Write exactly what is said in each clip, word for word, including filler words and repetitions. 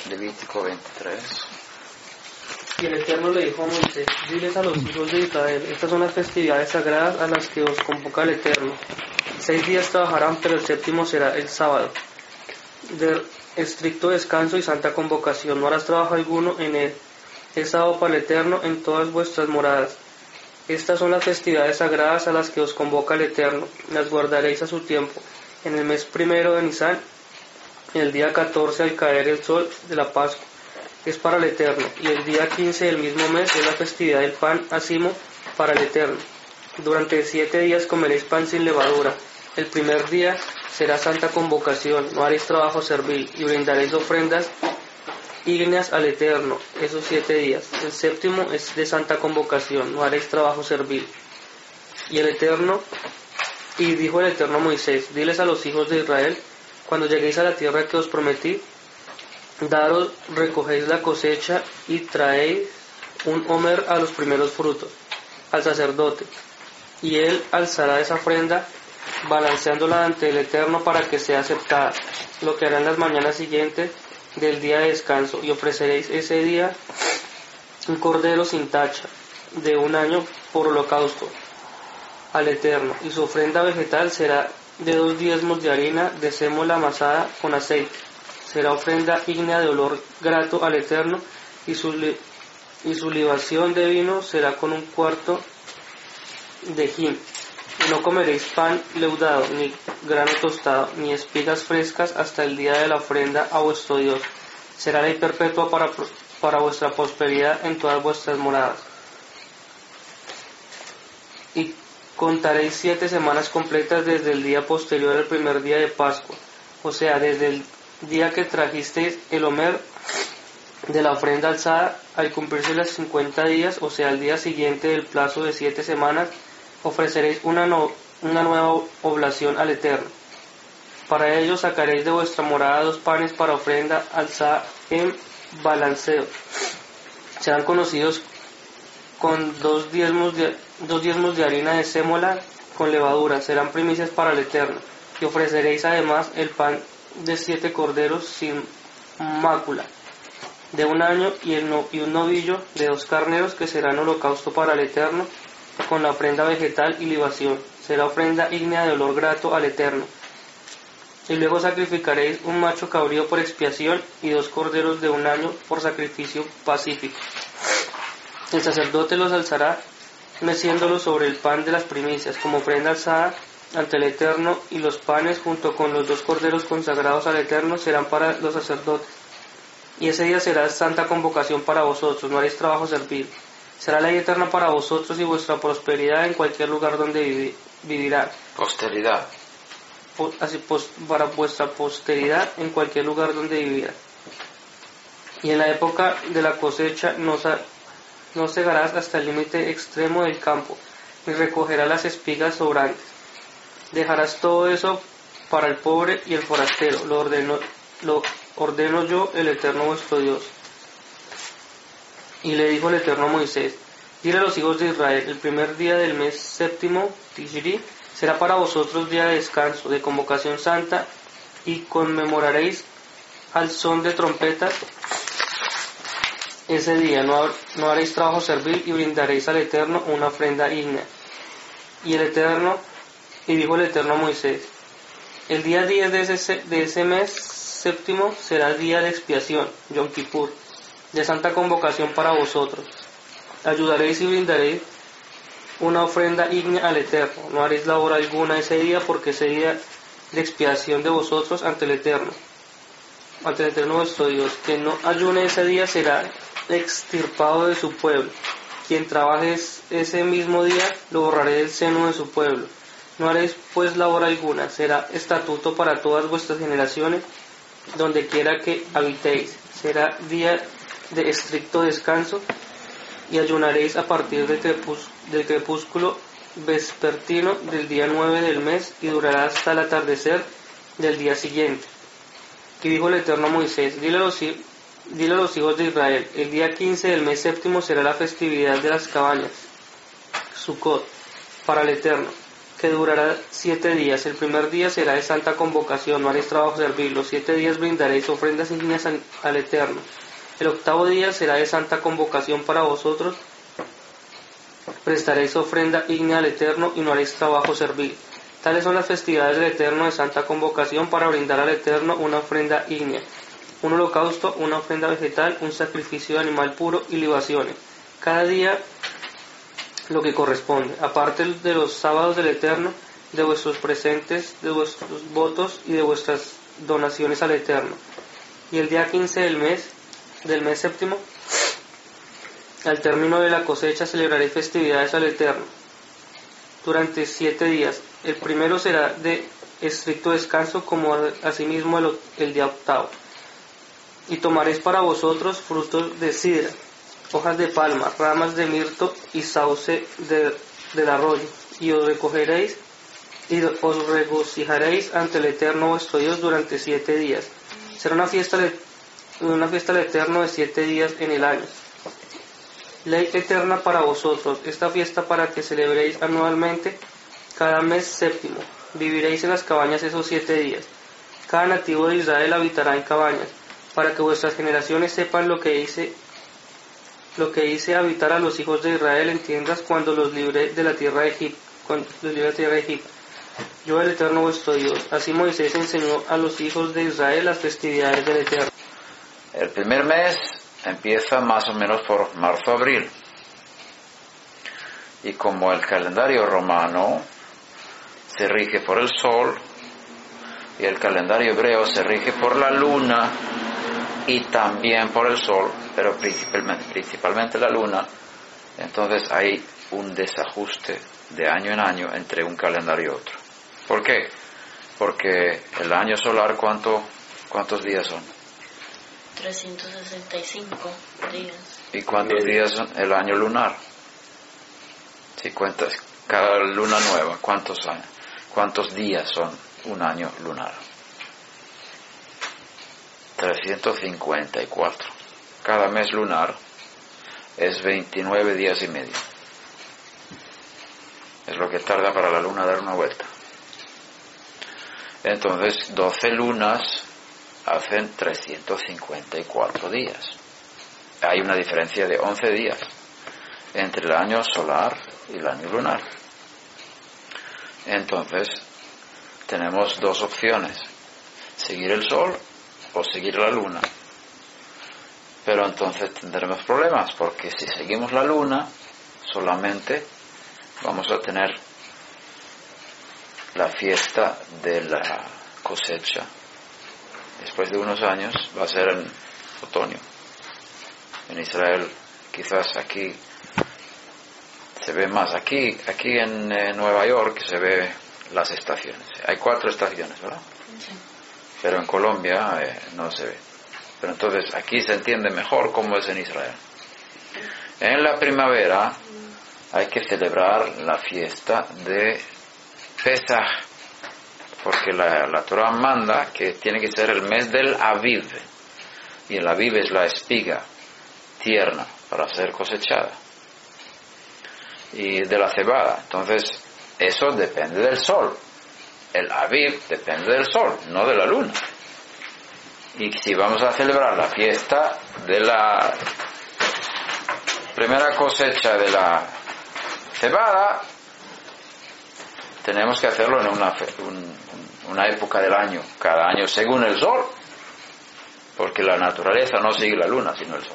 Levítico veintitrés. Y el Eterno le dijo a Moisés: diles a los hijos de Israel, estas son las festividades sagradas a las que os convoca el Eterno. Seis días trabajarán, pero el séptimo será el sábado, de estricto descanso y santa convocación. No harás trabajo alguno en él. Es sábado para el Eterno en todas vuestras moradas. Estas son las festividades sagradas a las que os convoca el Eterno. Las guardaréis a su tiempo. En el mes primero de Nisán, el día catorce al caer el sol de la Pascua, es para el Eterno, y el día quince del mismo mes es la festividad del pan asimo para el Eterno. Durante siete días comeréis pan sin levadura. El primer día será santa convocación, no haréis trabajo servil, y brindaréis ofrendas ígneas al Eterno esos siete días. El séptimo es de santa convocación, no haréis trabajo servil. Y el Eterno, y dijo el Eterno a Moisés: diles a los hijos de Israel, cuando lleguéis a la tierra que os prometí, daros, recogéis la cosecha y traéis un homer a los primeros frutos al sacerdote, y él alzará esa ofrenda balanceándola ante el Eterno para que sea aceptada. Lo que harán las mañanas siguientes del día de descanso, y ofreceréis ese día un cordero sin tacha de un año por holocausto al Eterno, y su ofrenda vegetal será de dos diezmos de harina de sémola amasada con aceite. Será ofrenda ígnea de olor grato al Eterno, y su, li, y su libación de vino será con un cuarto de hin. Y no comeréis pan leudado, ni grano tostado, ni espigas frescas hasta el día de la ofrenda a vuestro Dios. Será ley perpetua para, para vuestra prosperidad en todas vuestras moradas. Y contaréis siete semanas completas desde el día posterior al primer día de Pascua, o sea, desde el día que trajisteis el homer de la ofrenda alzada, al cumplirse los cincuenta días, o sea, al día siguiente del plazo de siete semanas, ofreceréis una, no, una nueva oblación al Eterno. Para ello sacaréis de vuestra morada dos panes para ofrenda alzada en balanceo. Serán conocidos con dos diezmos de, dos diezmos de harina de sémola con levadura. Serán primicias para el Eterno. Y ofreceréis además el pan de siete corderos sin mácula de un año y, el no, y un novillo de dos carneros, que serán holocausto para el Eterno con la ofrenda vegetal y libación. Será ofrenda ígnea de olor grato al Eterno. Y luego sacrificaréis un macho cabrío por expiación y dos corderos de un año por sacrificio pacífico. El sacerdote los alzará meciéndolos sobre el pan de las primicias como ofrenda alzada ante el Eterno, y los panes junto con los dos corderos consagrados al Eterno serán para los sacerdotes. Y ese día será santa convocación para vosotros, no haréis trabajo servil. Será ley eterna para vosotros y vuestra prosperidad en cualquier lugar donde vivi, vivirán. Posteridad. Po, así pues, para vuestra posteridad en cualquier lugar donde vivirán. Y en la época de la cosecha no, no cegarás hasta el límite extremo del campo, ni recogerás las espigas sobrantes. Dejarás todo eso para el pobre y el forastero. Lo ordeno, lo ordeno yo, el Eterno vuestro Dios. Y le dijo el Eterno a Moisés: dile a los hijos de Israel, el primer día del mes séptimo, Tishri, será para vosotros día de descanso, de convocación santa, y conmemoraréis al son de trompetas ese día. No, no haréis trabajo servil, y brindaréis al Eterno una ofrenda ígnea. Y el Eterno, y dijo el Eterno a Moisés: el día diez de ese, de ese mes séptimo será día de expiación, Yom Kippur, de santa convocación para vosotros. Ayudaréis y brindaréis una ofrenda ígnea al Eterno. No haréis labor alguna ese día, porque ese día de expiación de vosotros ante el Eterno, ante el Eterno vuestro Dios. Quien no ayune ese día será extirpado de su pueblo. Quien trabaje ese mismo día, lo borraré del seno de su pueblo. No haréis pues labor alguna, será estatuto para todas vuestras generaciones, donde quiera que habitéis. Será día de estricto descanso, y ayunaréis a partir del, crepús, del crepúsculo vespertino del día nueve del mes, y durará hasta el atardecer del día siguiente. Y dijo el Eterno a Moisés: dile a los, dile a los hijos de Israel, el día quince del mes séptimo será la festividad de las cabañas, Sukkot, para el Eterno. que durará siete días. El primer día será de santa convocación, no haréis trabajo servil. Los siete días brindaréis ofrendas ígneas al, al Eterno. El octavo día será de santa convocación para vosotros. Prestaréis ofrenda ígnea al Eterno y no haréis trabajo servil. Tales son las festividades del Eterno de santa convocación para brindar al Eterno una ofrenda ígnea, un holocausto, una ofrenda vegetal, un sacrificio de animal puro y libaciones. Cada día lo que corresponde, aparte de los sábados del Eterno, de vuestros presentes, de vuestros votos y de vuestras donaciones al Eterno. Y el día quince del mes, del mes séptimo, al término de la cosecha celebraréis festividades al Eterno durante siete días. El primero será de estricto descanso, como asimismo el, el día octavo. Y tomaréis para vosotros frutos de sidra, hojas de palma, ramas de mirto y sauce de, del arroyo, y os recogeréis y os regocijaréis ante el Eterno vuestro Dios durante siete días. Será una fiesta, una fiesta al Eterno de siete días en el año. Ley eterna para vosotros, esta fiesta para que celebréis anualmente cada mes séptimo. Viviréis en las cabañas esos siete días. Cada nativo de Israel habitará en cabañas, para que vuestras generaciones sepan lo que hice lo que hice habitar a los hijos de Israel en tiendas cuando los libré de la tierra de Egipto, cuando los libré de la tierra de Egipto. Yo el Eterno vuestro Dios. Así Moisés enseñó a los hijos de Israel las festividades del Eterno. El primer mes empieza más o menos por marzo-abril. Y como el calendario romano se rige por el sol y el calendario hebreo se rige por la luna y también por el sol, pero principalmente, principalmente la luna, entonces hay un desajuste de año en año entre un calendario y otro. ¿Por qué? Porque el año solar, ¿cuánto, ¿cuántos días son? trescientos sesenta y cinco días. ¿Y cuántos días son el año lunar? Si cuentas cada luna nueva, ¿cuántos años? ¿Cuántos días son un año lunar? trescientos cincuenta y cuatro. Cada mes lunar es veintinueve días y medio. Es lo que tarda para la luna dar una vuelta. Entonces, doce lunas hacen trescientos cincuenta y cuatro días. Hay una diferencia de once días entre el año solar y el año lunar. Entonces, tenemos dos opciones: seguir el sol o seguir la luna. Pero entonces tendremos problemas, porque si seguimos la luna solamente vamos a tener la fiesta de la cosecha. Después de unos años va a ser en otoño. En Israel, quizás aquí se ve más. Aquí, aquí en eh, Nueva York se ve las estaciones. Hay cuatro estaciones, ¿verdad? Sí. Pero en Colombia eh, no se ve. Pero entonces aquí se entiende mejor cómo es en Israel. En la primavera hay que celebrar la fiesta de Pesaj, porque la, la Torah manda que tiene que ser el mes del Aviv, y el Aviv es la espiga tierna para ser cosechada, y de la cebada. Entonces eso depende del sol. El Aviv depende del sol, no de la luna. Y si vamos a celebrar la fiesta de la primera cosecha de la cebada, tenemos que hacerlo en una, un, una época del año, cada año según el sol, porque la naturaleza no sigue la luna sino el sol.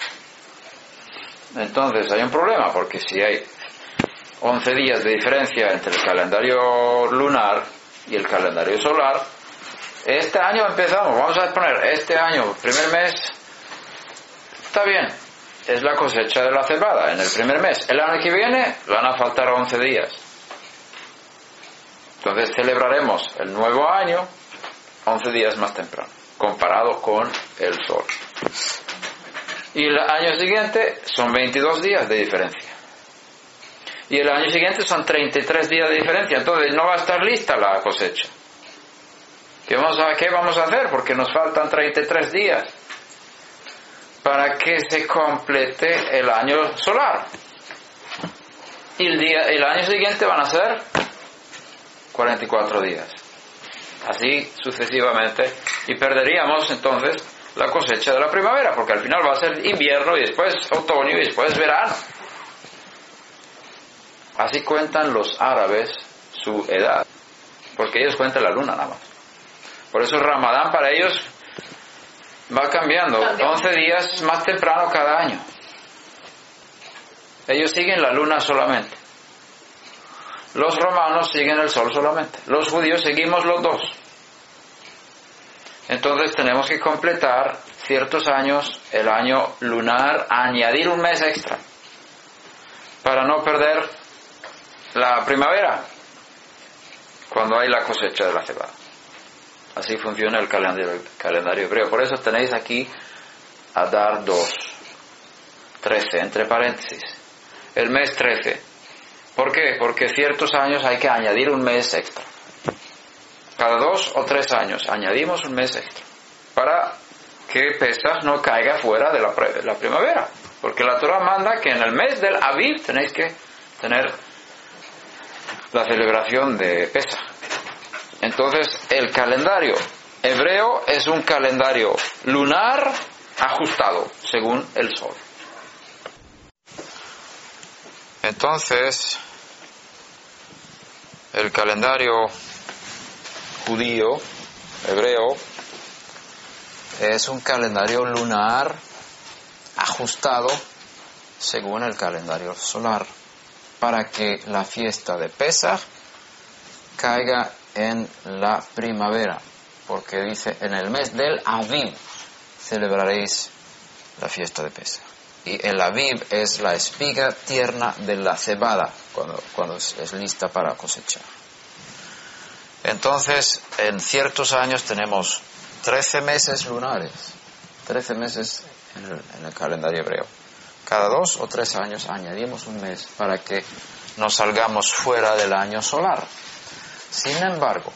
Entonces hay un problema, porque si hay once días de diferencia entre el calendario lunar y el calendario solar, este año empezamos, vamos a poner este año, primer mes, está bien, es la cosecha de la cebada en el primer mes. El año que viene van a faltar once días. Entonces celebraremos el nuevo año once días más temprano, comparado con el sol. Y el año siguiente son veintidós días de diferencia. Y el año siguiente son treinta y tres días de diferencia. Entonces no va a estar lista la cosecha. ¿Qué vamos a, qué vamos a hacer? Porque nos faltan treinta y tres días para que se complete el año solar. Y el, día, el año siguiente van a ser cuarenta y cuatro días. Así sucesivamente, y perderíamos entonces la cosecha de la primavera, porque al final va a ser invierno y después otoño y después verano. Así cuentan los árabes su edad, porque ellos cuentan la luna nada más. Por eso el Ramadán para ellos va cambiando, once días más temprano cada año. Ellos siguen la luna solamente. Los romanos siguen el sol solamente. Los judíos seguimos los dos. Entonces tenemos que completar ciertos años, el año lunar, añadir un mes extra para no perder la primavera cuando hay la cosecha de la cebada. Así funciona el calendario, calendario hebreo. Por eso tenéis aquí Adar dos, trece, entre paréntesis. El mes trece. ¿Por qué? Porque ciertos años hay que añadir un mes extra. Cada dos o tres años añadimos un mes extra para que Pesaj no caiga fuera de la, de la primavera. Porque la Torah manda que en el mes del Aviv tenéis que tener la celebración de Pesaj. Entonces, el calendario hebreo es un calendario lunar ajustado según el sol. Entonces, el calendario judío, hebreo, es un calendario lunar ajustado según el calendario solar, para que la fiesta de Pesaj caiga en la primavera, porque dice, en el mes del Aviv celebraréis la fiesta de Pesaj. Y el Aviv es la espiga tierna de la cebada, cuando, cuando es lista para cosechar. Entonces, en ciertos años tenemos trece meses lunares, trece meses en el, en el calendario hebreo. Cada dos o tres años añadimos un mes para que nos salgamos fuera del año solar. Sin embargo,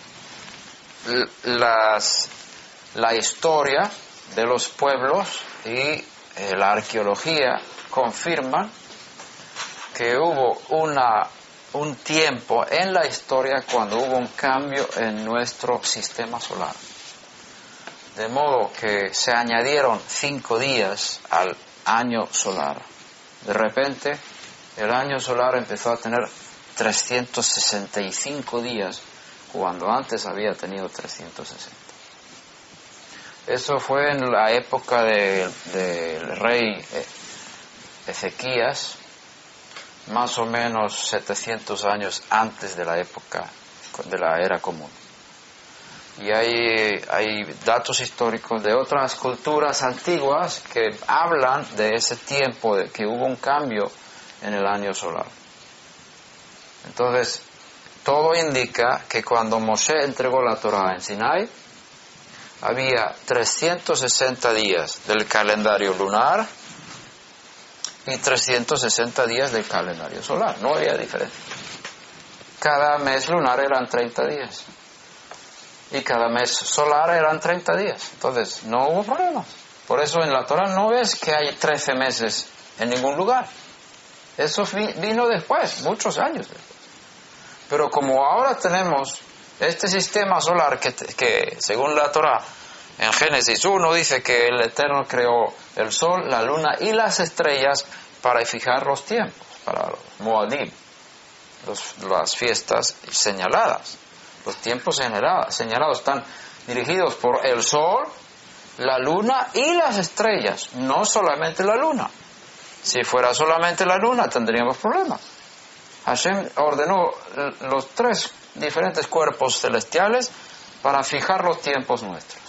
las, la historia de los pueblos y eh, la arqueología confirman que hubo una, un tiempo en la historia cuando hubo un cambio en nuestro sistema solar. De modo que se añadieron cinco días al año solar. De repente, el año solar empezó a tener trescientos sesenta y cinco días, cuando antes había tenido trescientos sesenta. Eso fue en la época del de, de rey Ezequías, más o menos setecientos años antes de la época de la era común. Y hay, hay datos históricos de otras culturas antiguas que hablan de ese tiempo, de que hubo un cambio en el año solar. Entonces, todo indica que cuando Moshe entregó la Torah en Sinai, había trescientos sesenta días del calendario lunar y trescientos sesenta días del calendario solar. No había diferencia. Cada mes lunar eran treinta días. Y cada mes solar eran treinta días. Entonces, no hubo problemas. Por eso en la Torah no ves que hay trece meses en ningún lugar. Eso vino después, muchos años después. Pero como ahora tenemos este sistema solar que, que según la Torah, en Génesis uno dice que el Eterno creó el sol, la luna y las estrellas para fijar los tiempos, para los Moadim, los, las fiestas señaladas. Los tiempos señalados, señalados están dirigidos por el sol, la luna y las estrellas, no solamente la luna. Si fuera solamente la luna tendríamos problemas. Hashem ordenó los tres diferentes cuerpos celestiales para fijar los tiempos nuestros.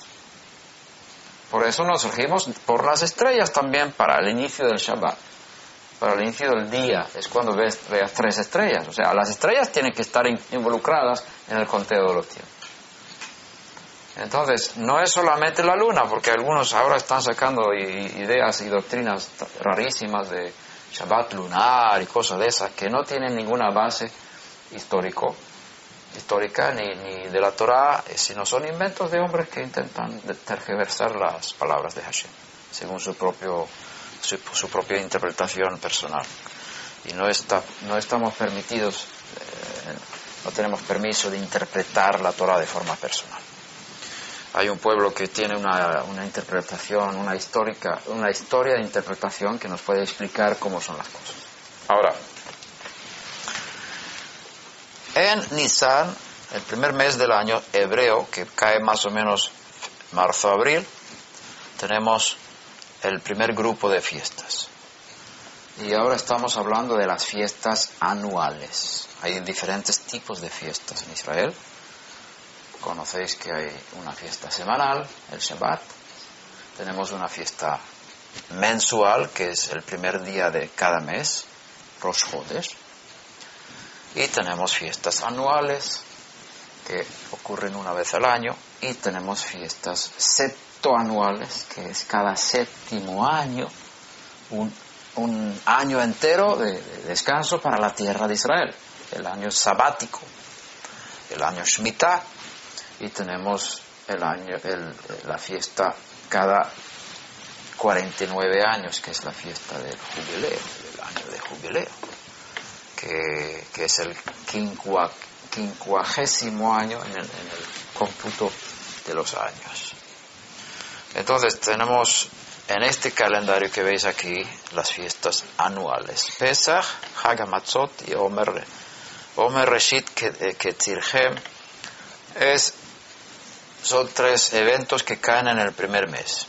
Por eso nos regimos por las estrellas también para el inicio del Shabbat, para el inicio del día, es cuando ves, veas tres estrellas. O sea, las estrellas tienen que estar in, involucradas en el conteo de los tiempos. Entonces, no es solamente la luna, porque algunos ahora están sacando ideas y doctrinas rarísimas de Shabbat lunar y cosas de esas que no tienen ninguna base histórico, histórica ni, ni de la Torah, sino son inventos de hombres que intentan tergiversar las palabras de Hashem según su propio su, su propia interpretación personal. Y no está no estamos permitidos, eh, no tenemos permiso de interpretar la Torah de forma personal. Hay un pueblo que tiene una, una interpretación, una, histórica, una historia de interpretación que nos puede explicar cómo son las cosas. Ahora, en Nisan, el primer mes del año hebreo, que cae más o menos marzo-abril, tenemos el primer grupo de fiestas. Y ahora estamos hablando de las fiestas anuales. Hay diferentes tipos de fiestas en Israel. Conocéis que hay una fiesta semanal, el Shabbat. Tenemos una fiesta mensual, que es el primer día de cada mes, Rosh Chodesh. Y tenemos fiestas anuales, que ocurren una vez al año. Y tenemos fiestas septoanuales, que es cada séptimo año, un, un año entero de, de descanso para la tierra de Israel. El año sabático, el año Shemitah. Y tenemos el año, el, la fiesta cada cuarenta y nueve años, que es la fiesta del jubileo, el año de jubileo, que, que es el quincua, quincuagésimo año en el, en el cómputo de los años. Entonces tenemos en este calendario que veis aquí las fiestas anuales: Pesach, Hag HaMatzot y Omer, Omer Reshit Ketzirchem. Es Son tres eventos que caen en el primer mes.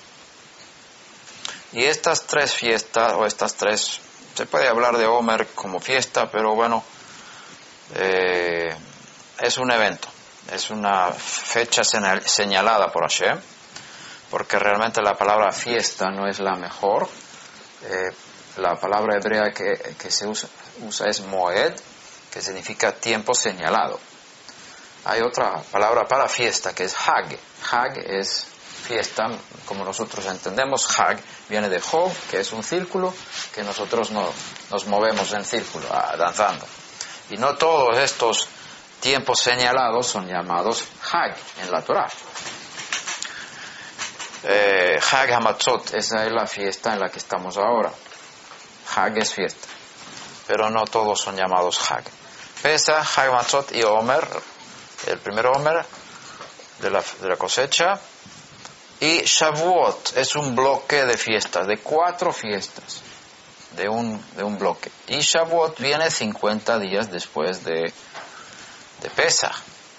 Y estas tres fiestas, o estas tres, se puede hablar de Omer como fiesta, pero bueno, eh, es un evento, es una fecha señalada por Hashem, porque realmente la palabra fiesta no es la mejor. Eh, la palabra hebrea que, que se usa, usa es moed, que significa tiempo señalado. Hay otra palabra para fiesta que es Hag. Hag es fiesta, como nosotros entendemos. Hag viene de Hog, que es un círculo, que nosotros no, nos movemos en círculo, ah, danzando. Y no todos estos tiempos señalados son llamados Hag en la Torah. Eh, Hag HaMatzot, esa es la fiesta en la que estamos ahora. Hag es fiesta, pero no todos son llamados Hag. Pesach, Hag HaMatzot y Omer, el primer Omer de la, de la cosecha, y Shavuot es un bloque de fiestas, de cuatro fiestas, de un, de un bloque. Y Shavuot viene cincuenta días después de, de Pesach.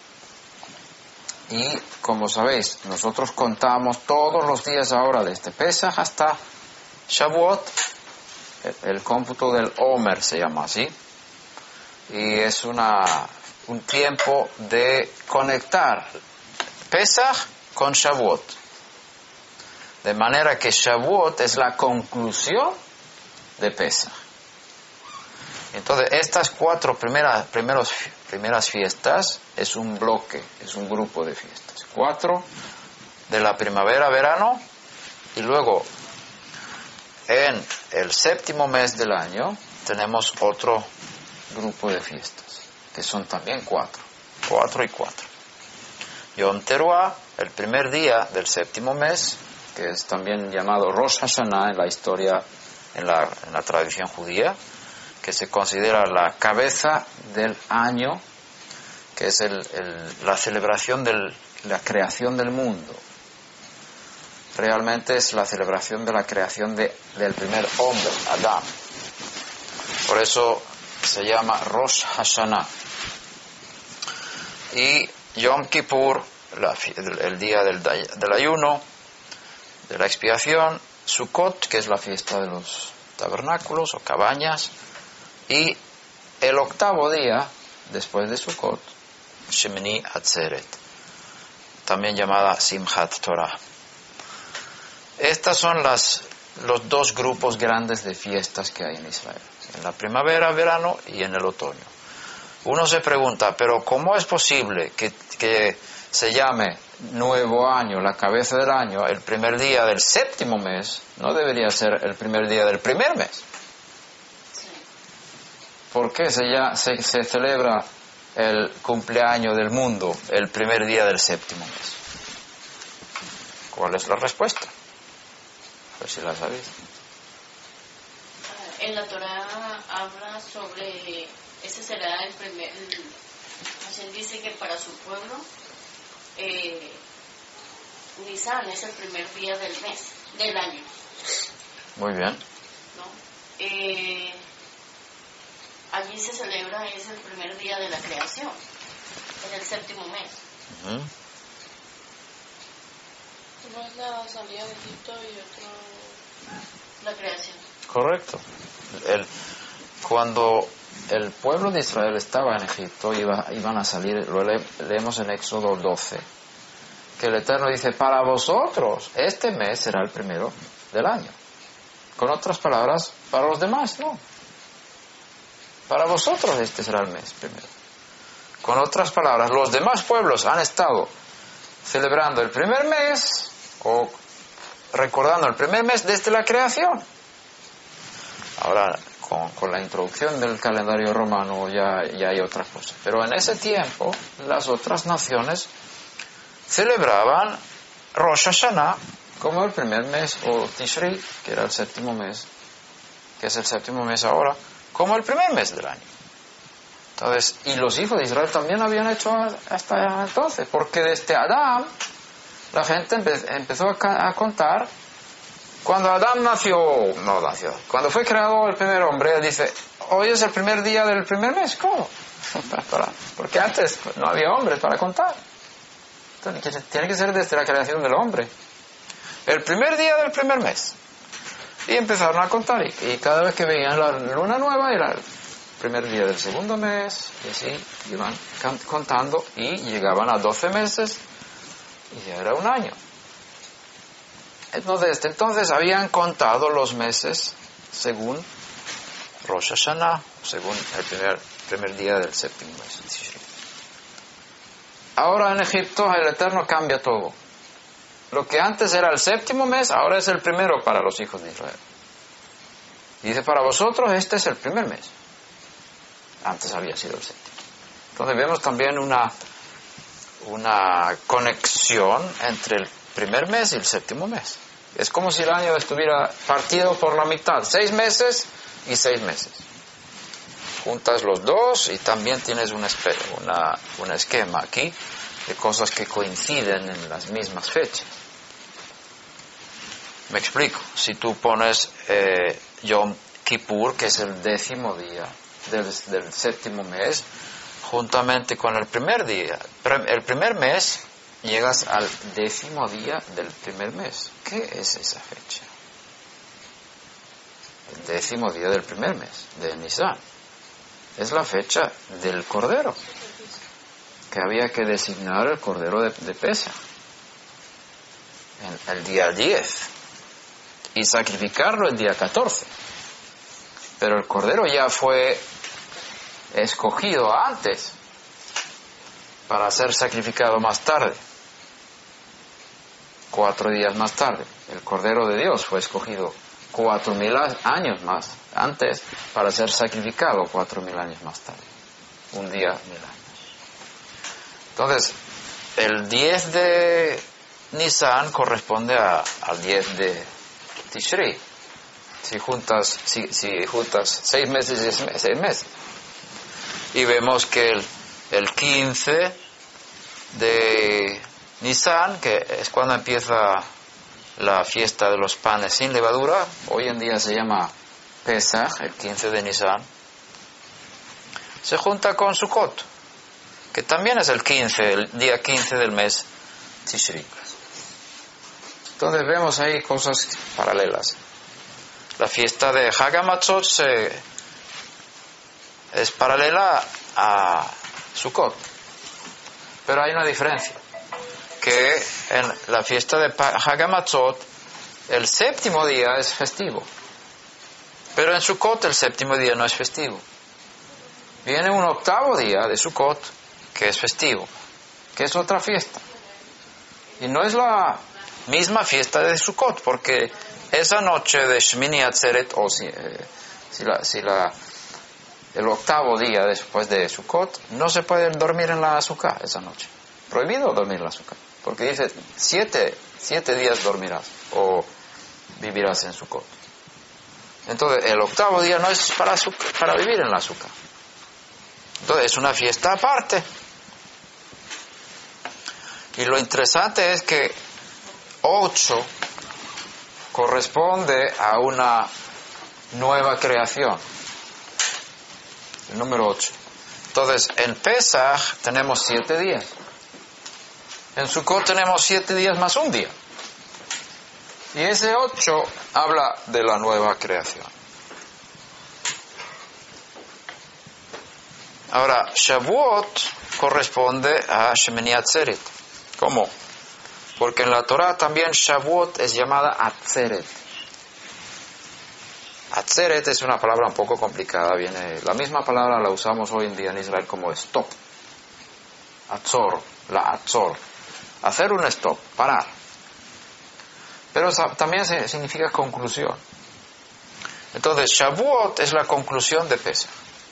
Y como sabéis, nosotros contamos todos los días ahora desde Pesach hasta Shavuot. El, el cómputo del Omer se llama así. Y es una... un tiempo de conectar Pesach con Shavuot, de manera que Shavuot es la conclusión de Pesach. Entonces estas cuatro primeras, primeros, primeras fiestas es un bloque, es un grupo de fiestas, cuatro de la primavera, verano, y luego en el séptimo mes del año tenemos otro grupo de fiestas, que son también cuatro, cuatro y cuatro. Yom Teruah, el primer día del séptimo mes, que es también llamado Rosh Hashanah en la historia, en la, en la tradición judía, que se considera la cabeza del año, que es el, el, la celebración de la creación del mundo. Realmente es la celebración de la creación de, del primer hombre, Adán. Por eso se llama Rosh Hashanah. Y Yom Kippur, la, el, el día del, del ayuno, de la expiación. Sukkot, que es la fiesta de los tabernáculos o cabañas. Y el octavo día, después de Sukkot, Shemini Atzeret, también llamada Simchat Torah. Estas son las, los dos grupos grandes de fiestas que hay en Israel, en la primavera, verano y en el otoño. Uno se pregunta, pero ¿cómo es posible que, que se llame nuevo año, la cabeza del año, el primer día del séptimo mes? ¿No debería ser el primer día del primer mes? ¿Por qué se, ya, se, se celebra el cumpleaños del mundo el primer día del séptimo mes? ¿Cuál es la respuesta? A ver si la sabéis. En la Torah habla sobre, ese será el primer, Hashem dice que para su pueblo eh, Nisan es el primer día del mes, del año. Muy bien. ¿No? Eh, allí se celebra, es el primer día de la creación, en el séptimo mes. Uh-huh. Uno es la salida de Egipto y otro la creación. Correcto. El, cuando el pueblo de Israel estaba en Egipto, iba, iban a salir, lo le, leemos en Éxodo doce, que el Eterno dice, para vosotros este mes será el primero del año. Con otras palabras, para los demás no. Para vosotros este será el mes primero. Con otras palabras, los demás pueblos han estado celebrando el primer mes o recordando el primer mes desde la creación. Ahora, con, con la introducción del calendario romano ya, ya hay otra cosa. Pero en ese tiempo, las otras naciones celebraban Rosh Hashanah como el primer mes, o Tishri, que era el séptimo mes, que es el séptimo mes ahora, como el primer mes del año. Entonces, y los hijos de Israel también habían hecho hasta entonces, porque desde Adán la gente empe- empezó a, ca- a contar. Cuando Adán nació, no nació, cuando fue creado el primer hombre, él dice, hoy es el primer día del primer mes. ¿Cómo? Porque antes no había hombres para contar. Entonces, tiene que ser desde la creación del hombre. El primer día del primer mes. Y empezaron a contar, y, y cada vez que veían la luna nueva era el primer día del segundo mes, y así iban can- contando, y llegaban a doce meses, y ya era un año. Entonces, desde entonces habían contado los meses según Rosh Hashanah, según el primer, primer día del séptimo mes. Ahora en Egipto el Eterno cambia todo. Lo que antes era el séptimo mes, ahora es el primero para los hijos de Israel. Y dice, para vosotros este es el primer mes. Antes había sido el séptimo. Entonces vemos también una, una conexión entre el primer mes y el séptimo mes. Es como si el año estuviera partido por la mitad, seis meses y seis meses. Juntas los dos y también tienes un, espe- una, un esquema aquí de cosas que coinciden en las mismas fechas. Me explico. Si tú pones eh, Yom Kippur, que es el décimo día del, del séptimo mes, juntamente con el primer día, el primer mes, llegas al décimo día del primer mes. ¿Qué es esa fecha? El décimo día del primer mes, de Nisan. Es la fecha del Cordero, que había que designar el Cordero de, de Pesach, el, el día diez, y sacrificarlo el día catorce. Pero el Cordero ya fue escogido antes para ser sacrificado más tarde. Cuatro días más tarde, el Cordero de Dios fue escogido cuatro mil años más antes para ser sacrificado cuatro mil años más tarde. Un día, mil años. Entonces, el diez de Nisan corresponde a, al diez de Tishri. Si juntas, si, si juntas seis meses y seis meses. Y vemos que el, el quince de Nisan, que es cuando empieza la fiesta de los panes sin levadura, hoy en día se llama Pesach, el quince de Nisan, se junta con Sukkot, que también es el quince, el día quince del mes Tishri. Entonces vemos ahí cosas paralelas. La fiesta de Hag HaMatzot se, es paralela a Sukkot, pero hay una diferencia, que en la fiesta de Hag HaMatzot el séptimo día es festivo, pero en Sukkot el séptimo día no es festivo. Viene un octavo día de Sukkot que es festivo, que es otra fiesta, y no es la misma fiesta de Sukkot, porque esa noche de Shmini Atzeret, o si, eh, si, la, si la, el octavo día después de Sukkot, no se puede dormir en la azúcar esa noche. Prohibido dormir en la azúcar, porque dice siete, siete días dormirás o vivirás en Sukkot. Entonces el octavo día no es para, para vivir en la azúcar. Entonces es una fiesta aparte, Y lo interesante es que ocho corresponde a una nueva creación. El número ocho. Entonces, en Pesaj tenemos siete días. En Sukkot tenemos siete días más un día. Y ese ocho habla de la nueva creación. Ahora, Shavuot corresponde a Shemini Atzeret. ¿Cómo? Porque en la Torah también Shavuot es llamada Atzeret. Atzeret es una palabra un poco complicada. Viene, la misma palabra la usamos hoy en día en Israel como stop. Atzor, la Atzor. Hacer un stop, parar. Pero también significa conclusión. Entonces, Shavuot es la conclusión de Pesach.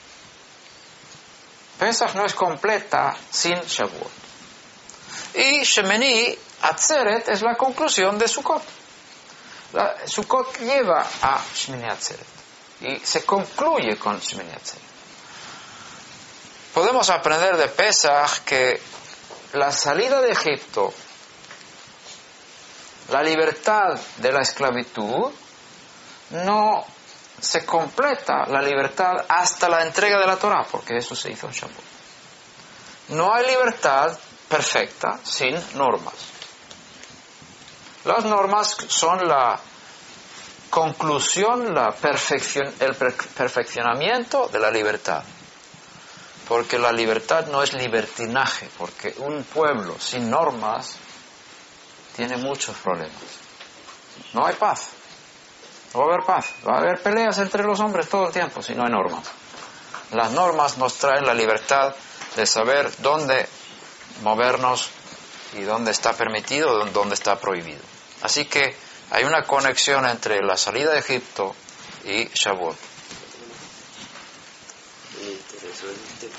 Pesach no es completa sin Shavuot. Y Shemini Atzeret es la conclusión de Sukkot. La, Sukkot lleva a Shemini Atzeret y se concluye con Shemini Atzeret. Podemos aprender de Pesach que la salida de Egipto, la libertad de la esclavitud, no se completa la libertad hasta la entrega de la Torah, porque eso se hizo en Shavuot. No hay libertad perfecta sin normas. Las normas son la conclusión, la perfección, el perfeccionamiento de la libertad. Porque la libertad no es libertinaje, porque un pueblo sin normas tiene muchos problemas. No hay paz. No va a haber paz. Va a haber peleas entre los hombres todo el tiempo si no hay normas. Las normas nos traen la libertad de saber dónde movernos y dónde está permitido y dónde está prohibido. Así que hay una conexión entre la salida de Egipto y Shavuot. Interesante.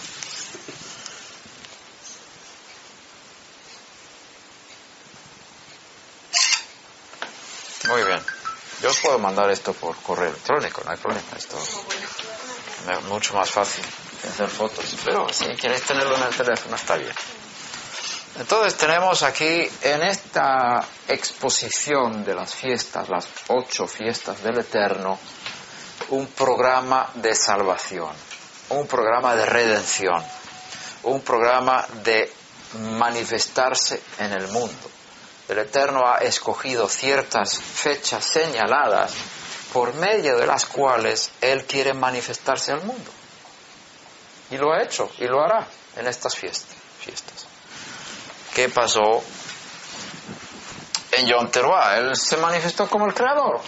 Muy bien. Yo os puedo mandar esto por correo electrónico, no hay problema. Esto es mucho más fácil que hacer fotos. Pero si queréis tenerlo en el teléfono, está bien. Entonces tenemos aquí en esta exposición de las fiestas, las ocho fiestas del Eterno, un programa de salvación, un programa de redención, un programa de manifestarse en el mundo. El Eterno ha escogido ciertas fechas señaladas por medio de las cuales Él quiere manifestarse al mundo. Y lo ha hecho y lo hará en estas fiestas. fiestas. ¿Qué pasó en Yom Teruah? Él se manifestó como el Creador.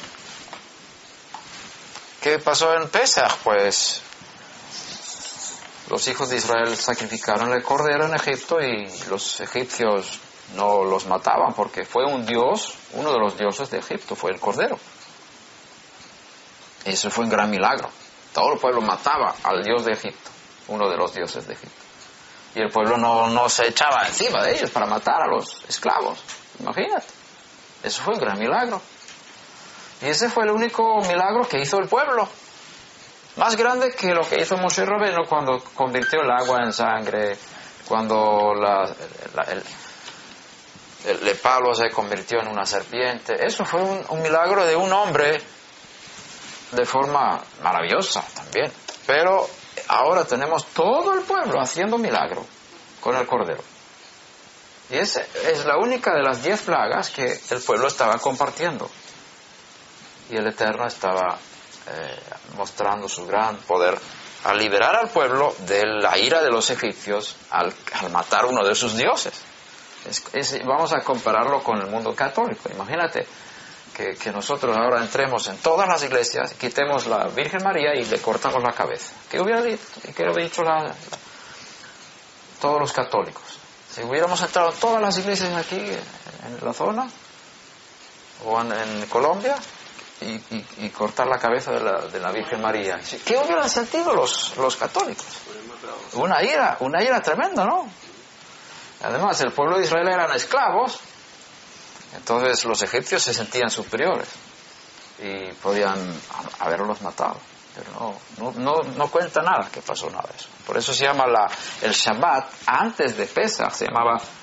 ¿Qué pasó en Pesach? Pues los hijos de Israel sacrificaron el cordero en Egipto y los egipcios no los mataban porque fue un dios, uno de los dioses de Egipto, fue el cordero. Y eso fue un gran milagro. Todo el pueblo mataba al dios de Egipto, uno de los dioses de Egipto. Y el pueblo no, no se echaba encima de ellos para matar a los esclavos. Imagínate. Eso fue un gran milagro. Y ese fue el único milagro que hizo el pueblo. Más grande que lo que hizo Moshe Rabbeinu cuando convirtió el agua en sangre, cuando la, la, el, el, el palo se convirtió en una serpiente. Eso fue un, un milagro de un hombre de forma maravillosa también. Pero ahora tenemos todo el pueblo haciendo milagro con el cordero. Y esa es la única de las diez plagas que el pueblo estaba compartiendo. Y el Eterno estaba eh, mostrando su gran poder al liberar al pueblo de la ira de los egipcios al, al matar uno de sus dioses. Es, es, vamos a compararlo con el mundo católico. Imagínate que, que nosotros ahora entremos en todas las iglesias, quitemos la Virgen María y le cortamos la cabeza. ¿Qué hubiera dicho, qué hubiera dicho la, la, todos los católicos? Si hubiéramos entrado en todas las iglesias aquí en la zona o en, en Colombia y, y, y cortar la cabeza de la, de la Virgen María, ¿qué hubieran sentido los, los católicos? Una ira, una ira tremenda, ¿no? Además, el pueblo de Israel eran esclavos, entonces los egipcios se sentían superiores y podían haberlos matado. Pero no, no, no, no cuenta nada que pasó nada de eso. Por eso se llama la, el Shabbat, antes de Pesach, se llamaba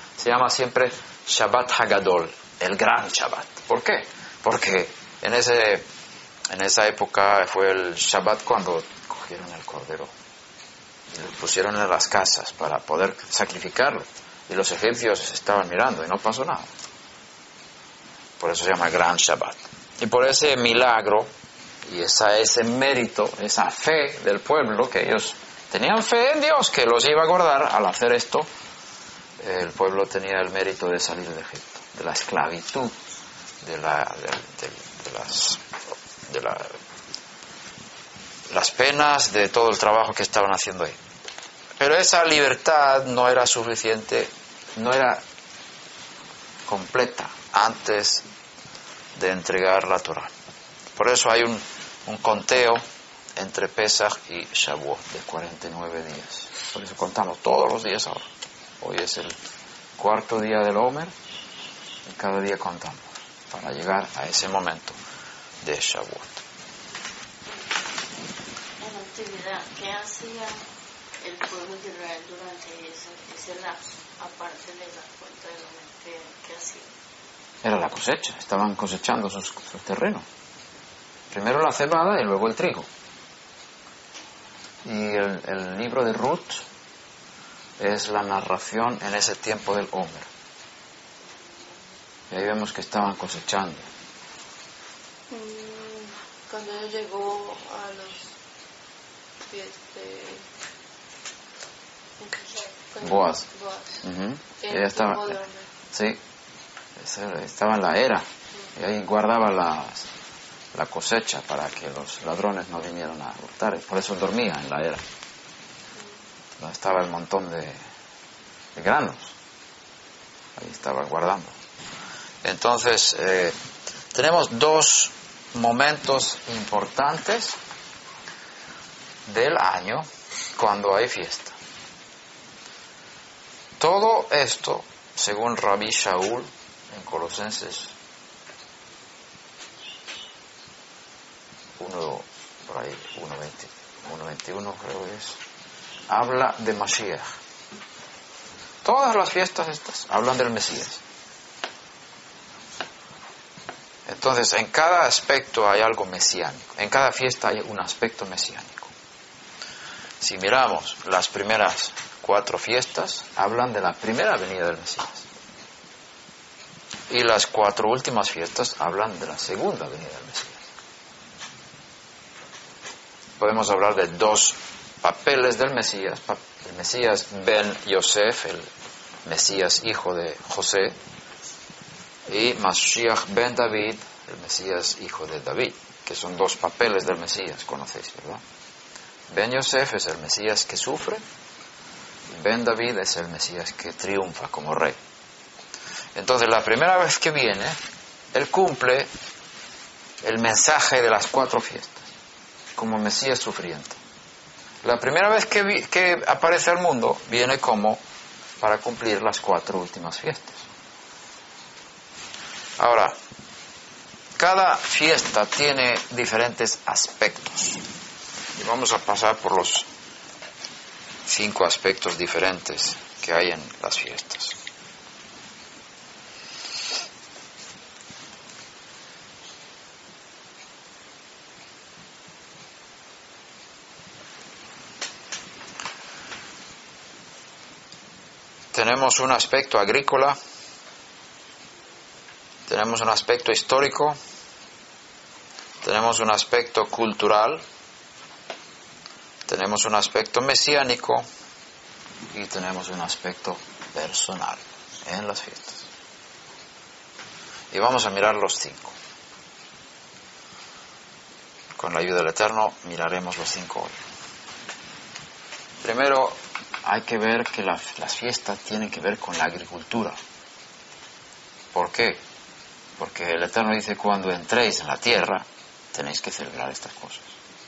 se llama siempre Shabbat Hagadol, el gran Shabbat. ¿Por qué? Porque en, ese, en esa época fue el Shabbat cuando cogieron el cordero y lo pusieron en las casas para poder sacrificarlo. Y los egipcios estaban mirando y no pasó nada. Por eso se llama Gran Shabbat. Y por ese milagro y esa, ese mérito, esa fe del pueblo, que ellos tenían fe en Dios, que los iba a guardar al hacer esto, el pueblo tenía el mérito de salir de Egipto, de la esclavitud, de, la, de, de, de, las, de la, las penas, de todo el trabajo que estaban haciendo ahí. Pero esa libertad no era suficiente, no era completa antes de entregar la Torah. Por eso hay un, un conteo entre Pesach y Shavuot de cuarenta y nueve días. Por eso contamos todos los días ahora. Hoy es el cuarto día del Omer y cada día contamos para llegar a ese momento de Shavuot. En la actividad, ¿qué hacía el pueblo de Israel durante ese, ese lapso, aparte de la cuenta del Omer? ¿Qué, qué hacía? Era la cosecha, estaban cosechando sus, sus terrenos. Primero la cebada y luego el trigo. Y el, el libro de Ruth es la narración en ese tiempo del Omer. Y ahí vemos que estaban cosechando. Cuando él llegó a los pies de Boaz. Boaz. Uh-huh. Ella estaba, sí, estaba en la era. Y ahí guardaba las, la cosecha para que los ladrones no vinieran a hurtar. Por eso dormía en la era. Donde estaba el montón de, de granos. Ahí estaba guardando. Entonces, eh, tenemos dos momentos importantes del año cuando hay fiesta. Todo esto, según Rabbi Shaul, en Colosenses uno, por ahí, uno veintiuno creo que es, habla de Mashiach. Todas las fiestas estas hablan del Mesías. Entonces, en cada aspecto hay algo mesiánico. En cada fiesta hay un aspecto mesiánico. Si miramos las primeras cuatro fiestas, hablan de la primera venida del Mesías. Y las cuatro últimas fiestas hablan de la segunda venida del Mesías. Podemos hablar de dos papeles del Mesías. El Mesías Ben Yosef, el Mesías hijo de José, y Mashiach Ben David, el Mesías hijo de David, que son dos papeles del Mesías, conocéis, ¿verdad? Ben Yosef es el Mesías que sufre, y Ben David es el Mesías que triunfa como rey. Entonces, la primera vez que viene, él cumple el mensaje de las cuatro fiestas, como Mesías sufriente. La primera vez que, vi, que aparece al mundo, viene como para cumplir las cuatro últimas fiestas. Ahora, cada fiesta tiene diferentes aspectos. Y vamos a pasar por los cinco aspectos diferentes que hay en las fiestas. Tenemos un aspecto agrícola, tenemos un aspecto histórico, tenemos un aspecto cultural, tenemos un aspecto mesiánico y tenemos un aspecto personal en las fiestas. Y vamos a mirar los cinco. Con la ayuda del Eterno miraremos los cinco hoy. Primero, hay que ver que las, las fiestas tienen que ver con la agricultura. ¿Por qué? Porque el Eterno dice, cuando entréis en la tierra, tenéis que celebrar estas cosas.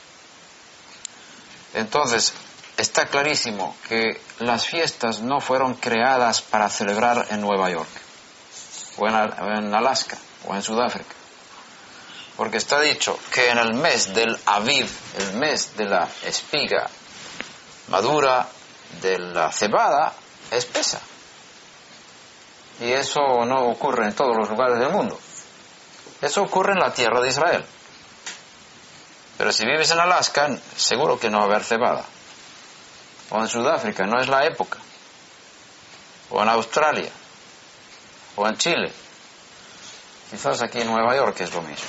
Entonces, está clarísimo que las fiestas no fueron creadas para celebrar en Nueva York, o en, en Alaska, o en Sudáfrica. Porque está dicho que en el mes del Aviv, el mes de la espiga madura, de la cebada, es Pesaj. Y eso no ocurre en todos los lugares del mundo. Eso ocurre en la tierra de Israel. Pero si vives en Alaska, seguro que no va a haber cebada. O en Sudáfrica, no es la época. O en Australia. O en Chile. Quizás aquí en Nueva York es lo mismo.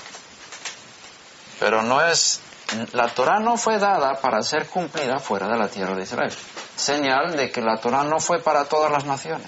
Pero no es... La Torá no fue dada para ser cumplida fuera de la tierra de Israel. Señal de que la Torá no fue para todas las naciones.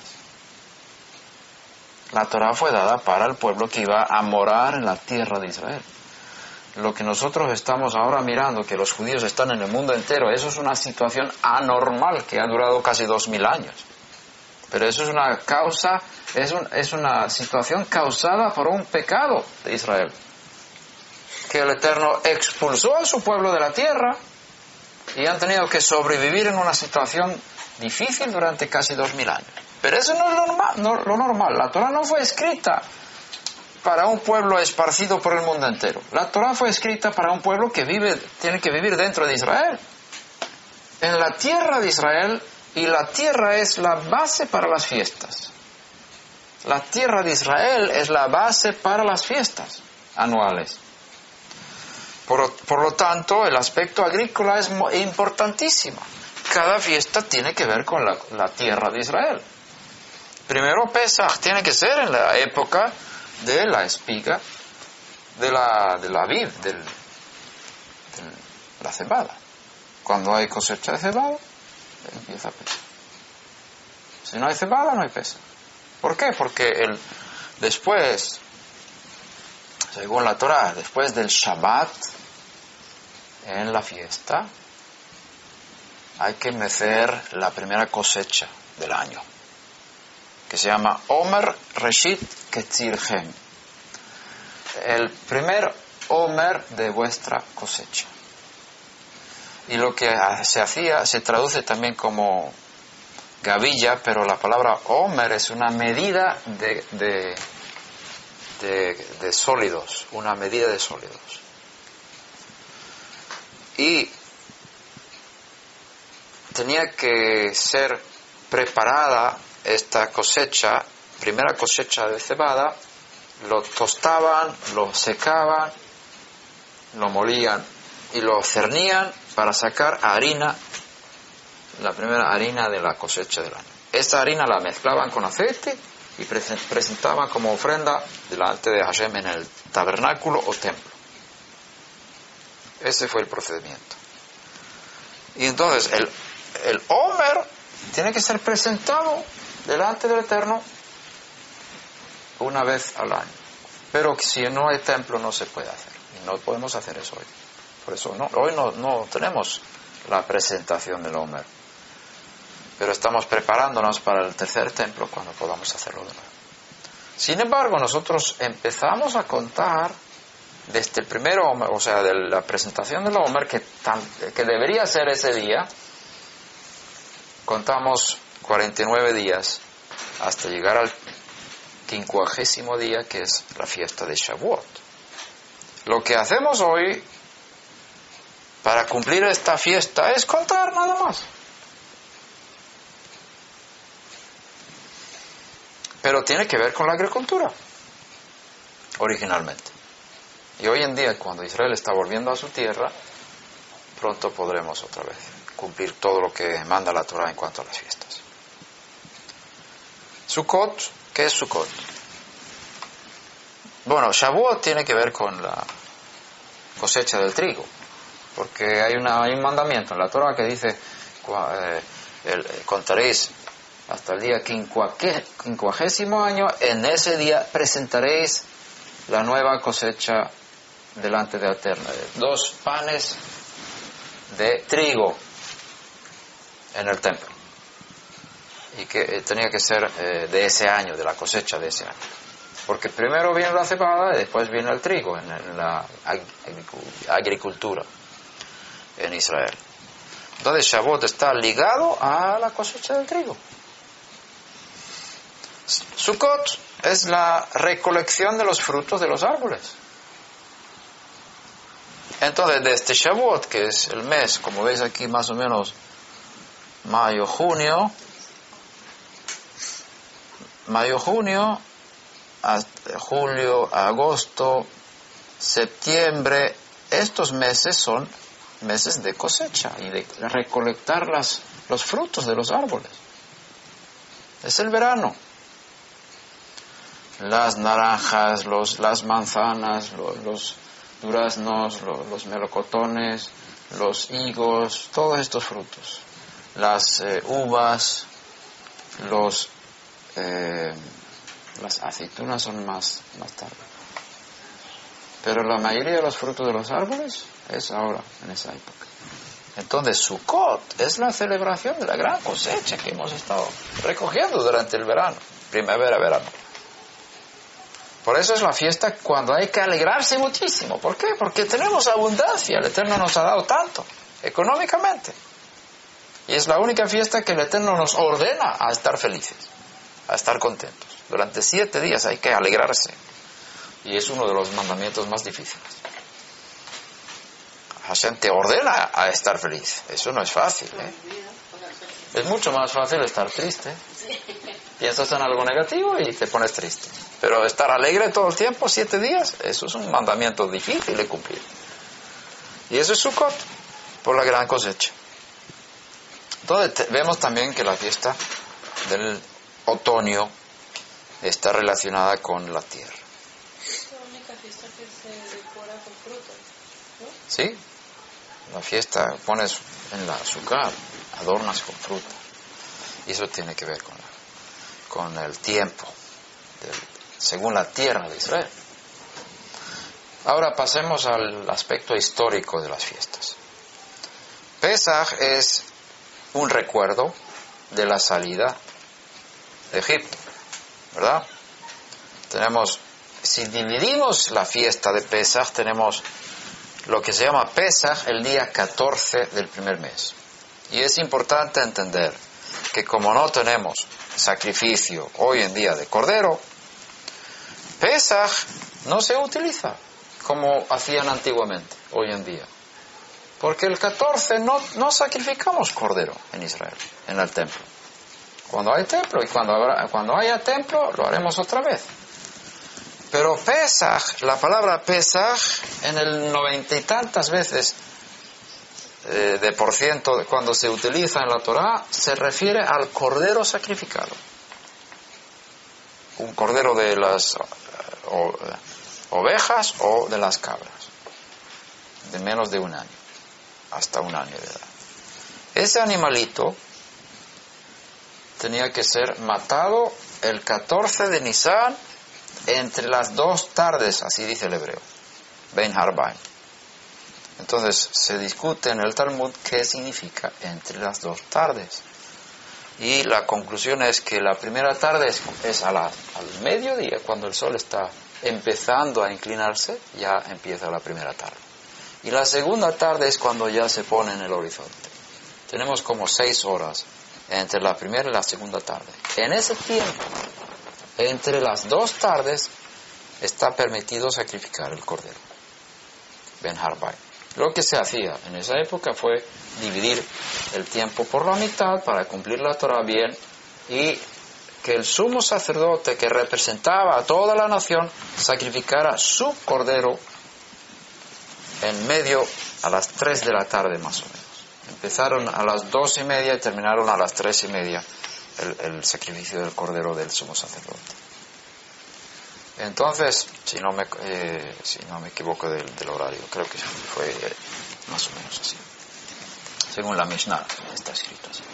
La Torá fue dada para el pueblo que iba a morar en la tierra de Israel. Lo que nosotros estamos ahora mirando, que los judíos están en el mundo entero, eso es una situación anormal que ha durado casi dos mil años. Pero eso es una causa, es, un, es una situación causada por un pecado de Israel. Que el Eterno expulsó a su pueblo de la tierra y han tenido que sobrevivir en una situación difícil durante casi dos mil años. Pero eso no es lo normal, no, lo normal. La Torá no fue escrita para un pueblo esparcido por el mundo entero. La Torá fue escrita para un pueblo que vive, tiene que vivir dentro de Israel. En la tierra de Israel, y la tierra es la base para las fiestas. La tierra de Israel es la base para las fiestas anuales. Por, por lo tanto, el aspecto agrícola es importantísimo. Cada fiesta tiene que ver con la, la tierra de Israel. Primero, Pesaj tiene que ser en la época de la espiga, de la, de la vid, del, de la cebada. Cuando hay cosecha de cebada, empieza Pesaj. Si no hay cebada, no hay Pesaj. ¿Por qué? Porque el, después, según la Torá, después del Shabbat, en la fiesta, hay que mecer la primera cosecha del año, que se llama Omer Reshit Ketzirchem, el primer Omer de vuestra cosecha. Y lo que se hacía, se traduce también como gavilla, pero la palabra Omer es una medida de, de, de, de sólidos, una medida de sólidos. Y tenía que ser preparada esta cosecha, primera cosecha de cebada, lo tostaban, lo secaban, lo molían y lo cernían para sacar harina, la primera harina de la cosecha del año. Esta harina la mezclaban con aceite y presentaban como ofrenda delante de Hashem en el tabernáculo o templo. Ese fue el procedimiento. Y entonces el, el Omer tiene que ser presentado delante del Eterno una vez al año. Pero si no hay templo no se puede hacer. Y no podemos hacer eso hoy. Por eso no, hoy no, no tenemos la presentación del Omer. Pero estamos preparándonos para el tercer templo cuando podamos hacerlo de nuevo. Sin embargo, nosotros empezamos a contar desde el primer Omer, o sea, de la presentación del Omer, que, tan, que debería ser ese día, contamos cuarenta y nueve días hasta llegar al quincuagésimo día, que es la fiesta de Shavuot. Lo que hacemos hoy para cumplir esta fiesta es contar nada más. Pero tiene que ver con la agricultura, originalmente. Y hoy en día, cuando Israel está volviendo a su tierra, pronto podremos otra vez cumplir todo lo que manda la Torah en cuanto a las fiestas. Sukkot, ¿qué es Sukkot? Bueno, Shavuot tiene que ver con la cosecha del trigo, porque hay, una, hay un mandamiento en la Torah que dice, eh, el, contaréis hasta el día quincuagésimo año, en ese día presentaréis la nueva cosecha delante de Eterno, dos panes de trigo en el templo, y que eh, tenía que ser eh, de ese año, de la cosecha de ese año, porque primero viene la cebada y después viene el trigo en, en la agricultura en Israel. Entonces Shavuot está ligado a la cosecha del trigo. Sukkot es la recolección de los frutos de los árboles. Entonces, desde Shavuot, que es el mes, como veis aquí más o menos mayo, junio, mayo, junio, hasta julio, agosto, septiembre, estos meses son meses de cosecha y de recolectar las, los frutos de los árboles. Es el verano. Las naranjas, los, las manzanas, los, los duraznos, los, los melocotones, los higos, todos estos frutos. Las eh, uvas, los, eh, las aceitunas son más, más tarde. Pero la mayoría de los frutos de los árboles es ahora, en esa época. Entonces, Sukkot es la celebración de la gran cosecha que hemos estado recogiendo durante el verano, primavera, verano. Por eso es la fiesta cuando hay que alegrarse muchísimo. ¿Por qué? Porque tenemos abundancia, el Eterno nos ha dado tanto, económicamente. Y es la única fiesta que el Eterno nos ordena a estar felices, a estar contentos. Durante siete días hay que alegrarse. Y es uno de los mandamientos más difíciles. Hashem te ordena a estar feliz. Eso no es fácil, ¿eh? Es mucho más fácil estar triste. Piensas en algo negativo y te pones triste. Pero estar alegre todo el tiempo, siete días, eso es un mandamiento difícil de cumplir. Y eso es Sukkot, por la gran cosecha. Entonces te, vemos también que la fiesta del otoño está relacionada con la tierra. Es la única fiesta que se decora con frutas, ¿no? Sí, la fiesta pones en la azúcar, adornas con fruta. Y eso tiene que ver con, la, con el tiempo, del, según la tierra de Israel. Ahora pasemos al aspecto histórico de las fiestas. Pesaj es un recuerdo de la salida de Egipto, ¿verdad? Tenemos, si dividimos la fiesta de Pesaj, tenemos lo que se llama Pesaj el día catorce del primer mes. Y es importante entender que como no tenemos sacrificio hoy en día de cordero, Pesaj no se utiliza como hacían antiguamente, hoy en día. Porque el catorce no, no sacrificamos cordero en Israel, en el templo. Cuando hay templo y cuando, habrá, cuando haya templo lo haremos otra vez. Pero Pesaj, la palabra Pesaj, en el noventa y tantas veces eh, de por ciento de cuando se utiliza en la Torá, se refiere al cordero sacrificado. Un cordero de las o, ovejas o de las cabras, de menos de un año, hasta un año de edad. Ese animalito tenía que ser matado el catorce de Nisan entre las dos tardes, así dice el hebreo, Ben Harbain. Entonces se discute en el Talmud qué significa entre las dos tardes. Y la conclusión es que la primera tarde es, es a la, al mediodía, cuando el sol está empezando a inclinarse, ya empieza la primera tarde. Y la segunda tarde es cuando ya se pone en el horizonte. Tenemos como seis horas entre la primera y la segunda tarde. En ese tiempo, entre las dos tardes, está permitido sacrificar el cordero, Ben Harbai. Lo que se hacía en esa época fue dividir el tiempo por la mitad para cumplir la Torah bien, y que el sumo sacerdote que representaba a toda la nación sacrificara su cordero en medio a las tres de la tarde más o menos. Empezaron a las dos y media y terminaron a las tres y media el, el sacrificio del cordero del sumo sacerdote. Entonces, si no me, eh, si no me equivoco del, del horario, creo que fue eh, más o menos así, según la Mishnah, está escrito así.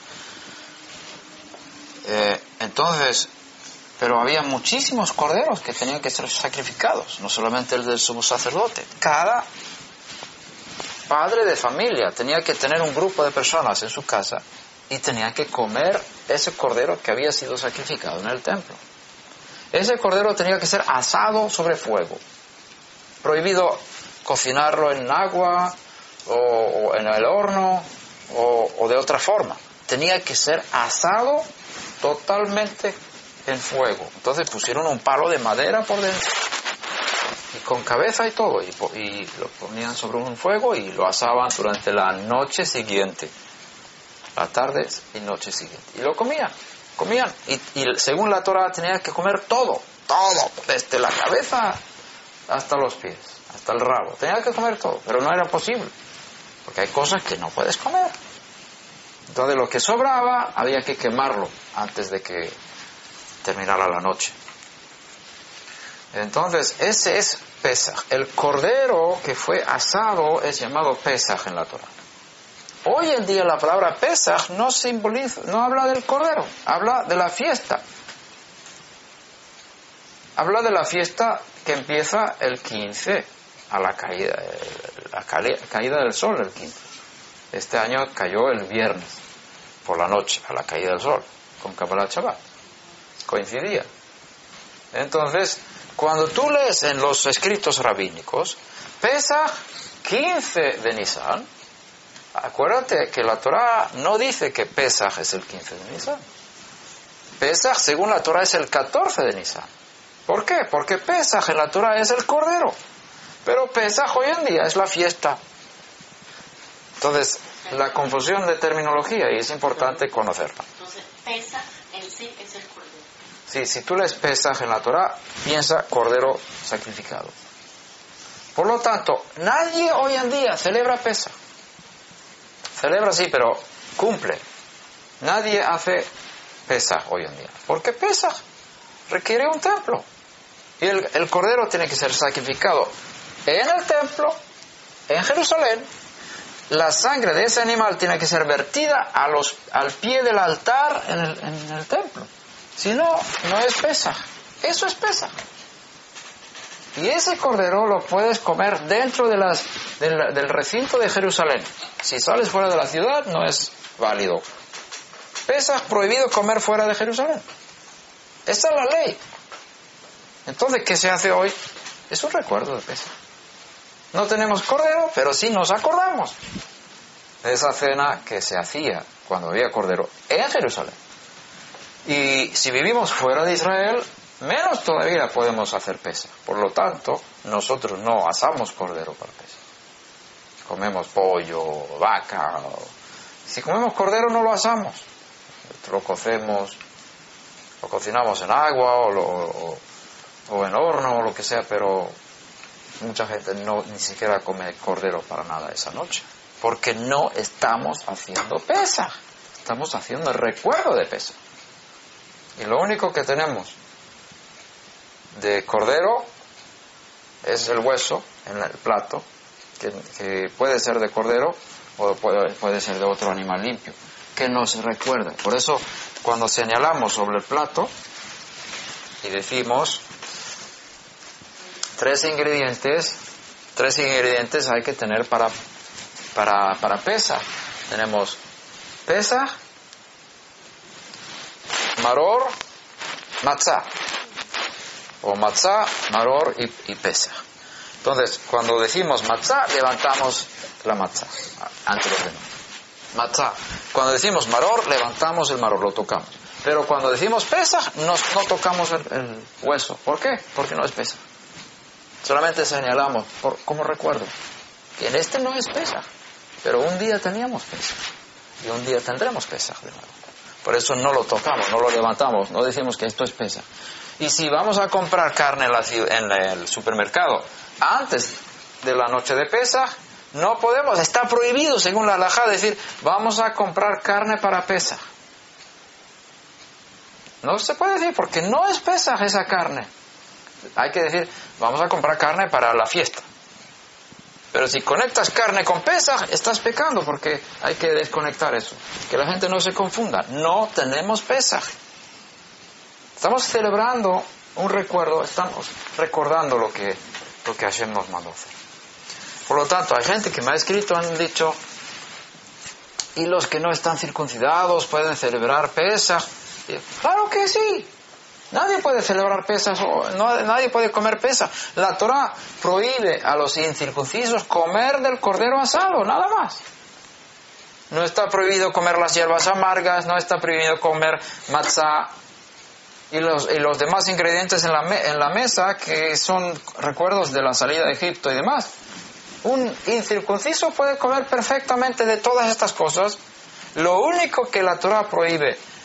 Eh, entonces, pero había muchísimos corderos que tenían que ser sacrificados, no solamente el del sumo sacerdote. Cada padre de familia tenía que tener un grupo de personas en su casa y tenía que comer ese cordero que había sido sacrificado en el templo. Ese cordero tenía que ser asado sobre fuego. Prohibido cocinarlo en agua o, o en el horno o, o de otra forma. Tenía que ser asado totalmente en fuego. Entonces pusieron un palo de madera por dentro y con cabeza y todo, y, y lo ponían sobre un fuego y lo asaban durante la noche siguiente, la tarde y noche siguiente, y lo comían comían. Y, y según la Torah tenían que comer todo, todo, desde la cabeza hasta los pies, hasta el rabo. Tenían que comer todo, pero no era posible, porque hay cosas que no puedes comer. Entonces lo que sobraba había que quemarlo antes de que terminara la noche. Entonces ese es Pesaj. El cordero que fue asado es llamado Pesaj en la Torah. Hoy en día la palabra Pesaj no simboliza, no habla del cordero, habla de la fiesta. Habla de la fiesta que empieza el quince, a la caída, la caída del sol el quince. Este año cayó el viernes por la noche, a la caída del sol, con Kabbalat Shabbat. Coincidía. Entonces, cuando tú lees en los escritos rabínicos, Pesaj quince de Nisan, acuérdate que la Torah no dice que Pesaj es el quince de Nisan. Pesaj, según la Torah, es el catorce de Nisan. ¿Por qué? Porque Pesaj en la Torah es el cordero. Pero Pesaj hoy en día es la fiesta. Entonces, la confusión de terminología, y es importante conocerla. Entonces, Pesaj en sí es el cordero. Sí, si tú lees Pesaj en la Torah, piensa cordero sacrificado. Por lo tanto, nadie hoy en día celebra Pesaj. Celebra sí, pero cumple. Nadie hace Pesaj hoy en día. Porque Pesaj requiere un templo. Y el, el cordero tiene que ser sacrificado en el templo, en Jerusalén. La sangre de ese animal tiene que ser vertida a los, al pie del altar en el, en el templo. Si no, no es Pesaj. Eso es Pesaj. Y ese cordero lo puedes comer dentro de las, del, del recinto de Jerusalén. Si sales fuera de la ciudad, no es válido. Pesaj, prohibido comer fuera de Jerusalén. Esa es la ley. Entonces, ¿qué se hace hoy? Es un recuerdo de Pesaj. No tenemos cordero, pero sí nos acordamos de esa cena que se hacía cuando había cordero en Jerusalén. Y si vivimos fuera de Israel, menos todavía podemos hacer Pesaj. Por lo tanto, nosotros no asamos cordero para Pesaj. Comemos pollo, vaca. Si comemos cordero, no lo asamos. Lo cocemos, lo cocinamos en agua o, lo, o, o en horno o lo que sea, pero mucha gente no ni siquiera come cordero para nada esa noche. Porque no estamos haciendo Pesaj. Estamos haciendo el recuerdo de Pesaj. Y lo único que tenemos de cordero es el hueso en el plato, que, que puede ser de cordero o puede, puede ser de otro animal limpio, que nos recuerda. Por eso, cuando señalamos sobre el plato y decimos tres ingredientes, tres ingredientes hay que tener para, para, para Pesaj. Tenemos Pesaj, maror, matzah, o matzah, maror y, y Pesaj. Entonces, cuando decimos matzah, levantamos la matzah ante los demás. Matzah. Cuando decimos maror, levantamos el maror, lo tocamos. Pero cuando decimos Pesaj, no, no tocamos el, el hueso. ¿Por qué? Porque no es Pesaj. Solamente señalamos, por, como recuerdo, que en este no es Pesaj, pero un día teníamos Pesaj y un día tendremos Pesaj de nuevo. Por eso no lo tocamos, no lo levantamos, no decimos que esto es Pesaj. Y si vamos a comprar carne en, la, en el supermercado antes de la noche de Pesaj, no podemos, está prohibido según la halajá decir vamos a comprar carne para Pesaj. No se puede decir porque no es Pesaj esa carne. Hay que decir vamos a comprar carne para la fiesta. Pero si conectas carne con Pesaj, estás pecando porque hay que desconectar eso. Que la gente no se confunda. No tenemos Pesaj. Estamos celebrando un recuerdo, estamos recordando lo que, lo que Hashem nos mandó hacer. Por lo tanto, hay gente que me ha escrito, han dicho, ¿y los que no están circuncidados pueden celebrar Pesaj? Y, claro que sí. Nadie puede celebrar Pesaj, no, nadie puede comer Pesaj. La Torah prohíbe a los incircuncisos comer del cordero asado, nada más. No está prohibido comer las hierbas amargas, no está prohibido comer matzah y los, y los demás ingredientes en la, me, en la mesa que son recuerdos de la salida de Egipto y demás. Un incircunciso puede comer perfectamente de todas estas cosas. Lo único que la Torah prohíbe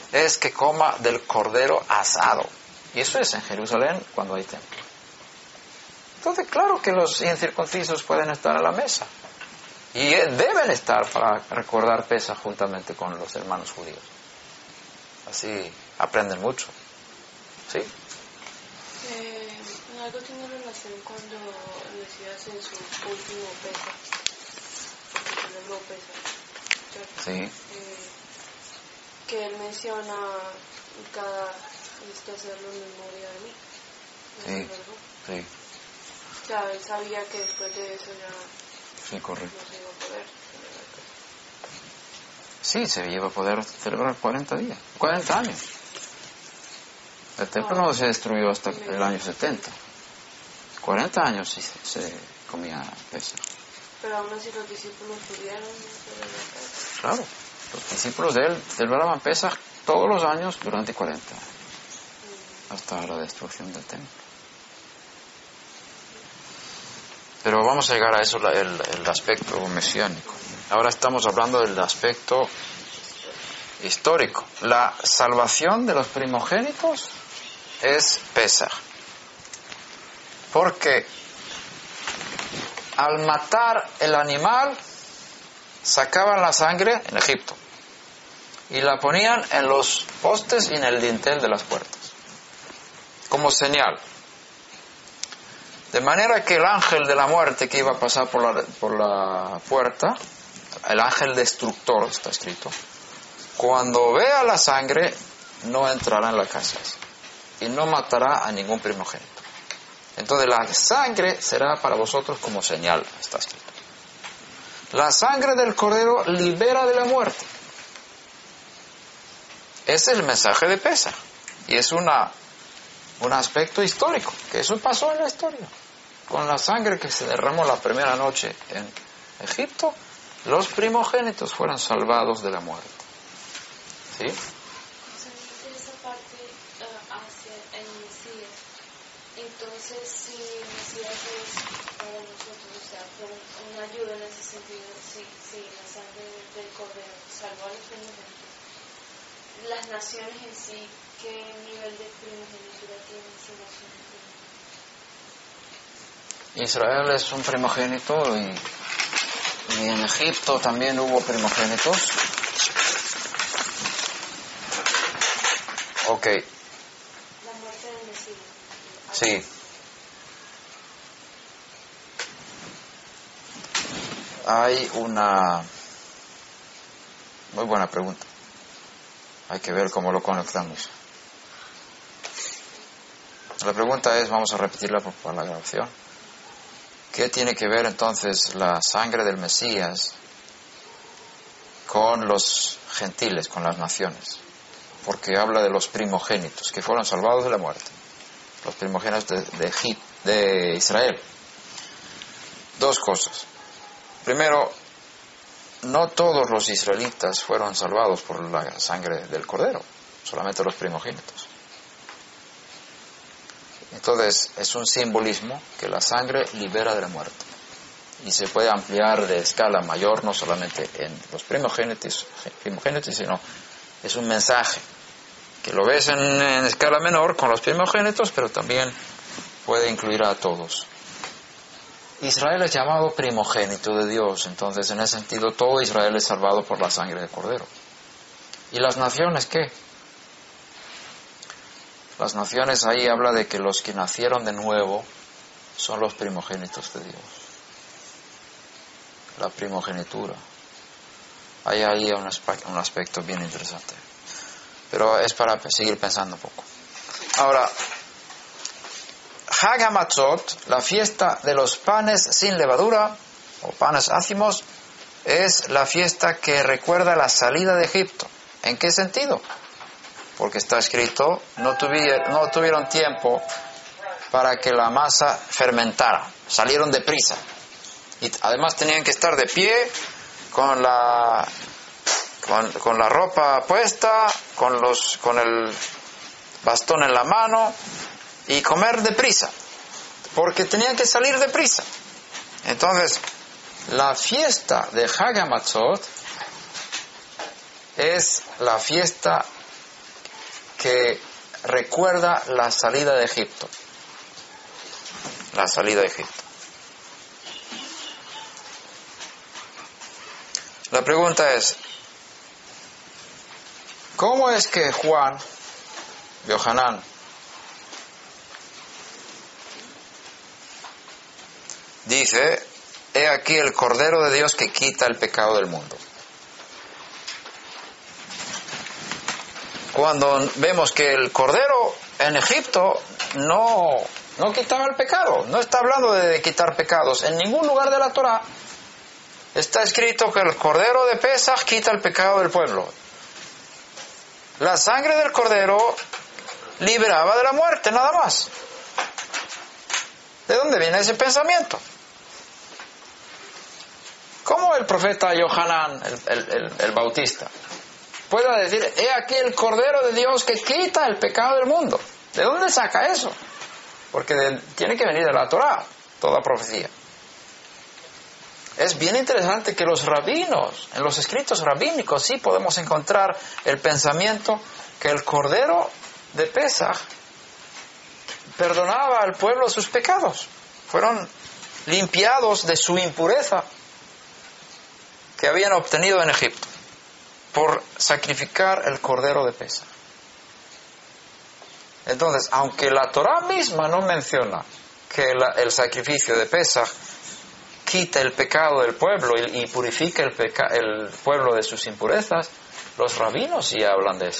es que coma del cordero asado. Y eso es en Jerusalén cuando hay templo. Entonces, claro que los incircuncisos pueden estar a la mesa. Y deben estar para recordar Pesaj juntamente con los hermanos judíos. Así aprenden mucho. ¿Sí? Eh, algo tiene relación cuando el Mesías en su último Pesaj, porque celebró Pesaj, Sí. eh, que él menciona cada esto hacerlo en memoria de mí. ¿No Sí. es verdad? Sí, O sea, él sabía que después de eso ya sí, correcto. no se iba a poder celebrar Pesaj. Sí, se iba a poder celebrar cuarenta días, cuarenta años. El templo no se destruyó hasta el año setenta. cuarenta años sí se, se comía Pesaj. Pero aún así los discípulos pudieron celebrar Pesaj. Claro, los discípulos de él celebraban Pesaj todos los años durante cuarenta años, hasta la destrucción del templo. Pero vamos a llegar a eso, el, el aspecto mesiánico. Ahora estamos hablando del aspecto histórico. La salvación de los primogénitos es Pesaj. Porque al matar el animal, sacaban la sangre en Egipto y la ponían en los postes y en el dintel de las puertas, como señal. De manera que el ángel de la muerte que iba a pasar por la, por la puerta, el ángel destructor, está escrito, cuando vea la sangre, no entrará en la casa y no matará a ningún primogénito. Entonces la sangre será para vosotros como señal, está escrito. La sangre del cordero libera de la muerte. Ese es el mensaje de Pesaj. Y es una, un aspecto histórico, que eso pasó en la historia. Con la sangre que se derramó la primera noche en Egipto, los primogénitos fueron salvados de la muerte. ¿Sí? Esa parte uh, hacia el Mesías. Entonces, si el Mesías es para nosotros, o sea, fue una ayuda en ese sentido, si, si la sangre del cordero salvó a los primogénitos, las naciones en sí, ¿qué nivel de primogenitura tienen si no son primogénitos? Israel es un primogénito y, y en Egipto también hubo primogénitos. Ok. La muerte del Mesías. Sí. Hay una muy buena pregunta. Hay que ver cómo lo conectamos. La pregunta es, vamos a repetirla por, por la grabación. ¿Qué tiene que ver entonces la sangre del Mesías con los gentiles, con las naciones? Porque habla de los primogénitos que fueron salvados de la muerte. Los primogénitos de, de, Egip, de Israel. Dos cosas. Primero, no todos los israelitas fueron salvados por la sangre del cordero, solamente los primogénitos. Entonces, es un simbolismo que la sangre libera de la muerte. Y se puede ampliar de escala mayor, no solamente en los primogénitos, primogénitos sino es un mensaje que lo ves en, en escala menor con los primogénitos, pero también puede incluir a todos. Israel es llamado primogénito de Dios, entonces en ese sentido todo Israel es salvado por la sangre del cordero. ¿Y las naciones qué? Las naciones, ahí habla de que los que nacieron de nuevo son los primogénitos de Dios. La primogenitura. Hay ahí un aspecto, un aspecto bien interesante. Pero es para seguir pensando un poco. Ahora, Hag HaMatzot, la fiesta de los panes sin levadura, o panes ácimos, es la fiesta que recuerda la salida de Egipto. ¿En qué sentido? Porque está escrito, no tuvieron, no tuvieron tiempo para que la masa fermentara, salieron deprisa. Y además tenían que estar de pie, con la, con, con la ropa puesta, con, los, con el bastón en la mano, y comer deprisa, porque tenían que salir deprisa. Entonces, la fiesta de Hag HaMatzot es la fiesta que recuerda la salida de Egipto. La salida de Egipto. La pregunta es, ¿cómo es que Juan, Yohanan, dice, he aquí el Cordero de Dios que quita el pecado del mundo? Cuando vemos que el Cordero en Egipto no, no quitaba el pecado, no está hablando de quitar pecados. En ningún lugar de la Torá está escrito que el Cordero de Pesaj quita el pecado del pueblo. La sangre del Cordero liberaba de la muerte, nada más. ¿De dónde viene ese pensamiento? ¿Cómo el profeta Yohanan, el, el, el, el Bautista, pueda decir, he aquí el Cordero de Dios que quita el pecado del mundo? ¿De dónde saca eso? Porque de, tiene que venir de la Torá, toda profecía. Es bien interesante que los rabinos, en los escritos rabínicos, sí podemos encontrar el pensamiento que el Cordero de Pesaj perdonaba al pueblo sus pecados. Fueron limpiados de su impureza que habían obtenido en Egipto por sacrificar el Cordero de Pesaj. Entonces, aunque la Torá misma no menciona que la, el sacrificio de Pesaj quita el pecado del pueblo y, y purifica el, peca, el pueblo de sus impurezas, los rabinos sí hablan de eso.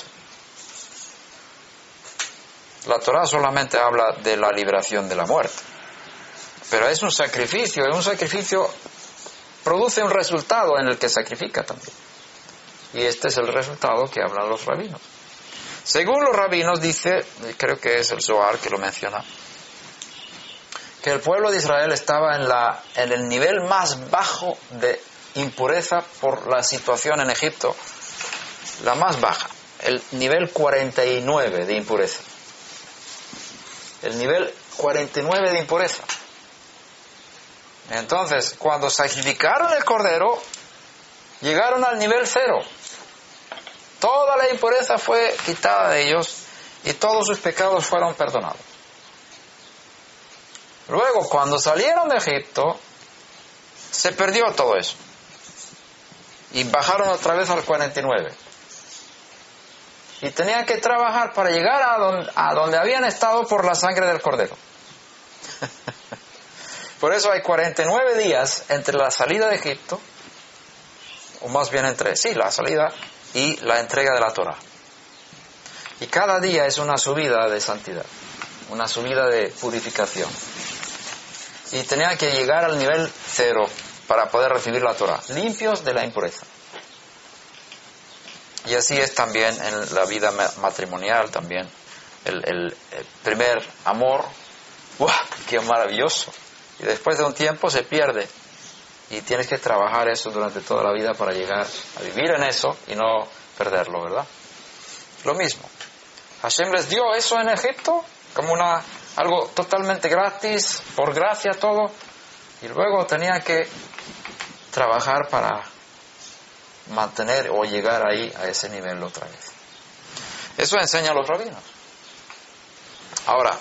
La Torá solamente habla de la liberación de la muerte, pero es un sacrificio, y un sacrificio produce un resultado en el que sacrifica también. Y este es el resultado que hablan los rabinos. Según los rabinos, dice, creo que es el Zohar que lo menciona, que el pueblo de Israel estaba en, la, en el nivel más bajo de impureza por la situación en Egipto, la más baja, el nivel cuarenta y nueve de impureza. El nivel cuarenta y nueve de impureza. Entonces, cuando sacrificaron el Cordero, llegaron al nivel cero. Toda la impureza fue quitada de ellos y todos sus pecados fueron perdonados. Luego, cuando salieron de Egipto, se perdió todo eso. Y bajaron otra vez al cuarenta y nueve. Y tenían que trabajar para llegar a donde, a donde habían estado por la sangre del Cordero. Por eso hay cuarenta y nueve días entre la salida de Egipto, o más bien entre, sí, la salida y la entrega de la Torá. Y cada día es una subida de santidad, una subida de purificación. Y tenían que llegar al nivel cero para poder recibir la Torá, limpios de la impureza. Y así es también en la vida matrimonial también. El, el, el primer amor, ¡guau!, ¡qué maravilloso! Y después de un tiempo se pierde. Y tienes que trabajar eso durante toda la vida para llegar a vivir en eso y no perderlo, ¿verdad? Lo mismo. Hashem les dio eso en Egipto como una algo totalmente gratis, por gracia todo. Y luego tenían que trabajar para mantener o llegar ahí a ese nivel otra vez. Eso enseña a los rabinos. Ahora,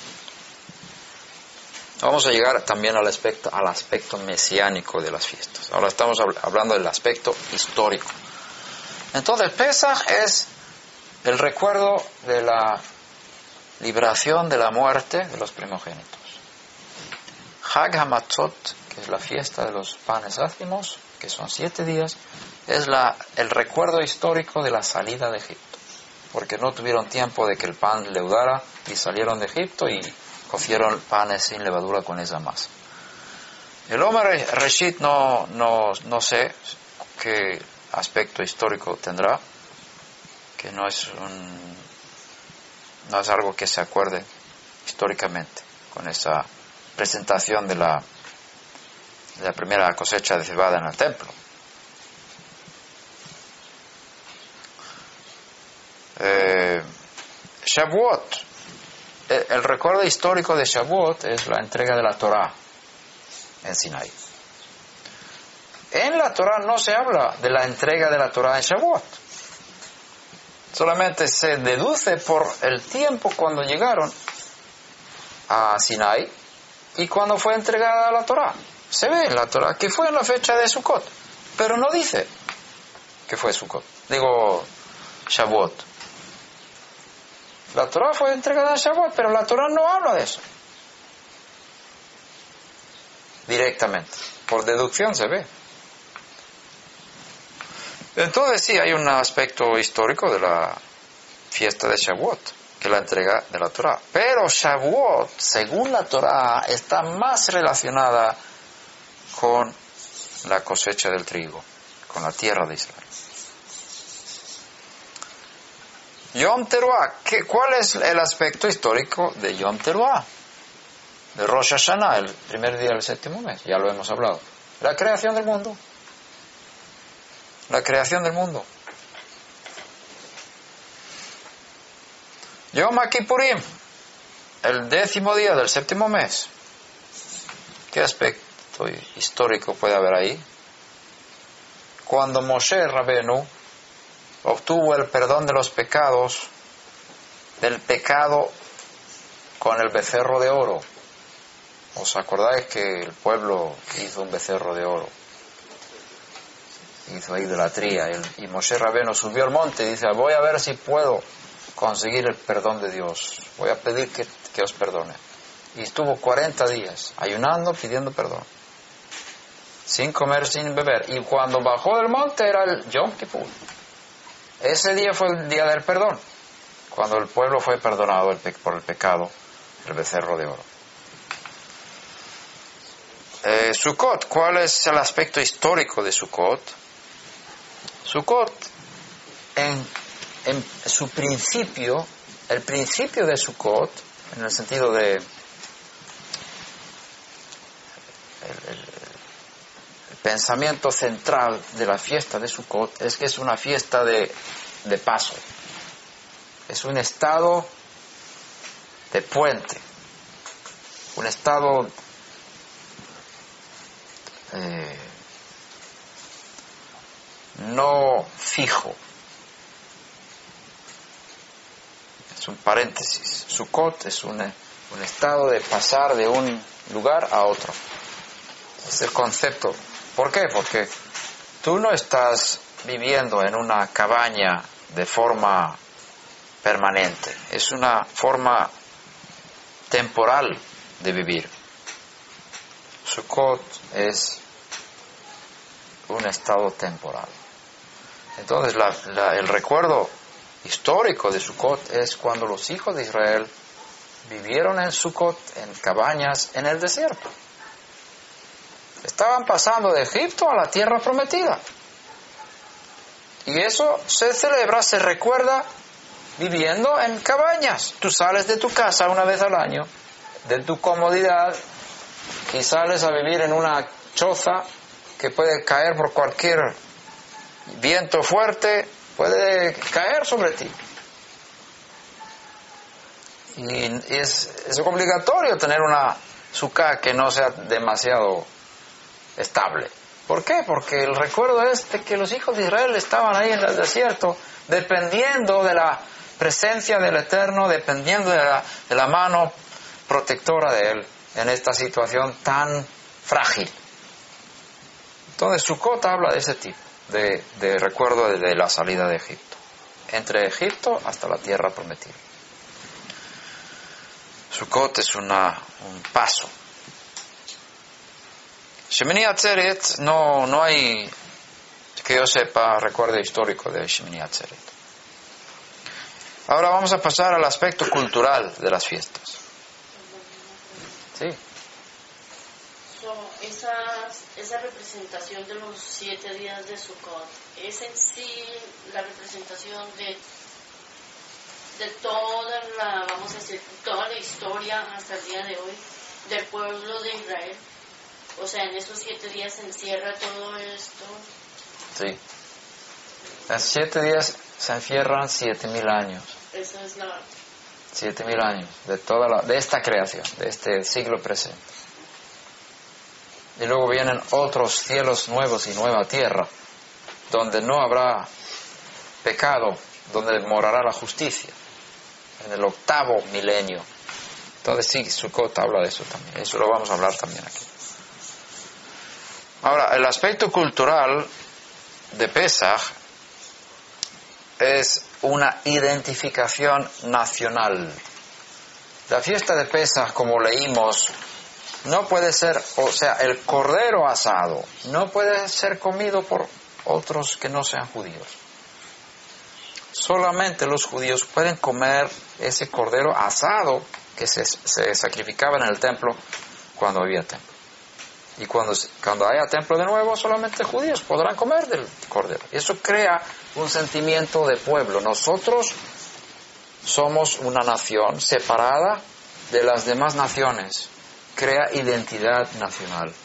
vamos a llegar también al aspecto, al aspecto mesiánico de las fiestas. Ahora estamos hablando del aspecto histórico. Entonces, Pesaj es el recuerdo de la liberación de la muerte de los primogénitos. Hag HaMatzot, que es la fiesta de los panes ácimos, que son siete días, es la, el recuerdo histórico de la salida de Egipto. Porque no tuvieron tiempo de que el pan leudara y salieron de Egipto y cocieron panes sin levadura con esa masa. El Omer Reshit no, no, no sé qué aspecto histórico tendrá, que no es un, no es algo que se acuerde históricamente con esa presentación de la, de la primera cosecha de cebada en el templo. Eh, Shavuot, el, el recuerdo histórico de Shavuot es la entrega de la Torá en Sinai. En la Torá no se habla de la entrega de la Torá en Shavuot. Solamente se deduce por el tiempo cuando llegaron a Sinai y cuando fue entregada la Torá. Se ve en la Torá que fue en la fecha de Sukkot, pero no dice que fue Sukkot. Digo, Shavuot. La Torá fue entregada en Shavuot, pero la Torá no habla de eso directamente. Por deducción se ve. Entonces sí hay un aspecto histórico de la fiesta de Shavuot, que la entrega de la Torá. Pero Shavuot, según la Torá, está más relacionada con la cosecha del trigo, con la tierra de Israel. Yom Teruah, ¿qué, ¿cuál es el aspecto histórico de Yom Teruah? De Rosh Hashanah, el primer día del séptimo mes, ya lo hemos hablado. La creación del mundo. La creación del mundo. Yom Kippurim, el décimo día del séptimo mes. ¿Qué aspecto histórico puede haber ahí? Cuando Moshe Rabenu obtuvo el perdón de los pecados, del pecado con el becerro de oro. ¿Os acordáis que el pueblo hizo un becerro de oro? Hizo idolatría. Y Moshe Rabenu subió al monte y dice, voy a ver si puedo conseguir el perdón de Dios. Voy a pedir que, que os perdone. Y estuvo cuarenta días ayunando, pidiendo perdón. Sin comer, sin beber. Y cuando bajó del monte era el Yom Kippur. Ese día fue el día del perdón. Cuando el pueblo fue perdonado el pe- por el pecado, el becerro de oro. Eh, Sukkot, ¿cuál es el aspecto histórico de Sukkot? Sukkot, en, en su principio, el principio de Sukkot, en el sentido de el, el, el pensamiento central de la fiesta de Sukkot, es que es una fiesta de, de paso, es un estado de puente, un estado eh, no fijo. Es un paréntesis. Sukkot es un, un estado de pasar de un lugar a otro. Es el concepto. ¿Por qué? Porque tú no estás viviendo en una cabaña de forma permanente. Es una forma temporal de vivir. Sukkot es un estado temporal. Entonces la, la, el recuerdo histórico de Sukkot es cuando los hijos de Israel vivieron en Sukkot, en cabañas en el desierto. Estaban pasando de Egipto a la tierra prometida. Y eso se celebra, se recuerda viviendo en cabañas. Tú sales de tu casa una vez al año, de tu comodidad, y sales a vivir en una choza que puede caer por cualquier viento fuerte, puede caer sobre ti. Y es, es obligatorio tener una sukkah que no sea demasiado estable. ¿Por qué? Porque el recuerdo es de que los hijos de Israel estaban ahí en el desierto, dependiendo de la presencia del Eterno, dependiendo de la, de la mano protectora de Él en esta situación tan frágil. Entonces Sukkot habla de ese tipo de, de recuerdo de, de la salida de Egipto, entre Egipto hasta la tierra prometida. Sukkot es una, un paso. Shemini Atzeret, no, no hay, que yo sepa, recuerdo histórico de Shemini Atzeret. Ahora vamos a pasar al aspecto cultural de las fiestas. Sí. So, esa, esa representación de los siete días de Sukkot es en sí la representación de, de toda la, vamos a decir, toda la historia hasta el día de hoy del pueblo de Israel. O sea, en esos siete días se encierra todo esto. Sí. En siete días se encierran siete mil años. Esa es la... Siete mil años de toda la, de esta creación, de este siglo presente. Y luego vienen otros cielos nuevos y nueva tierra, donde no habrá pecado donde morará la justicia, en el octavo milenio. Entonces sí, Sukkot habla de eso también, eso lo vamos a hablar también aquí. Ahora, el aspecto cultural de Pesaj es una identificación nacional. La fiesta de Pesaj, como leímos, no puede ser, o sea, el cordero asado no puede ser comido por otros que no sean judíos. Solamente los judíos pueden comer ese cordero asado que se, se sacrificaba en el templo cuando había templo. Y cuando, cuando haya templo de nuevo, solamente judíos podrán comer del cordero. Eso crea un sentimiento de pueblo. Nosotros somos una nación separada de las demás naciones. Crea identidad nacional.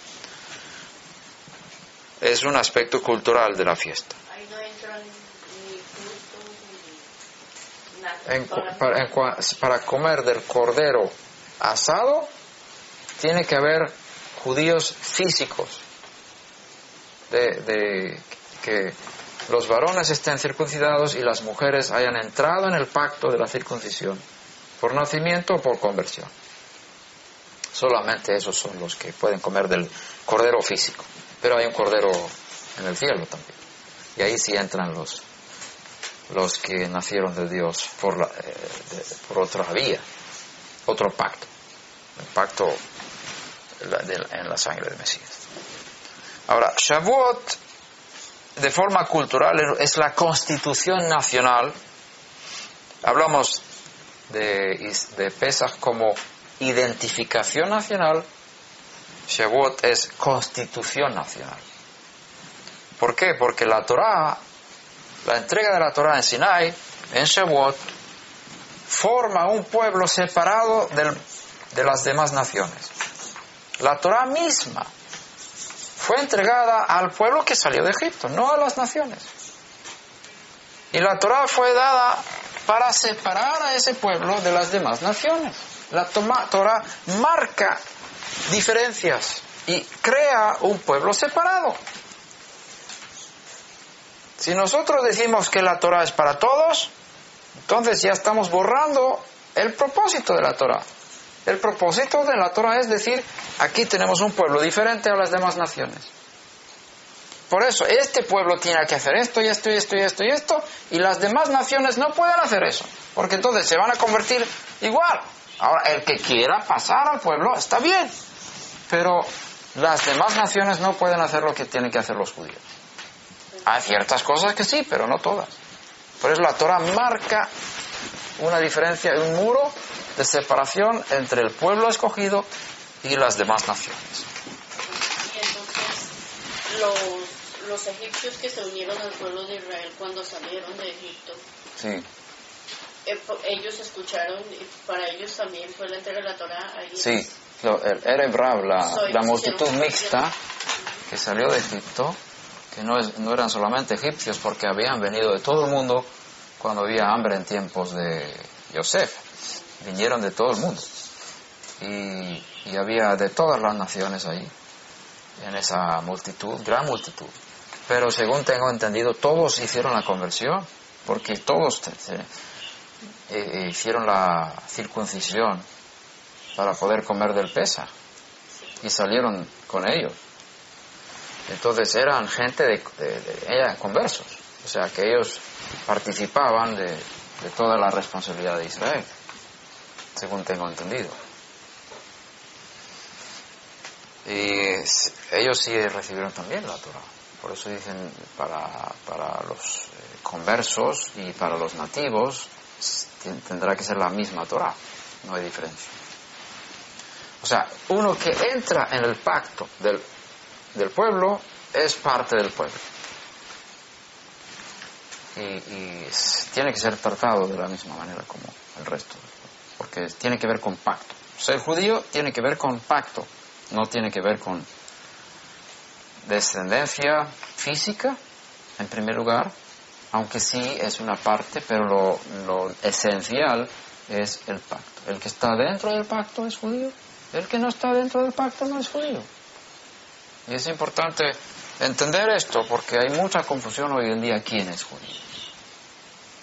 Es un aspecto cultural de la fiesta. Ahí no entran ni frutos ni nada. En, para, en, para comer del cordero asado, tiene que haber judíos físicos, de, de que los varones estén circuncidados y las mujeres hayan entrado en el pacto de la circuncisión, por nacimiento o por conversión. Solamente esos son los que pueden comer del cordero físico. Pero hay un cordero en el cielo también. Y ahí sí entran los, los que nacieron de Dios por, la, eh, de, por otra vía, otro pacto. El pacto la, de, en la sangre del Mesías. Ahora, Shavuot, de forma cultural, es la constitución nacional. Hablamos de, de Pesaj como identificación nacional. Shavuot es constitución nacional. ¿Por qué? Porque la Torá, la entrega de la Torá en Sinai, en Shavuot, forma un pueblo separado del, de las demás naciones. La Torá misma fue entregada al pueblo que salió de Egipto, no a las naciones. Y la Torá fue dada para separar a ese pueblo de las demás naciones. La Torá marca diferencias y crea un pueblo separado. Si nosotros decimos que la Torá es para todos, entonces ya estamos borrando el propósito de la Torá. El propósito de la Torá es decir, aquí tenemos un pueblo diferente a las demás naciones. Por eso, este pueblo tiene que hacer esto y esto y esto y esto y esto, y las demás naciones no pueden hacer eso, porque entonces se van a convertir igual. Ahora, el que quiera pasar al pueblo está bien, pero las demás naciones no pueden hacer lo que tienen que hacer los judíos. Hay ciertas cosas que sí, pero no todas. Por eso la Torá marca una diferencia, un muro de separación entre el pueblo escogido y las demás naciones. Y entonces los, los egipcios que se unieron al pueblo de Israel cuando salieron de Egipto, sí. ellos escucharon, y para ellos también fue la entrega de la Torá. Ahí sí, es, lo, el Erev Rav, la, soy, la multitud mixta que salió de Egipto, que no, es, no eran solamente egipcios, porque habían venido de todo el mundo cuando había hambre en tiempos de Yosef. Vinieron de todo el mundo. Y, y había de todas las naciones ahí, en esa multitud, gran multitud. Pero según tengo entendido, todos hicieron la conversión, porque todos te, te, eh, hicieron la circuncisión para poder comer del Pesaj. Y salieron con ellos. Entonces eran gente de, de, de eran conversos, o sea que ellos participaban de, de toda la responsabilidad de Israel, según tengo entendido. Y ellos sí recibieron también la Torá, por eso dicen para, para los eh, conversos y para los nativos tendrá que ser la misma Torá, no hay diferencia. O sea, uno que entra en el pacto del del pueblo es parte del pueblo y, y tiene que ser tratado de la misma manera como el resto, porque tiene que ver con pacto. Ser judío tiene que ver con pacto, no tiene que ver con descendencia física en primer lugar, aunque sí es una parte, pero lo, lo esencial es el pacto. El que está dentro del pacto es judío, el que no está dentro del pacto no es judío. Y es importante entender esto porque hay mucha confusión hoy en día quién es judío.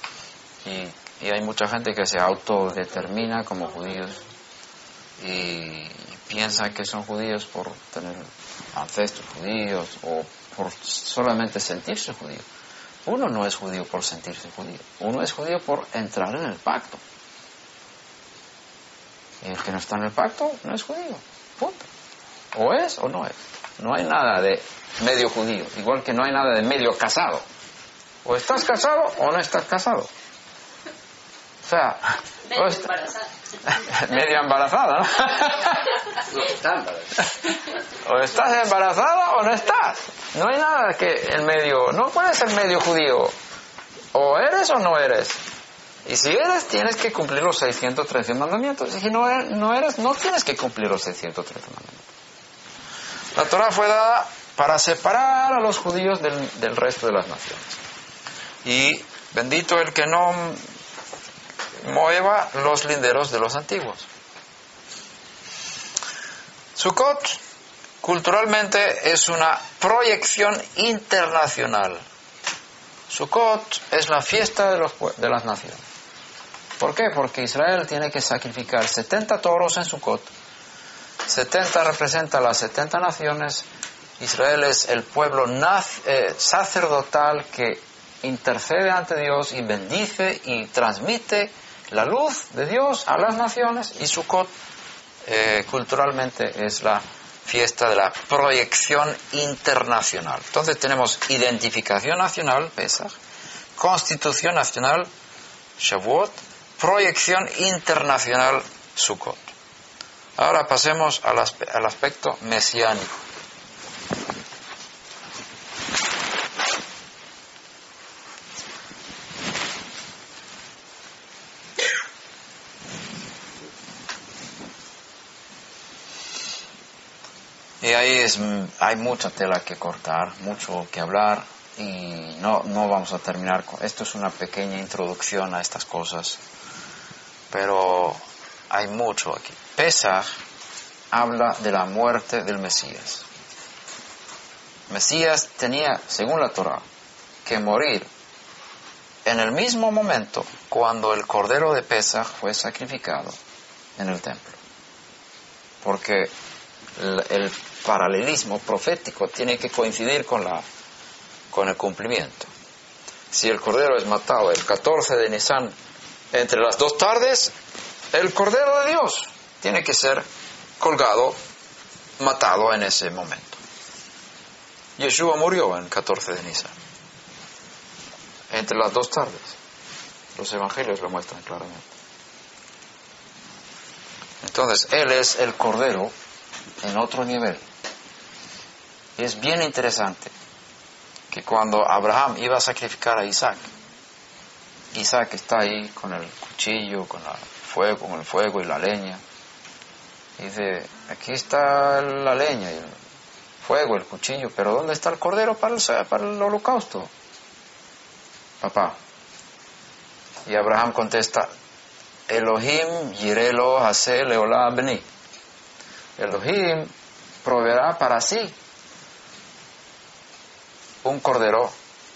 Y, y hay mucha gente que se autodetermina como judíos y piensa que son judíos por tener ancestros judíos o por solamente sentirse judío. Uno no es judío por sentirse judío, uno es judío por entrar en el pacto. Y el que no está en el pacto no es judío, punto. O es o no es. No hay nada de medio judío, igual que no hay nada de medio casado. O estás casado o no estás casado. O sea, medio o está, embarazada. medio embarazada, ¿no? No, está embarazada. O estás embarazada o no estás. No hay nada que el medio, no puedes ser medio judío. O eres o no eres. Y si eres, tienes que cumplir los seiscientos trece mandamientos. Y si no eres, no eres, no tienes que cumplir los seiscientos trece mandamientos. La Torah fue dada para separar a los judíos del, del resto de las naciones. Y bendito el que no mueva los linderos de los antiguos. Sukkot culturalmente es una proyección internacional. Sukkot es la fiesta de, los, de las naciones. ¿Por qué? Porque Israel tiene que sacrificar setenta toros en Sukkot. setenta representa las setenta naciones. Israel es el pueblo naz, eh, sacerdotal que intercede ante Dios y bendice y transmite la luz de Dios a las naciones. Y Sukkot eh, culturalmente es la fiesta de la proyección internacional. Entonces tenemos identificación nacional, Pesach, constitución nacional, Shavuot, proyección internacional, Sukkot. Ahora pasemos al, aspe- al aspecto mesiánico. Y ahí es, hay mucha tela que cortar, mucho que hablar, y no, no vamos a terminar con esto. Es una pequeña introducción a estas cosas, pero hay mucho aquí. Pesach habla de la muerte del Mesías. Mesías tenía, según la Torah, que morir en el mismo momento cuando el cordero de Pesach fue sacrificado en el templo, porque el, el paralelismo profético tiene que coincidir con la con el cumplimiento. Si el cordero es matado el catorce de Nisan entre las dos tardes, el cordero de Dios tiene que ser colgado, matado en ese momento. Yeshua murió en catorce de Nisan entre las dos tardes. Los evangelios lo muestran claramente. Entonces él es el cordero en otro nivel. Y es bien interesante que cuando Abraham iba a sacrificar a Isaac, Isaac está ahí con el cuchillo, con el fuego, con el fuego y la leña. Y dice, aquí está la leña y el fuego, el cuchillo, pero ¿dónde está el cordero para el, para el holocausto? Papá. Y Abraham contesta, Elohim yirelo hase leola beni. Elohim proveerá para sí un cordero,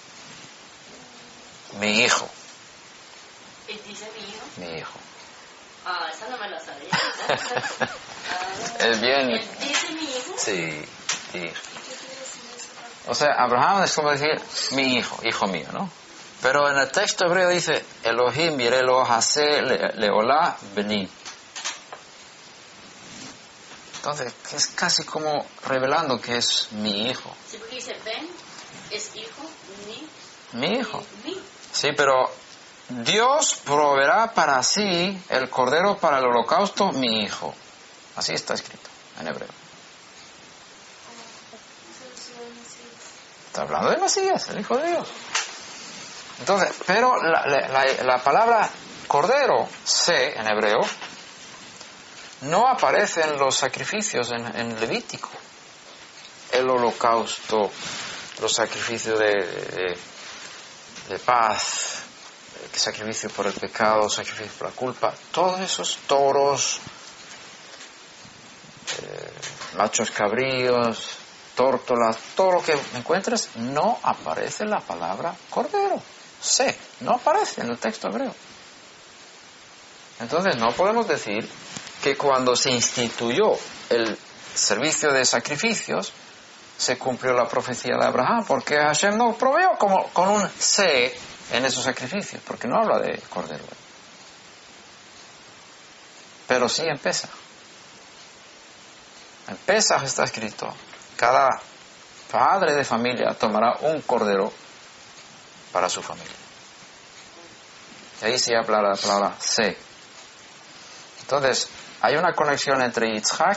mi hijo. ¿Y dice mi hijo? Mi hijo. Ah, esa no me la sabía. Ah, Es bien. ¿Él dice mi hijo? Sí, hijo. O sea, Abraham es como decir, mi hijo, hijo mío, ¿no? Pero en el texto hebreo dice, Elohim yirelo hase leola beni. Entonces, es casi como revelando que es mi hijo. Sí, porque dice, ven, es hijo, mi. Mi hijo. Mi. Sí, pero Dios proveerá para sí el cordero para el holocausto, mi hijo. Así está escrito en hebreo. Está hablando de Mesías, el Hijo de Dios. Entonces, pero la, la, la, la palabra cordero, se, en hebreo, no aparece en los sacrificios en, en Levítico. El holocausto, los sacrificios de, de, de paz, el sacrificio por el pecado, sacrificio por la culpa, todos esos toros, eh, machos cabríos, tórtolas, todo lo que encuentras, no aparece la palabra cordero. sé, no aparece en el texto hebreo. Entonces no podemos decir que cuando se instituyó el servicio de sacrificios se cumplió la profecía de Abraham, porque Hashem no proveó como, con un sé en esos sacrificios, porque no habla de cordero. Pero sí en Pesaj. En Pesaj está escrito, cada padre de familia tomará un cordero para su familia. Y ahí se habla la palabra sé. Entonces, hay una conexión entre Yitzhak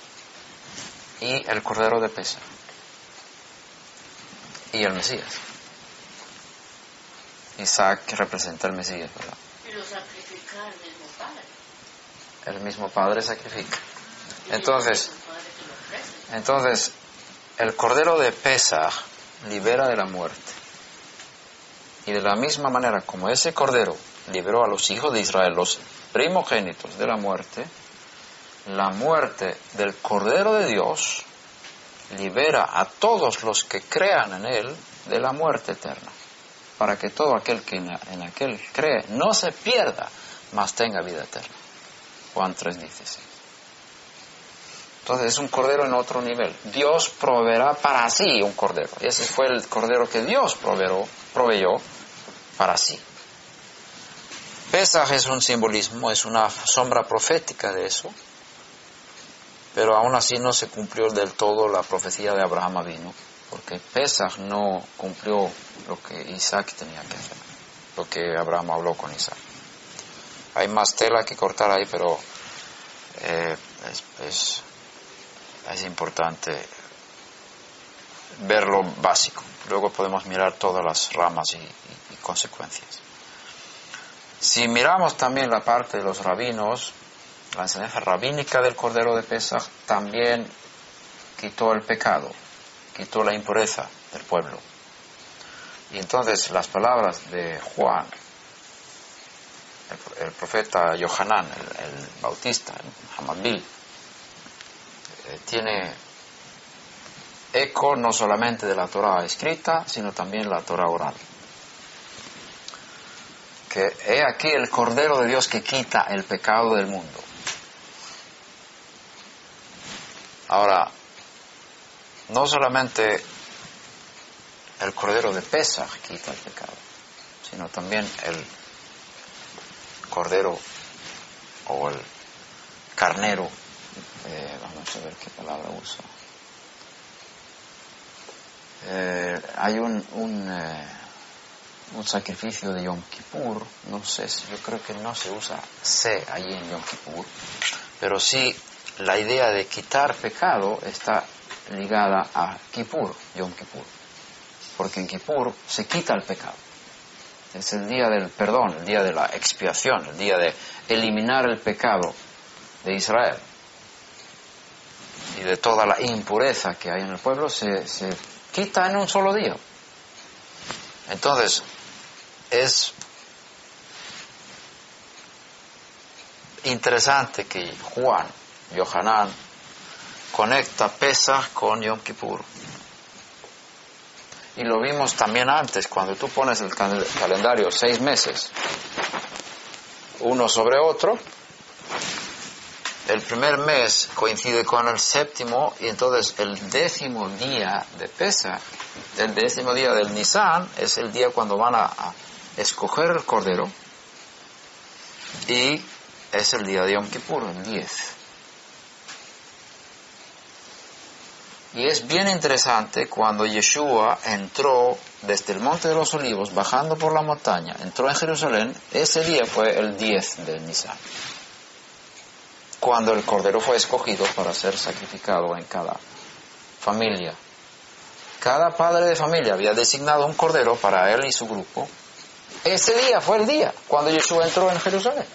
y el cordero de Pesaj. Y el Mesías. Isaac representa el Mesías, ¿verdad? Y lo sacrifica el mismo padre. El mismo padre sacrifica. Entonces, entonces el cordero de Pesaj libera de la muerte. Y de la misma manera como ese cordero liberó a los hijos de Israel, los primogénitos de la muerte, la muerte del cordero de Dios libera a todos los que crean en él de la muerte eterna, para que todo aquel que en aquel cree no se pierda, mas tenga vida eterna. Juan tres dieciséis. Entonces es un cordero en otro nivel. Dios proveerá para sí un cordero. Y ese fue el cordero que Dios proveeró, proveyó para sí. Pesaj es un simbolismo, es una sombra profética de eso, pero aún así no se cumplió del todo la profecía de Abraham Avinu, porque Pesaj no cumplió lo que Isaac tenía que hacer, lo que Abraham habló con Isaac. Hay más tela que cortar ahí, pero eh, es, es, es importante ver lo básico. Luego podemos mirar todas las ramas y, y, y consecuencias. Si miramos también la parte de los rabinos, la enseñanza rabínica del cordero de Pesaj también quitó el pecado, quitó la impureza del pueblo. Y entonces las palabras de Juan, el, el profeta Yohanan, el, el bautista, el Hamabil, eh, tiene eco no solamente de la Torah escrita, sino también la Torah oral. Que he aquí el Cordero de Dios que quita el pecado del mundo. Ahora, no solamente el Cordero de Pesaj quita el pecado, sino también el Cordero o el Carnero, eh, vamos a ver qué palabra usa. Eh, hay un, un, eh, un sacrificio de Yom Kippur, no sé, yo creo que no se usa se allí en Yom Kippur, pero sí la idea de quitar pecado está ligada a Kippur, Yom Kippur, porque en Kippur se quita el pecado. Es el día del perdón, el día de la expiación, el día de eliminar el pecado de Israel. Y de toda la impureza que hay en el pueblo se, se quita en un solo día. Entonces, es interesante que Juan, Yohanan, conecta Pesaj con Yom Kippur. Y lo vimos también antes, cuando tú pones el cal- calendario seis meses, uno sobre otro, el primer mes coincide con el séptimo, y entonces el décimo día de Pesaj, el décimo día del Nisan, es el día cuando van a, a escoger el cordero, y es el día de Yom Kippur, el diez. Y es bien interesante cuando Yeshua entró desde el Monte de los Olivos, bajando por la montaña, entró en Jerusalén, ese día fue el diez del Nisan, cuando el cordero fue escogido para ser sacrificado en cada familia. Cada padre de familia había designado un cordero para él y su grupo. Ese día fue el día cuando Yeshua entró en Jerusalén.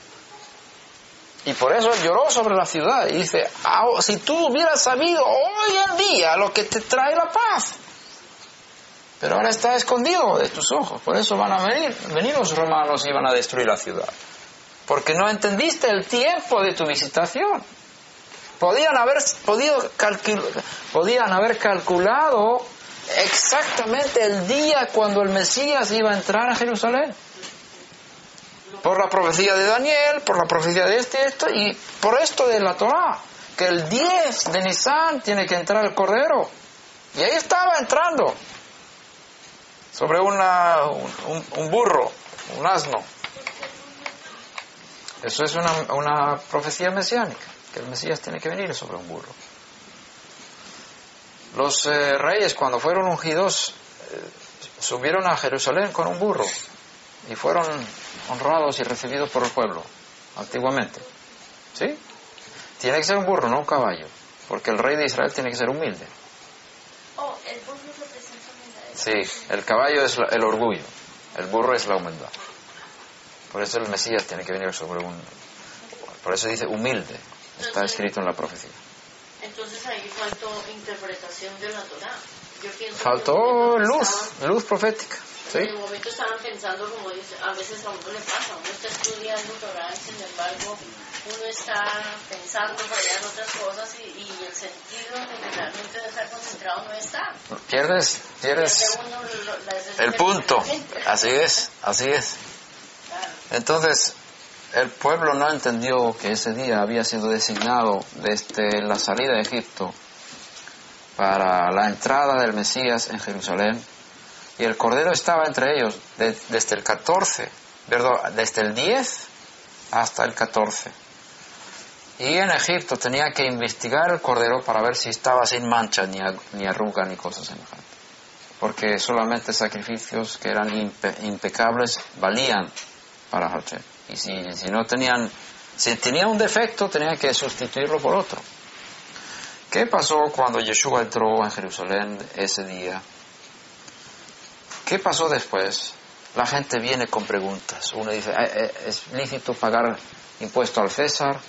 Y por eso lloró sobre la ciudad y dice, oh, si tú hubieras sabido hoy en día lo que te trae la paz, pero ahora está escondido de tus ojos, por eso van a venir, venir los romanos y van a destruir la ciudad, porque no entendiste el tiempo de tu visitación. Podían haber, podido calcul, podían haber calculado exactamente el día cuando el Mesías iba a entrar a Jerusalén. Por la profecía de Daniel, por la profecía de este, esto, y por esto de la Torá, que el diez de Nisan tiene que entrar el Cordero. Y ahí estaba entrando, sobre una, un, un burro, un asno. Eso es una, una profecía mesiánica, que el Mesías tiene que venir sobre un burro. Los eh, reyes, cuando fueron ungidos, eh, subieron a Jerusalén con un burro y fueron honrados y recibidos por el pueblo, antiguamente. ¿Sí? Tiene que ser un burro, no un caballo, porque el rey de Israel tiene que ser humilde. Oh, el burro representa humildad. Sí, el caballo es la, el orgullo, el burro es la humildad. Por eso el Mesías tiene que venir sobre un... Por eso dice humilde, está escrito en la profecía. Entonces ahí faltó interpretación de la Torá. Yo pienso Faltó que luz, estaban, luz profética. ¿Sí? en el momento estaban pensando, como dice, a veces a uno le pasa, uno está estudiando Torá y sin embargo uno está pensando por allá en otras cosas y, y el sentido en el que realmente debe estar concentrado no está. Pierdes, pierdes Pierde uno lo- la esencia el punto. completamente. Así es, así es. Claro. Entonces, el pueblo no entendió que ese día había sido designado desde la salida de Egipto para la entrada del Mesías en Jerusalén, y el Cordero estaba entre ellos de, desde el catorce, perdón, desde el diez hasta el catorce. Y en Egipto tenía que investigar el Cordero para ver si estaba sin mancha, ni, ni arruga, ni cosas semejantes. Porque solamente sacrificios que eran impe, impecables valían para Hashem. Y si, si no tenían, si tenía un defecto, tenía que sustituirlo por otro. ¿Qué pasó cuando Yeshua entró en Jerusalén ese día? ¿Qué pasó después? La gente viene con preguntas. Uno dice, ¿es lícito pagar impuesto al César?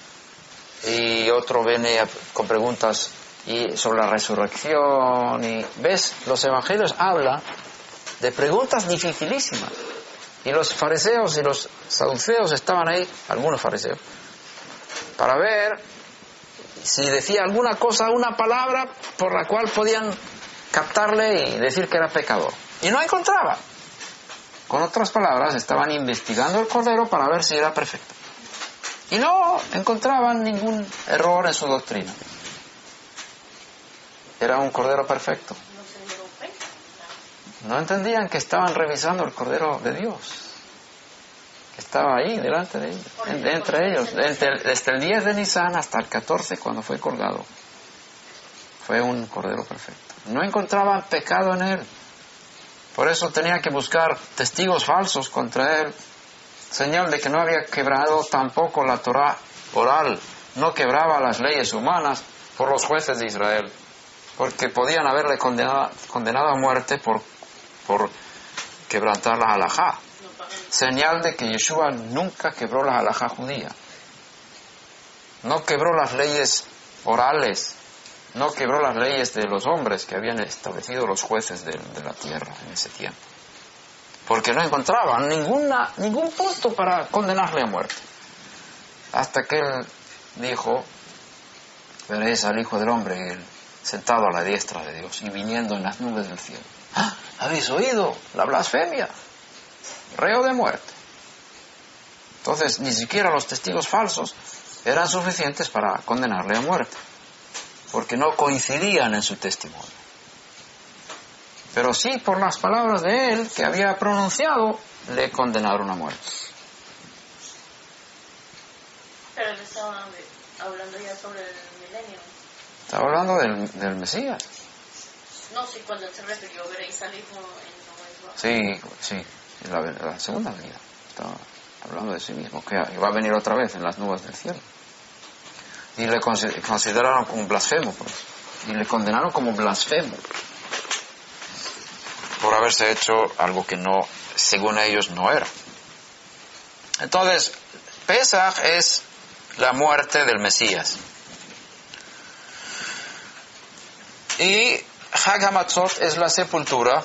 Y otro viene con preguntas y sobre la resurrección. Y ves, los evangelios hablan de preguntas dificilísimas. Y los fariseos y los saduceos estaban ahí, algunos fariseos, para ver si decía alguna cosa, una palabra por la cual podían captarle y decir que era pecador. Y no encontraban. Con otras palabras, estaban investigando el Cordero para ver si era perfecto. Y no encontraban ningún error en su doctrina. Era un Cordero perfecto. No se dieron cuenta. No entendían que estaban revisando el Cordero de Dios, que estaba ahí delante de ellos, en, entre ellos, desde, desde el diez de Nisan hasta el catorce, cuando fue colgado. Fue un Cordero perfecto. No encontraban pecado en él. Por eso tenía que buscar testigos falsos contra él, señal de que no había quebrado tampoco la Torá oral, no quebraba las leyes humanas por los jueces de Israel, porque podían haberle condenado, condenado a muerte por, por quebrantar la halajá, señal de que Yeshua nunca quebró la halajá judía, no quebró las leyes orales, no quebró las leyes de los hombres que habían establecido los jueces de, de la tierra en ese tiempo, porque no encontraban ninguna, ningún punto para condenarle a muerte, hasta que él dijo, veréis al Hijo del Hombre y él sentado a la diestra de Dios y viniendo en las nubes del cielo. ¿Ah? ¿Habéis oído la blasfemia? Reo de muerte. Entonces ni siquiera los testigos falsos eran suficientes para condenarle a muerte, porque no coincidían en su testimonio. Pero sí, por las palabras de él que había pronunciado, le condenaron a muerte. Pero él estaba hablando ya sobre el milenio. Estaba hablando del, del Mesías. No, sí, cuando él se refirió, veréis al Hijo en nubes. Sí, sí, la, la segunda venida. Estaba hablando de sí mismo, que va a venir otra vez en las nubes del cielo. Y le consideraron como blasfemo, pues, y le condenaron como blasfemo por haberse hecho algo que no, según ellos, no era. Entonces, Pesaj es la muerte del Mesías. Y Hag HaMatzot es la sepultura.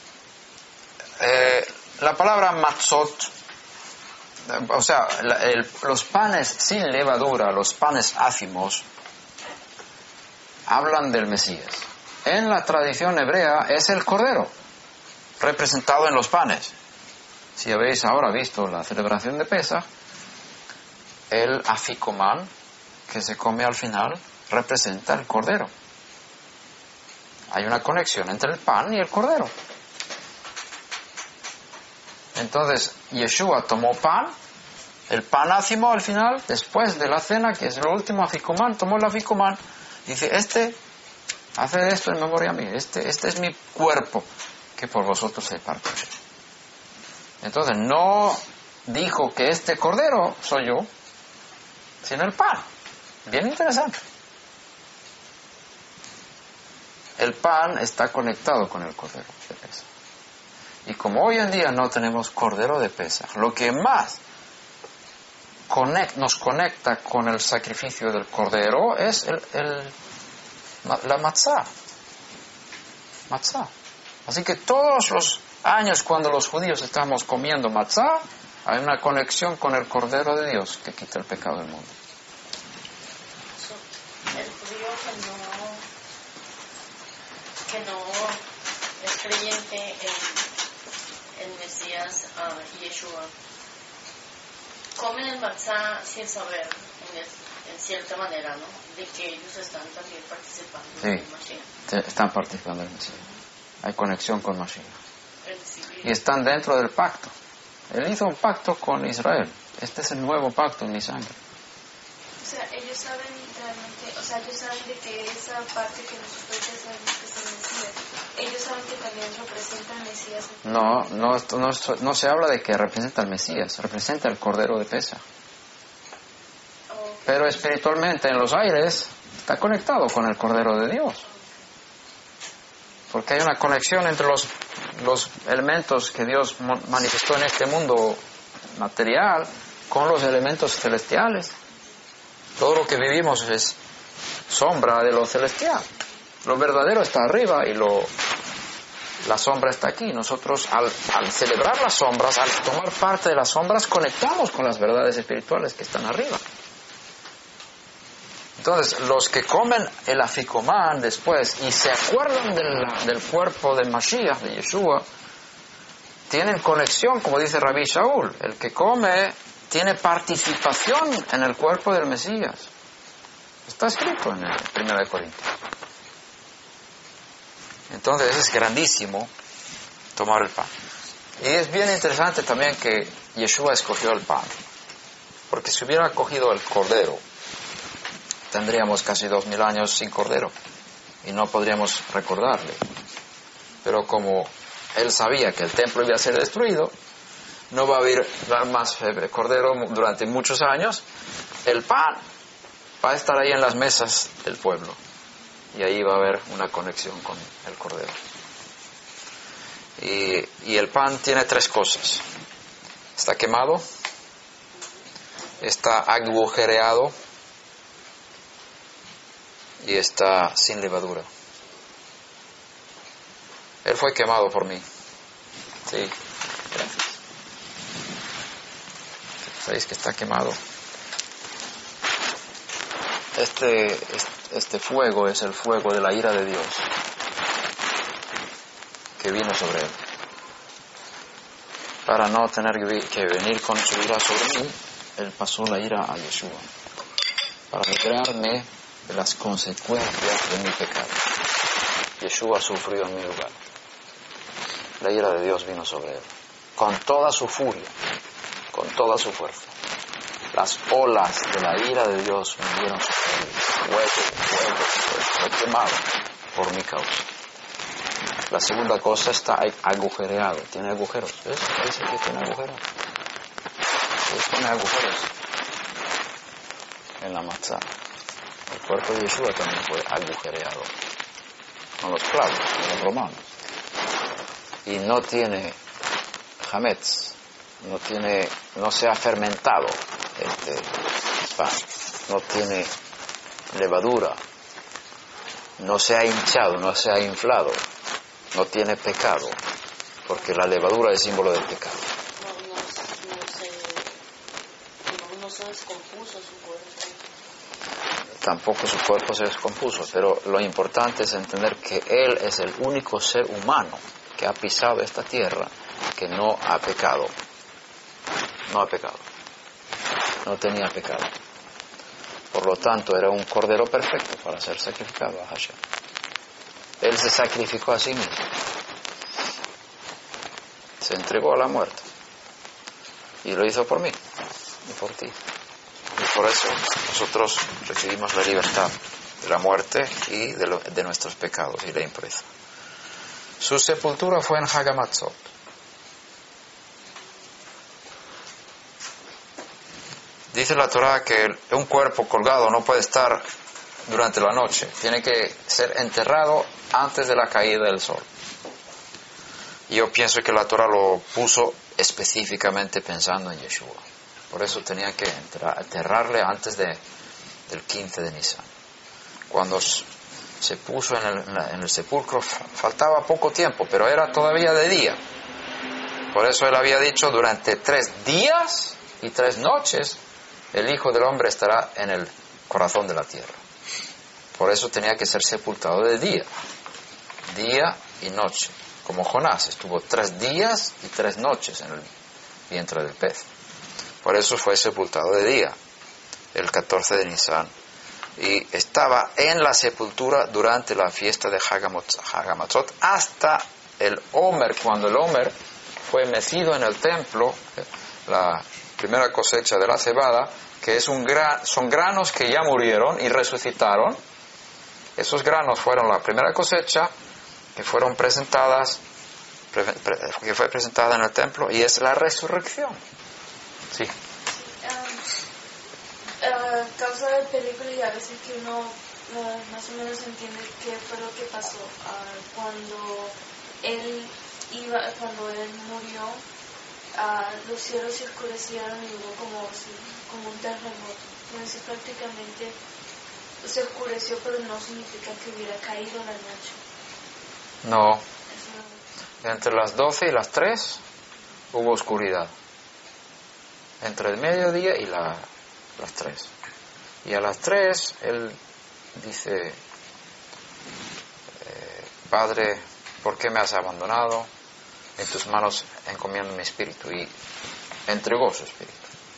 Eh, la palabra matzot, o sea, la, el, los panes sin levadura, los panes ácimos, hablan del Mesías. en la tradición hebrea es el cordero, representado en los panes. Si habéis ahora visto la celebración de Pesaj, el aficomán que se come al final representa el cordero. Hay una conexión entre el pan y el cordero. Entonces, Yeshua tomó pan, el pan ácimo al final, después de la cena, que es el último aficomán, tomó el aficomán, dice, este, haced esto en memoria mía, este, este es mi cuerpo, que por vosotros se parte. Entonces, no dijo que este cordero soy yo, sino el pan. Bien interesante. El pan está conectado con el cordero de Pesaj. Y como hoy en día no tenemos cordero de Pesaj, lo que más conect, nos conecta con el sacrificio del cordero es el, el, la matzá. Matzá. Así que todos los años cuando los judíos estamos comiendo matzá, hay una conexión con el cordero de Dios que quita el pecado del mundo. El judío que no, que no es creyente en, en Mesías uh, Yeshua, comen el matzá sin saber, en, el, en cierta manera, ¿no? De que ellos están también participando sí, en el Mashiach. Están participando en el Mesías. Hay conexión con Mashiach. Y están dentro del pacto. Él hizo un pacto con Israel. Este es el nuevo pacto en mi sangre. O sea, ellos saben realmente, o sea, ellos saben de que esa parte que nosotros ya sabemos que es el Mesías, ellos saben que también representa al Mesías. No, no, no, no se habla de que representa al Mesías, representa el Cordero de Pesaj. Okay. Pero espiritualmente en los aires está conectado con el Cordero de Dios. Porque hay una conexión entre los, los elementos que Dios manifestó en este mundo material con los elementos celestiales. Todo lo que vivimos es sombra de lo celestial. Lo verdadero está arriba y lo, la sombra está aquí. Nosotros al, al celebrar las sombras, al tomar parte de las sombras, conectamos con las verdades espirituales que están arriba. Entonces, los que comen el aficomán después y se acuerdan del, del cuerpo de Mashiach, de Yeshua, tienen conexión, como dice Rabbi Shaul. El que come tiene participación en el cuerpo del Mesías. Está escrito en el primero de Corintios. Entonces, es grandísimo tomar el pan. Y es bien interesante también que Yeshua escogió el pan. Porque si hubiera cogido el cordero, tendríamos casi dos mil años sin cordero y no podríamos recordarle. Pero como él sabía que el templo iba a ser destruido, no va a haber más cordero durante muchos años, el pan va a estar ahí en las mesas del pueblo y ahí va a haber una conexión con el cordero. Y, y el pan tiene tres cosas: está quemado, está agujereado y está sin levadura. Él fue quemado por mí. Sí, gracias. ¿Sabéis que está quemado? Este, este fuego es el fuego de la ira de Dios que vino sobre él. Para no tener que venir con su ira sobre mí, él pasó la ira a Yeshua para librarme de las consecuencias de mi pecado. Yeshua sufrió en mi lugar. La ira de Dios vino sobre él, con toda su furia, con toda su fuerza. Las olas de la ira de Dios vinieron sobre él. Fuego, fuego, fuego, fue quemado por mi causa. La segunda cosa está agujereado, tiene agujeros. ¿Ves? Dice que tiene agujeros. Pues tiene agujeros en la matzá. El cuerpo de Yeshua también fue agujereado con los clavos de los romanos. Y no tiene hametz, no tiene, no se ha fermentado este pan, no tiene levadura, no se ha hinchado, no se ha inflado, no tiene pecado, porque la levadura es símbolo del pecado. No, no, no se, no, no se descompuso su cuerpo. tampoco su cuerpo se descompuso, pero lo importante es entender que Él es el único ser humano que ha pisado esta tierra que no ha pecado. No ha pecado. No tenía pecado. Por lo tanto, era un cordero perfecto para ser sacrificado a Hashem. Él se sacrificó a sí mismo. Se entregó a la muerte. Y lo hizo por mí y por ti. Y por eso nosotros recibimos la libertad de la muerte y de, lo, de nuestros pecados y la impureza. Su sepultura fue en Hagamatzot. Dice la Torá que un cuerpo colgado no puede estar durante la noche. Tiene que ser enterrado antes de la caída del sol. Y yo pienso que la Torá lo puso específicamente pensando en Yeshua. Por eso tenía que enterrarle antes de, del quince de Nisan. Cuando se puso en el, en el sepulcro faltaba poco tiempo, pero era todavía de día. Por eso él había dicho, durante tres días y tres noches el Hijo del Hombre estará en el corazón de la tierra. Por eso tenía que ser sepultado de día, día y noche. Como Jonás estuvo tres días y tres noches en el vientre del pez. Por eso fue sepultado de día, el catorce de Nisan. Y estaba en la sepultura durante la fiesta de Hagamatzot hasta el Omer, cuando el Omer fue mecido en el templo, la primera cosecha de la cebada, que es un gran, son granos que ya murieron y resucitaron. Esos granos fueron la primera cosecha que fueron presentadas, pre, pre, que fue presentada en el templo, y es la resurrección. Sí. A uh, uh, causa del peligro y a veces que uno uh, más o menos entiende qué fue lo que pasó uh, cuando él iba, cuando él murió, uh, los cielos se oscurecieron y hubo como, como un terremoto. Entonces prácticamente se oscureció, pero no significa que hubiera caído la noche. No. Entre las doce y las tres hubo oscuridad. Entre el mediodía y la, las tres. Y a las tres él dice, eh, Padre, ¿por qué me has abandonado? En tus manos encomiendo mi espíritu. Y entregó su espíritu.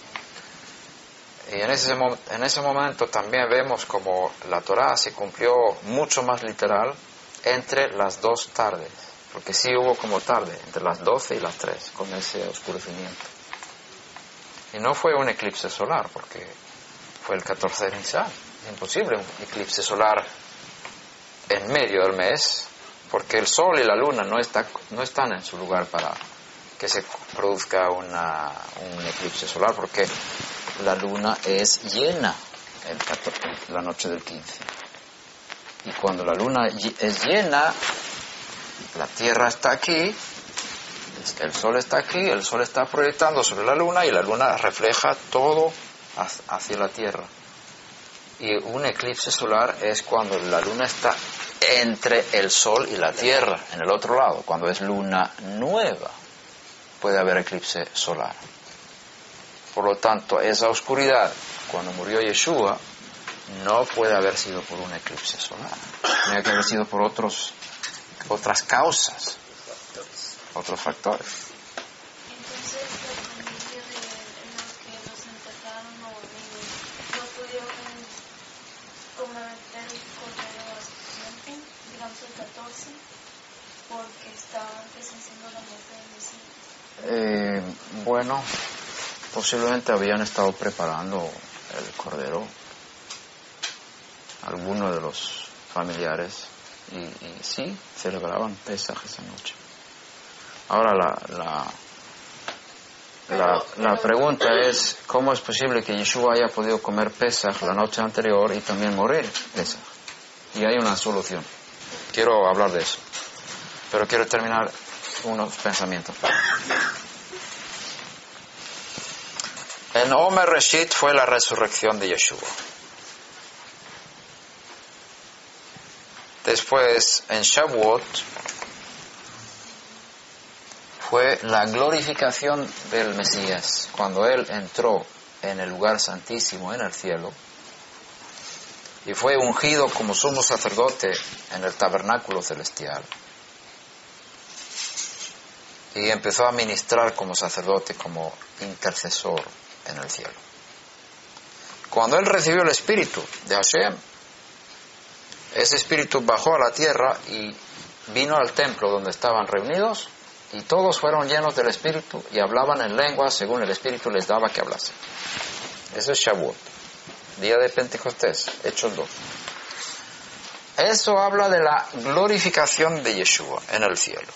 Y en ese, en ese momento también vemos como la Torá se cumplió mucho más literal entre las dos tardes, porque sí hubo como tarde, entre las doce y las tres, con ese oscurecimiento. Y no fue un eclipse solar, porque fue el catorce de Nisan. Es imposible un eclipse solar en medio del mes, porque el sol y la luna no, está, no están en su lugar para que se produzca una, un eclipse solar, porque la luna es llena el catorce, la noche del quince. Y cuando la luna es llena, la Tierra está aquí, el Sol está aquí, el Sol está proyectando sobre la luna y la luna refleja todo hacia la Tierra. Y un eclipse solar es cuando la luna está entre el Sol y la Tierra, en el otro lado. Cuando es luna nueva, puede haber eclipse solar. Por lo tanto, esa oscuridad, cuando murió Yeshua, no puede haber sido por un eclipse solar. Tiene que haber sido por otros, otras causas, otros factores. Entonces, la familia de en los que los enterraron o no pudieron comer el cordero a su tiempo, digamos el catorce, porque estaban presenciando la muerte del Mesías. Eh, bueno, posiblemente habían estado preparando el cordero algunos de los familiares y, y sí, celebraban Pesaj esa noche. Ahora la, la, la, la pregunta es, ¿cómo es posible que Yeshua haya podido comer Pesaj la noche anterior y también morir Pesaj? Y hay una solución. Quiero hablar de eso, pero quiero terminar unos pensamientos. En Omer Reshit fue la resurrección de Yeshua. Después, en Shavuot, fue la glorificación del Mesías. Cuando Él entró en el lugar santísimo, en el cielo, y fue ungido como sumo sacerdote en el tabernáculo celestial. Y empezó a ministrar como sacerdote, como intercesor en el cielo. Cuando él recibió el espíritu de Hashem, ese espíritu bajó a la tierra y vino al templo donde estaban reunidos, y todos fueron llenos del espíritu y hablaban en lenguas según el espíritu les daba que hablasen. Eso es Shavuot, día de Pentecostés, Hechos dos. Eso habla de la glorificación de Yeshua en el cielo.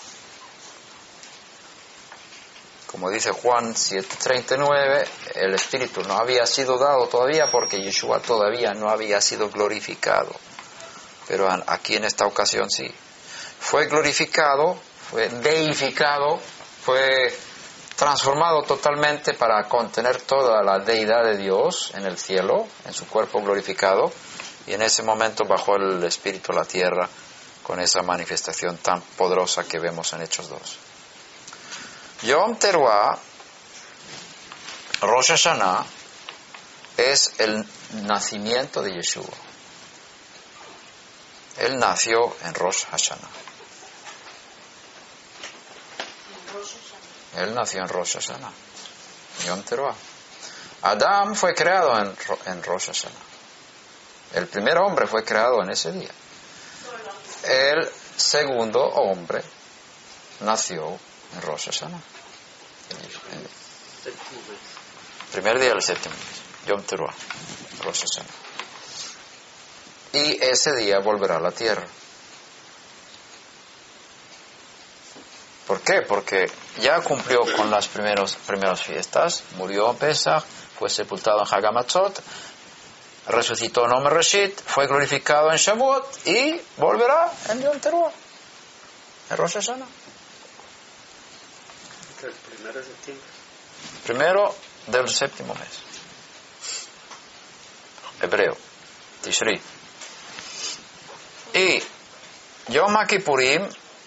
Como dice Juan siete treinta y nueve, el Espíritu no había sido dado todavía porque Yeshua todavía no había sido glorificado. Pero aquí en esta ocasión sí. Fue glorificado, fue deificado, fue transformado totalmente para contener toda la deidad de Dios en el cielo, en su cuerpo glorificado. Y en ese momento bajó el Espíritu a la tierra con esa manifestación tan poderosa que vemos en Hechos dos. Yom Teruah, Rosh Hashanah, es el nacimiento de Yeshua. Él nació en Rosh Hashanah. Él nació en Rosh Hashanah. Yom Teruah. Adán fue creado en, en Rosh Hashanah. El primer hombre fue creado en ese día. El segundo hombre nació en Rosh Hashanah. El primer día del séptimo mes, Yom Teruah, Rosh Hashanah. Y ese día volverá a la tierra. ¿Por qué? Porque ya cumplió con las primeros, primeras fiestas, murió en Pesach, fue sepultado en Hag HaMatzot, resucitó en Yom Reshit, fue glorificado en Shavuot y volverá en Yom Teruah, en Rosh Hashanah. El primero de septiembre. Primero del séptimo mes. Hebreo. Tishri. Y Yom Kippurim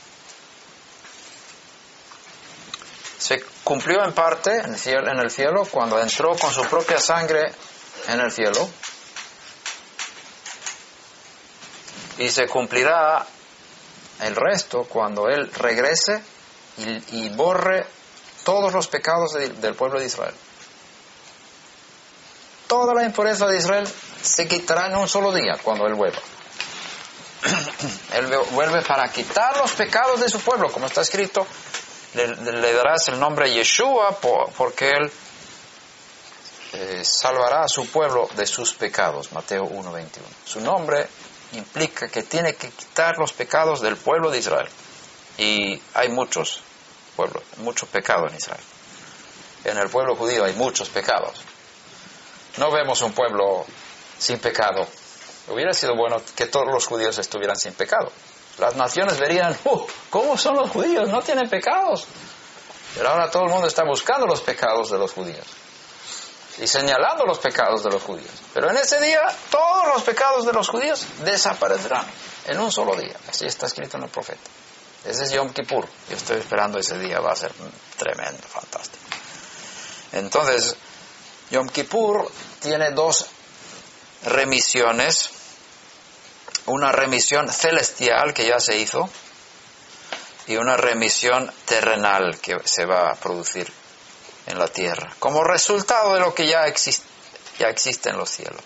se cumplió en parte en el cielo, en el cielo cuando entró con su propia sangre en el cielo. Y se cumplirá el resto cuando Él regrese y, y borre todos los pecados de, del pueblo de Israel. Toda la impureza de Israel se quitará en un solo día cuando Él vuelva. Él vuelve para quitar los pecados de su pueblo, como está escrito, le, le darás el nombre Yeshua por, porque Él eh, salvará a su pueblo de sus pecados. Mateo uno veintiuno. Su nombre implica que tiene que quitar los pecados del pueblo de Israel. Y hay muchos pueblos, mucho pecado en Israel. En el pueblo judío hay muchos pecados. No vemos un pueblo sin pecado. Hubiera sido bueno que todos los judíos estuvieran sin pecado. Las naciones verían, uh, ¿cómo son los judíos? No tienen pecados. Pero ahora todo el mundo está buscando los pecados de los judíos y señalando los pecados de los judíos. Pero en ese día todos los pecados de los judíos desaparecerán en un solo día. Así está escrito en el profeta. Ese es Yom Kippur. Yo estoy esperando ese día, va a ser tremendo, fantástico. Entonces, Yom Kippur tiene dos remisiones. Una remisión celestial que ya se hizo y una remisión terrenal que se va a producir en la tierra, como resultado de lo que ya existe, ya existe en los cielos.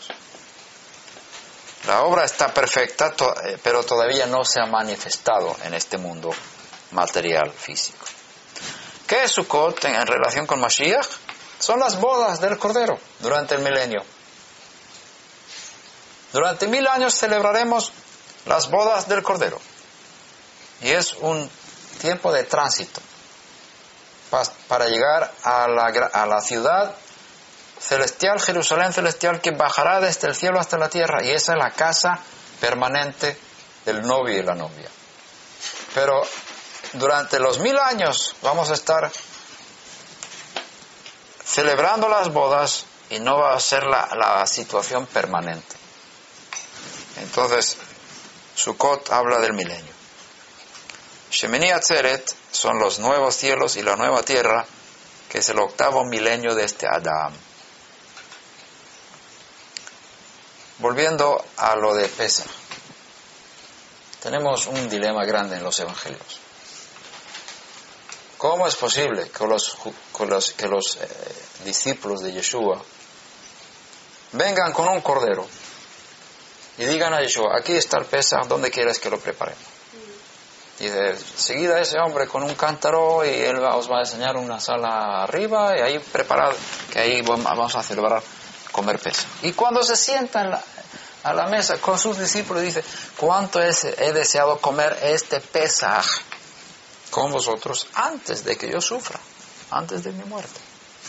La obra está perfecta, to- pero todavía no se ha manifestado en este mundo material, físico. ¿Qué es Sukkot en, en relación con Mashiach? Son las bodas del Cordero durante el milenio. Durante mil años celebraremos las bodas del Cordero. Y es un tiempo de tránsito pa- para llegar a la, a la ciudad celestial, Jerusalén celestial, que bajará desde el cielo hasta la tierra. Y esa es la casa permanente del novio y la novia. Pero durante los mil años vamos a estar celebrando las bodas y no va a ser la, la situación permanente. Entonces, Sukkot habla del milenio. Shemini Atzeret son los nuevos cielos y la nueva tierra, que es el octavo milenio de este Adán. volviendo a lo de Pesaj, tenemos un dilema grande en los evangelios. ¿Cómo es posible que los, que los, que los eh, discípulos de Yeshua vengan con un cordero y digan a Yeshua, aquí está el Pesaj, ¿dónde quieres que lo preparemos? Y de seguida ese hombre con un cántaro y él os va a enseñar una sala arriba y ahí preparad, que ahí vamos a celebrar, comer Pesaj. Y cuando se sienta en la, a la mesa con sus discípulos dice, ¿cuánto es, he deseado comer este Pesaj con vosotros antes de que yo sufra, antes de mi muerte?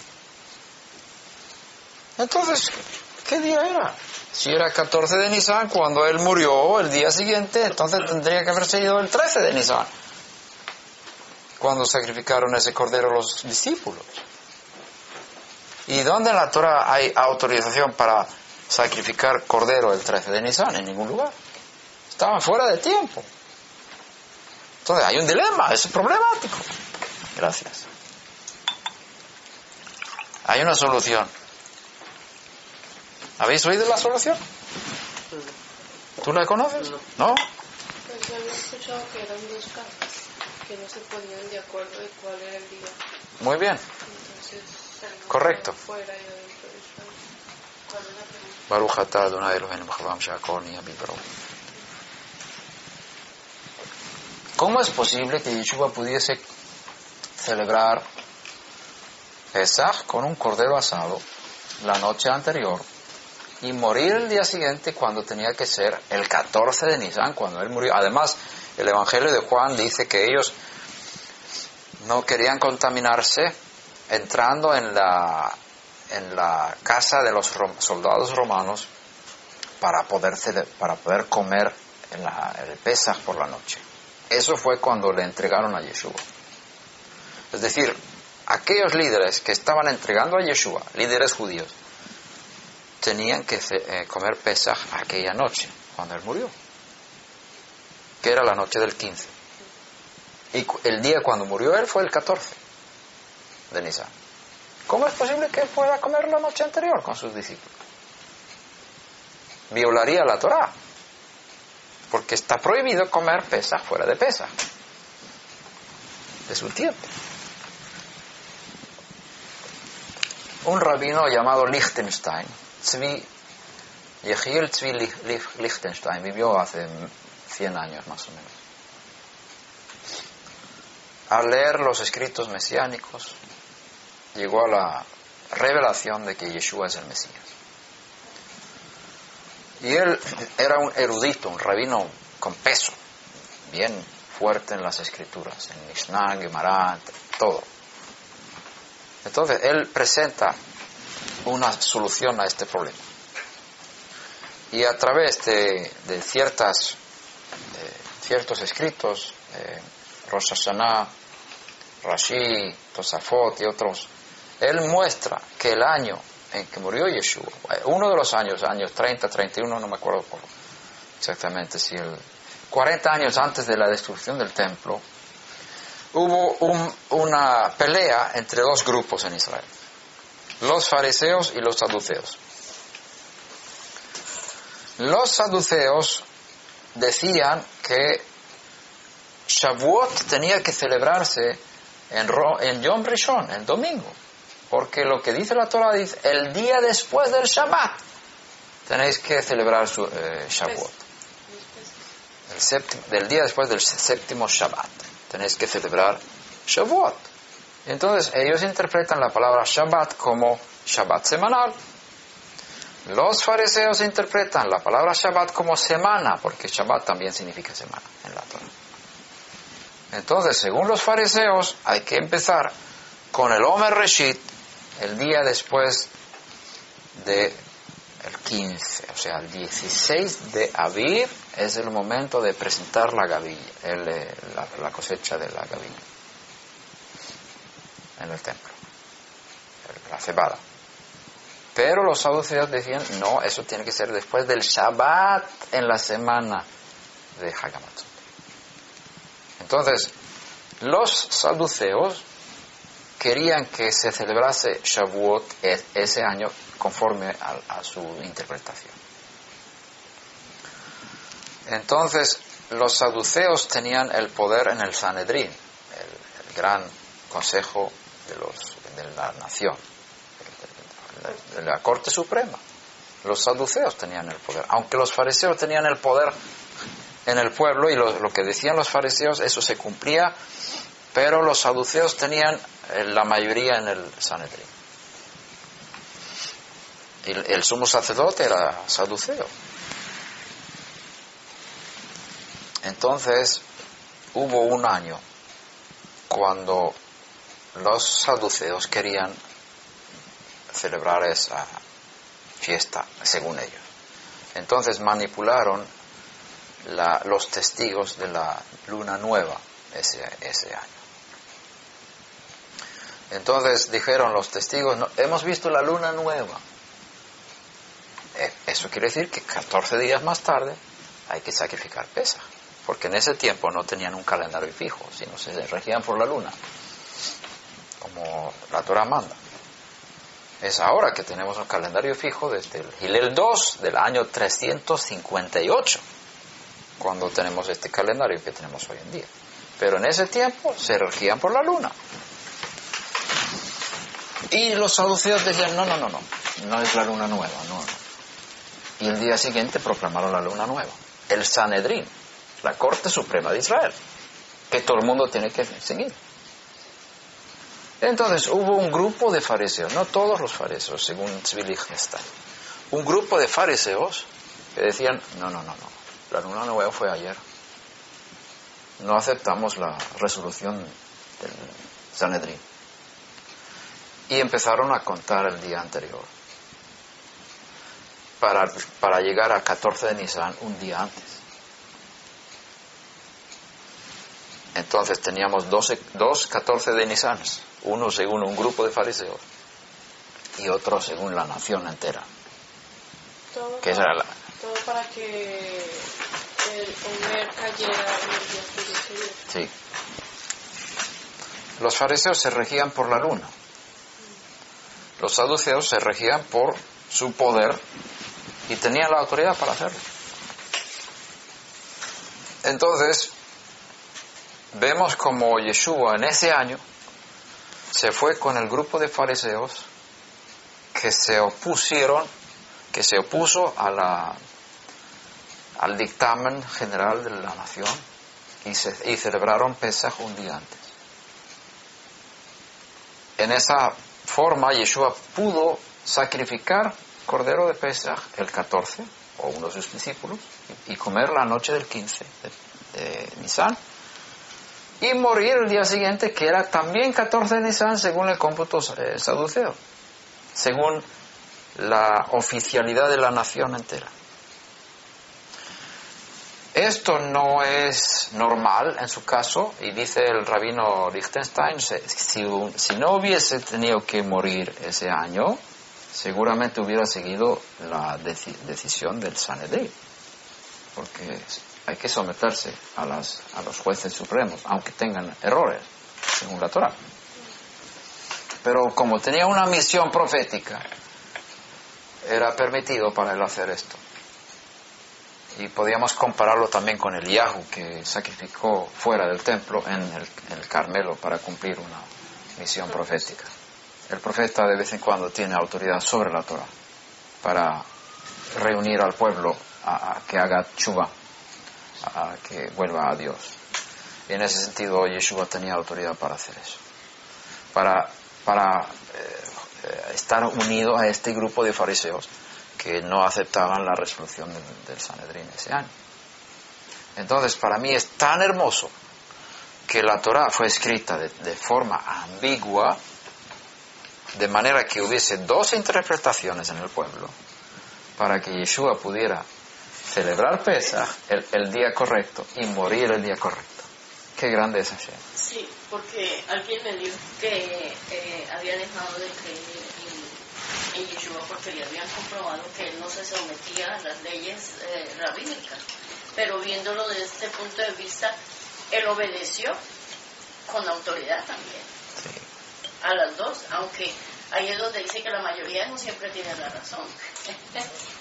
Entonces, ¿qué día era? Si era catorce de Nisan, cuando él murió el día siguiente, entonces tendría que haber sido el trece de Nisan, cuando sacrificaron ese cordero los discípulos. ¿Y dónde en la Torah hay autorización para sacrificar cordero el trece de Nisan? En ningún lugar. Estaban fuera de tiempo. Entonces hay un dilema, es problemático. Gracias. Hay una solución. ¿Habéis oído la solución? ¿Tú la conoces? ¿No? Pues yo había escuchado que eran dos casas, que no se ponían de acuerdo de cuál era el día. Muy bien. Entonces, correcto. Fuera y adentro de Israel. ¿Cuál es la pregunta? Baruch atah Adonai Eloheinu b'chalam she'akol nihya b'dvaro. ¿Cómo es posible que Yeshua pudiese celebrar Pesaj con un cordero asado la noche anterior y morir el día siguiente cuando tenía que ser el catorce de Nisan, cuando él murió? Además, el Evangelio de Juan dice que ellos no querían contaminarse entrando en la, en la casa de los rom- soldados romanos para poder, para poder comer en la, el Pesaj por la noche. Eso fue cuando le entregaron a Yeshua. Es decir, aquellos líderes que estaban entregando a Yeshua, líderes judíos, tenían que eh, comer Pesaj aquella noche, cuando él murió, que era la noche del quince. Y el día cuando murió él fue el catorce de Nisan. ¿Cómo es posible que él pueda comer la noche anterior con sus discípulos? Violaría la Torá, porque está prohibido comer Pesaj fuera de Pesaj, de su tiempo. Un rabino llamado Lichtenstein, Tzvi, Yehiel Tzvi Lichtenstein, vivió hace cien años más o menos. Al leer los escritos mesiánicos, llegó a la revelación de que Yeshua es el Mesías. Y él era un erudito, un rabino con peso, bien fuerte en las escrituras, en Mishnah, Gemara, todo. Entonces, él presenta una solución a este problema. Y a través de, de ciertas, de ciertos escritos, eh, Rosh Hashanah, Rashi, Tosafot y otros, él muestra que el año en que murió Yeshua, uno de los años, años treinta, treinta y uno, no me acuerdo por exactamente si el cuarenta años antes de la destrucción del templo, hubo un, una pelea entre dos grupos en Israel, los fariseos y los saduceos. Los saduceos decían que Shavuot tenía que celebrarse en, en Yom Rishon, el domingo, porque lo que dice la Torah dice, el día después del Shabbat tenéis que celebrar su, eh, Shavuot. El séptimo, del día después del séptimo Shabbat tenéis que celebrar Shavuot. Entonces ellos interpretan la palabra Shabbat como Shabbat semanal. Los fariseos interpretan la palabra Shabbat como semana, porque Shabbat también significa semana en la Torah. Entonces, según los fariseos, hay que empezar con el Omer Reshit, el día después de el quince, o sea, el dieciséis de Aviv es el momento de presentar la gavilla, el, la, la cosecha de la gavilla en el templo, la cebada. Pero los saduceos decían, no, eso tiene que ser después del Shabbat en la semana de Hagamatzot. Entonces, los saduceos querían que se celebrase Shavuot ese año conforme a, a su interpretación. Entonces, los saduceos tenían el poder en el Sanedrín, el, el gran consejo de, los, de la nación, de la Corte Suprema. Los saduceos tenían el poder, aunque los fariseos tenían el poder en el pueblo, y lo, lo que decían los fariseos, eso se cumplía, pero los saduceos tenían la mayoría en el Sanedrín. Y el, el sumo sacerdote era saduceo. Entonces, hubo un año cuando los saduceos querían celebrar esa fiesta, según ellos. Entonces manipularon la, los testigos de la luna nueva ese, ese año. Entonces dijeron los testigos, no, hemos visto la luna nueva. Eh, eso quiere decir que catorce días más tarde hay que sacrificar Pesaj, porque en ese tiempo no tenían un calendario fijo, sino se regían por la luna, como la Torah manda. Es ahora que tenemos un calendario fijo desde el Gilel dos del año trescientos cincuenta y ocho, cuando tenemos este calendario que tenemos hoy en día. Pero en ese tiempo se regían por la luna. Y los saduceos decían, no, no, no, no, no es la luna nueva, no, no. Y el día siguiente proclamaron la luna nueva. El Sanedrín, la Corte Suprema de Israel, que todo el mundo tiene que seguir. Entonces hubo un grupo de fariseos, no todos los fariseos, según Tzvi Lichtenstein, un grupo de fariseos que decían, no, no, no, no, la luna nueva fue ayer. No aceptamos la resolución del Sanedrín. Y empezaron a contar el día anterior, para, para llegar a catorce de Nisan un día antes. Entonces teníamos doce, dos catorce de Nisan, uno según un grupo de fariseos y otro según la nación entera. Todo, que para, era la... todo para que el Omer cayera en el día siguiente. Sí. Los fariseos se regían por la luna. Los saduceos se regían por su poder y tenían la autoridad para hacerlo. Entonces, vemos como Yeshua en ese año se fue con el grupo de fariseos que se opusieron, que se opuso a la, al dictamen general de la nación y, se, y celebraron Pesaj un día antes. En esa forma Yeshua pudo sacrificar cordero de Pesaj el catorce, o uno de sus discípulos, y comer la noche del quince de, de Nisan, y morir el día siguiente, que era también catorce de Nisan según el cómputo eh, saduceo, según la oficialidad de la nación entera. Esto no es normal en su caso, y dice el rabino Lichtenstein, si, si no hubiese tenido que morir ese año, seguramente hubiera seguido la deci- decisión del Sanedrín, porque hay que someterse a, las, a los jueces supremos, aunque tengan errores, según la Torah. Pero como tenía una misión profética, era permitido para él hacer esto. Y podíamos compararlo también con Eliyahu, que sacrificó fuera del templo en el, en el Carmelo para cumplir una misión profética. El profeta de vez en cuando tiene autoridad sobre la Torah para reunir al pueblo a, a que haga tshuva, a, a que vuelva a Dios. Y en ese sentido Yeshua tenía autoridad para hacer eso, para, para eh, estar unido a este grupo de fariseos que no aceptaban la resolución del, del Sanedrín ese año. Entonces, para mí es tan hermoso que la Torah fue escrita de, de forma ambigua, de manera que hubiese dos interpretaciones en el pueblo, para que Yeshua pudiera celebrar Pesaj el, el día correcto y morir el día correcto. Qué grande es Hashem. Sí, porque alguien me dijo que eh, había dejado de creer en, en Yeshua porque le habían comprobado que él no se sometía a las leyes eh, rabínicas. Pero viéndolo desde este punto de vista, él obedeció con autoridad también. Sí. A las dos, aunque ahí es donde dice que la mayoría no siempre tiene la razón.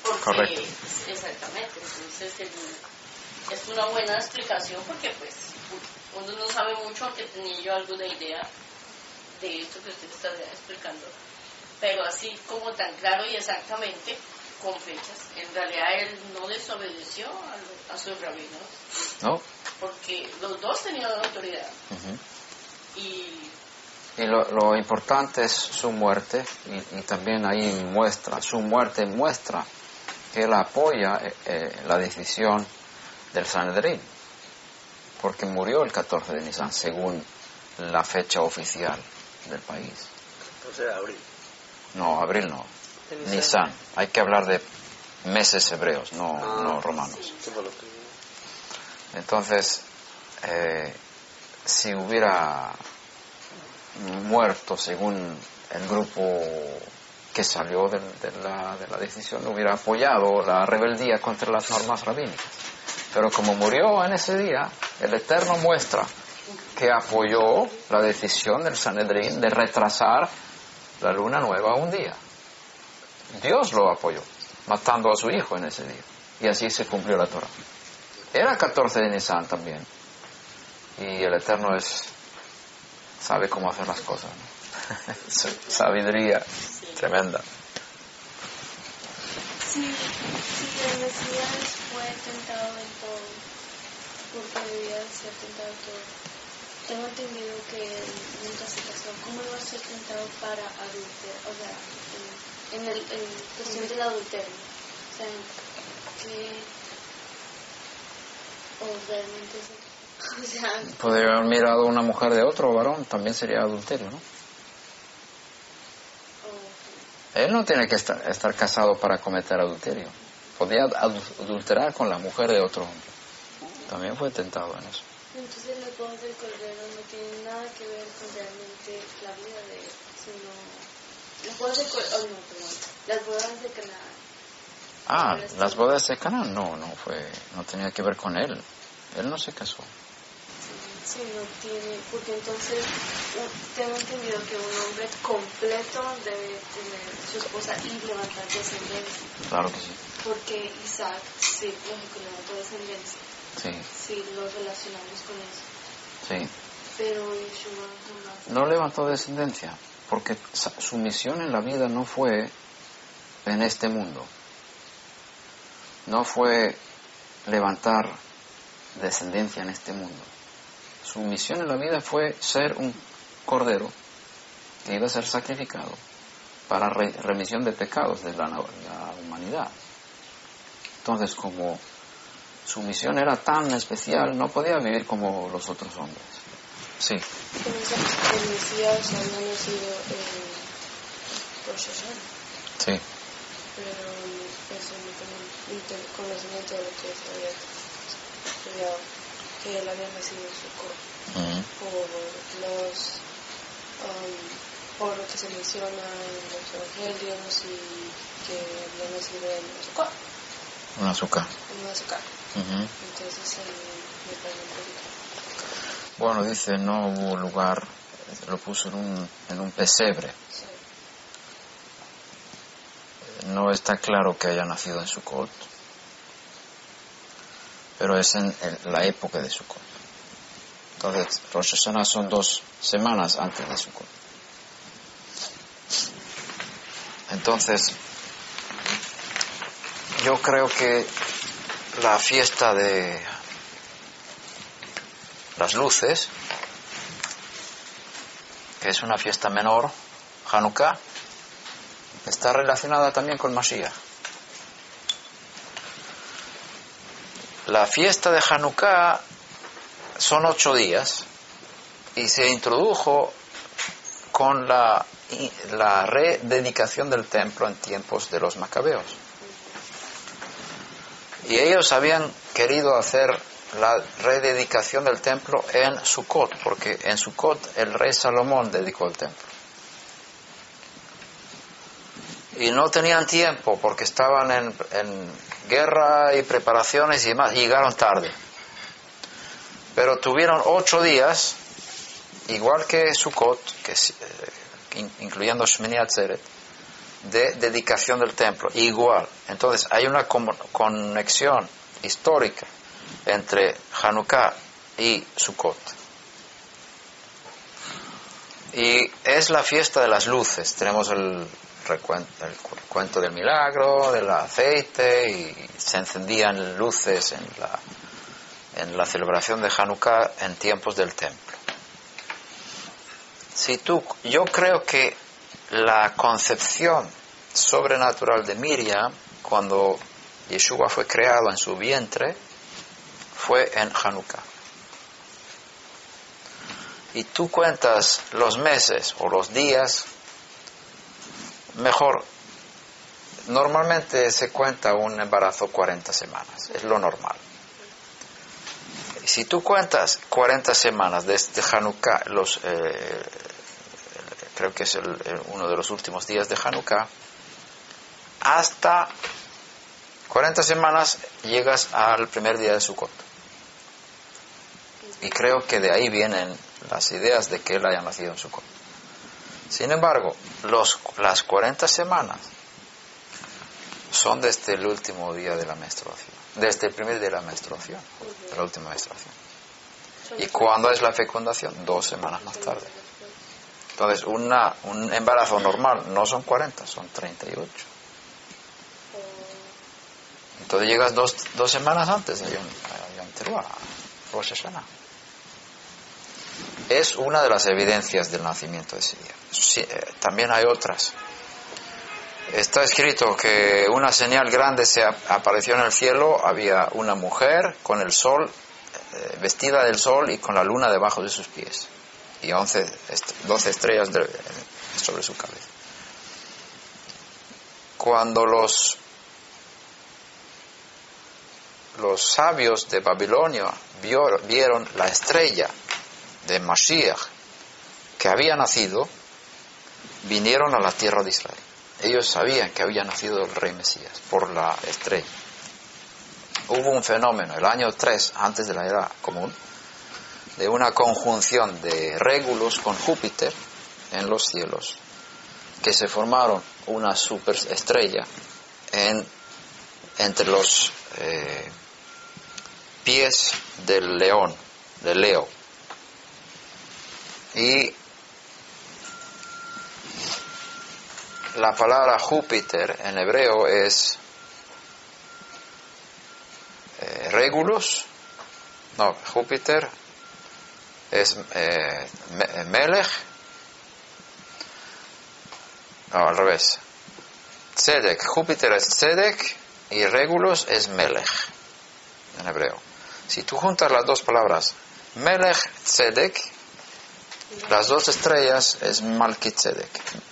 Porque, Correcto. Exactamente, entonces el, es una buena explicación porque pues uno no sabe mucho, aunque tenía yo algo de idea de esto que usted está explicando, pero así como tan claro y exactamente con fechas. En realidad él no desobedeció a, a sus rabinos, ¿no? porque los dos tenían autoridad. Uh-huh. Y, y lo, lo importante es su muerte, y, y también ahí muestra, su muerte muestra que él apoya eh, la decisión del Sanedrín, porque murió el catorce de Nisan según la fecha oficial del país. catorce de abril. No, abril no. Nisan. Hay que hablar de meses hebreos, no, ah, no romanos. Sí. Entonces, eh, si hubiera muerto según el grupo que salió de, de, la, de la decisión, hubiera apoyado la rebeldía contra las normas rabínicas. Pero como murió en ese día, el Eterno muestra que apoyó la decisión del Sanedrín de retrasar la luna nueva un día. Dios lo apoyó, matando a su hijo en ese día. Y así se cumplió la Torah. Era catorce de Nisan también. Y el Eterno es sabe cómo hacer las cosas, ¿no? Sabiduría tremenda. Sí, sí, el Mesías fue tentado en todo, porque debía de ser tentado en todo. Tengo entendido que él nunca se casó. ¿Cómo iba a ser tentado para adulterio? O sea, en, en, el, en cuestión del adulterio. O sea, que... O realmente es... O sea... Podría haber mirado a una mujer de otro varón, también sería adulterio, ¿no? Él no tiene que estar, estar casado para cometer adulterio. Podía adulterar con la mujer de otro hombre. También fue tentado en eso. Entonces las bodas del Cordero no tienen nada que ver con realmente la vida de él, sino... Las bodas del Cordero... Oh, no, perdón. Las bodas de Canaán. Ah, las bodas de Canaán no, no fue... No tenía que ver con él. Él no se casó. Sí, no tiene, porque entonces tengo entendido que un hombre completo debe tener su esposa y levantar descendencia. Claro que sí. Porque Isaac, sí, lógico, levantó descendencia. Sí. Sí, lo relacionamos con eso. Sí. Pero Yeshua jamás. No levantó descendencia, porque su misión en la vida no fue en este mundo. No fue levantar descendencia en este mundo. Su misión en la vida fue ser un cordero que iba a ser sacrificado para re- remisión de pecados de la, la humanidad. Entonces, como su misión era tan especial, no podía vivir como los otros hombres. Sí. Entonces, el Mesías había nacido en Rosh Hashanah. Sí. Pero eso no tengo conocimiento de lo que se había estudiado, que él había nacido en Sukkot. Uh-huh. Por los um, por lo que se menciona en los evangelios y que había nacido en Sukkot. Un azúcar. En un azúcar. Uh-huh. Entonces ahí me pregunto. Bueno, dice, no hubo lugar, lo puso en un, en un pesebre. Sí. No está claro que haya nacido en Sukkot, pero es en el, la época de Sukkot. Entonces, Rosh Hashanah son dos semanas antes de Sukkot. Entonces, yo creo que la fiesta de las luces, que es una fiesta menor, Hanukkah, está relacionada también con Mashiach. La fiesta de Hanukkah son ocho días y se introdujo con la, la rededicación del templo en tiempos de los macabeos. Y ellos habían querido hacer la rededicación del templo en Sukkot, porque en Sukkot el rey Salomón dedicó el templo. Y no tenían tiempo porque estaban en, en guerra y preparaciones y demás, y llegaron tarde. Pero tuvieron ocho días, igual que Sukkot, que, eh, incluyendo Shmini Atzeret, de dedicación del templo, igual. Entonces hay una conexión histórica entre Hanukkah y Sukkot. Y es la fiesta de las luces. Tenemos el, recuento, el cuento del milagro, del aceite, y se encendían luces en la, en la celebración de Hanukkah en tiempos del templo. Si tú, yo creo que la concepción sobrenatural de Miriam, cuando Yeshua fue creado en su vientre, fue en Hanukkah. Y tú cuentas los meses o los días, mejor, normalmente se cuenta un embarazo cuarenta semanas, es lo normal. Si tú cuentas cuarenta semanas desde Hanukkah, los, eh, creo que es el, el, uno de los últimos días de Hanukkah, hasta cuarenta semanas llegas al primer día de Sukkot. Y creo que de ahí vienen las ideas de que él haya nacido en Sukkot. Sin embargo, los, las cuarenta semanas son desde el último día de la menstruación, desde el primer día de la menstruación, de la última menstruación. ¿Y cuándo es la fecundación? Dos semanas más tarde. Entonces, una, un embarazo normal no son cuarenta, son treinta y ocho. Entonces llegas dos, dos semanas antes de Yom, Yom Teruah, Rosh Hashanah. Es una de las evidencias del nacimiento de ese día. Sí, eh, también hay otras. Está escrito que una señal grande se apareció en el cielo. Había una mujer con el sol, eh, vestida del sol y con la luna debajo de sus pies. Y once, doce estrellas de, sobre su cabeza. Cuando los, los sabios de Babilonia vio, vieron la estrella de Mashiach que había nacido, vinieron a la tierra de Israel. Ellos sabían que había nacido el rey Mesías por la estrella. Hubo un fenómeno el año tres antes de la era común de una conjunción de Regulus con Júpiter en los cielos, que se formaron una superestrella en, entre los eh, pies del león, del Leo. Y la palabra Júpiter en hebreo es eh, Regulus, no, Júpiter es eh, Melech, no, al revés, Tzedek, Júpiter es Tzedek y Regulus es Melech en hebreo. Si tú juntas las dos palabras, Melech, Tzedek, las dos estrellas es Malkitzedek.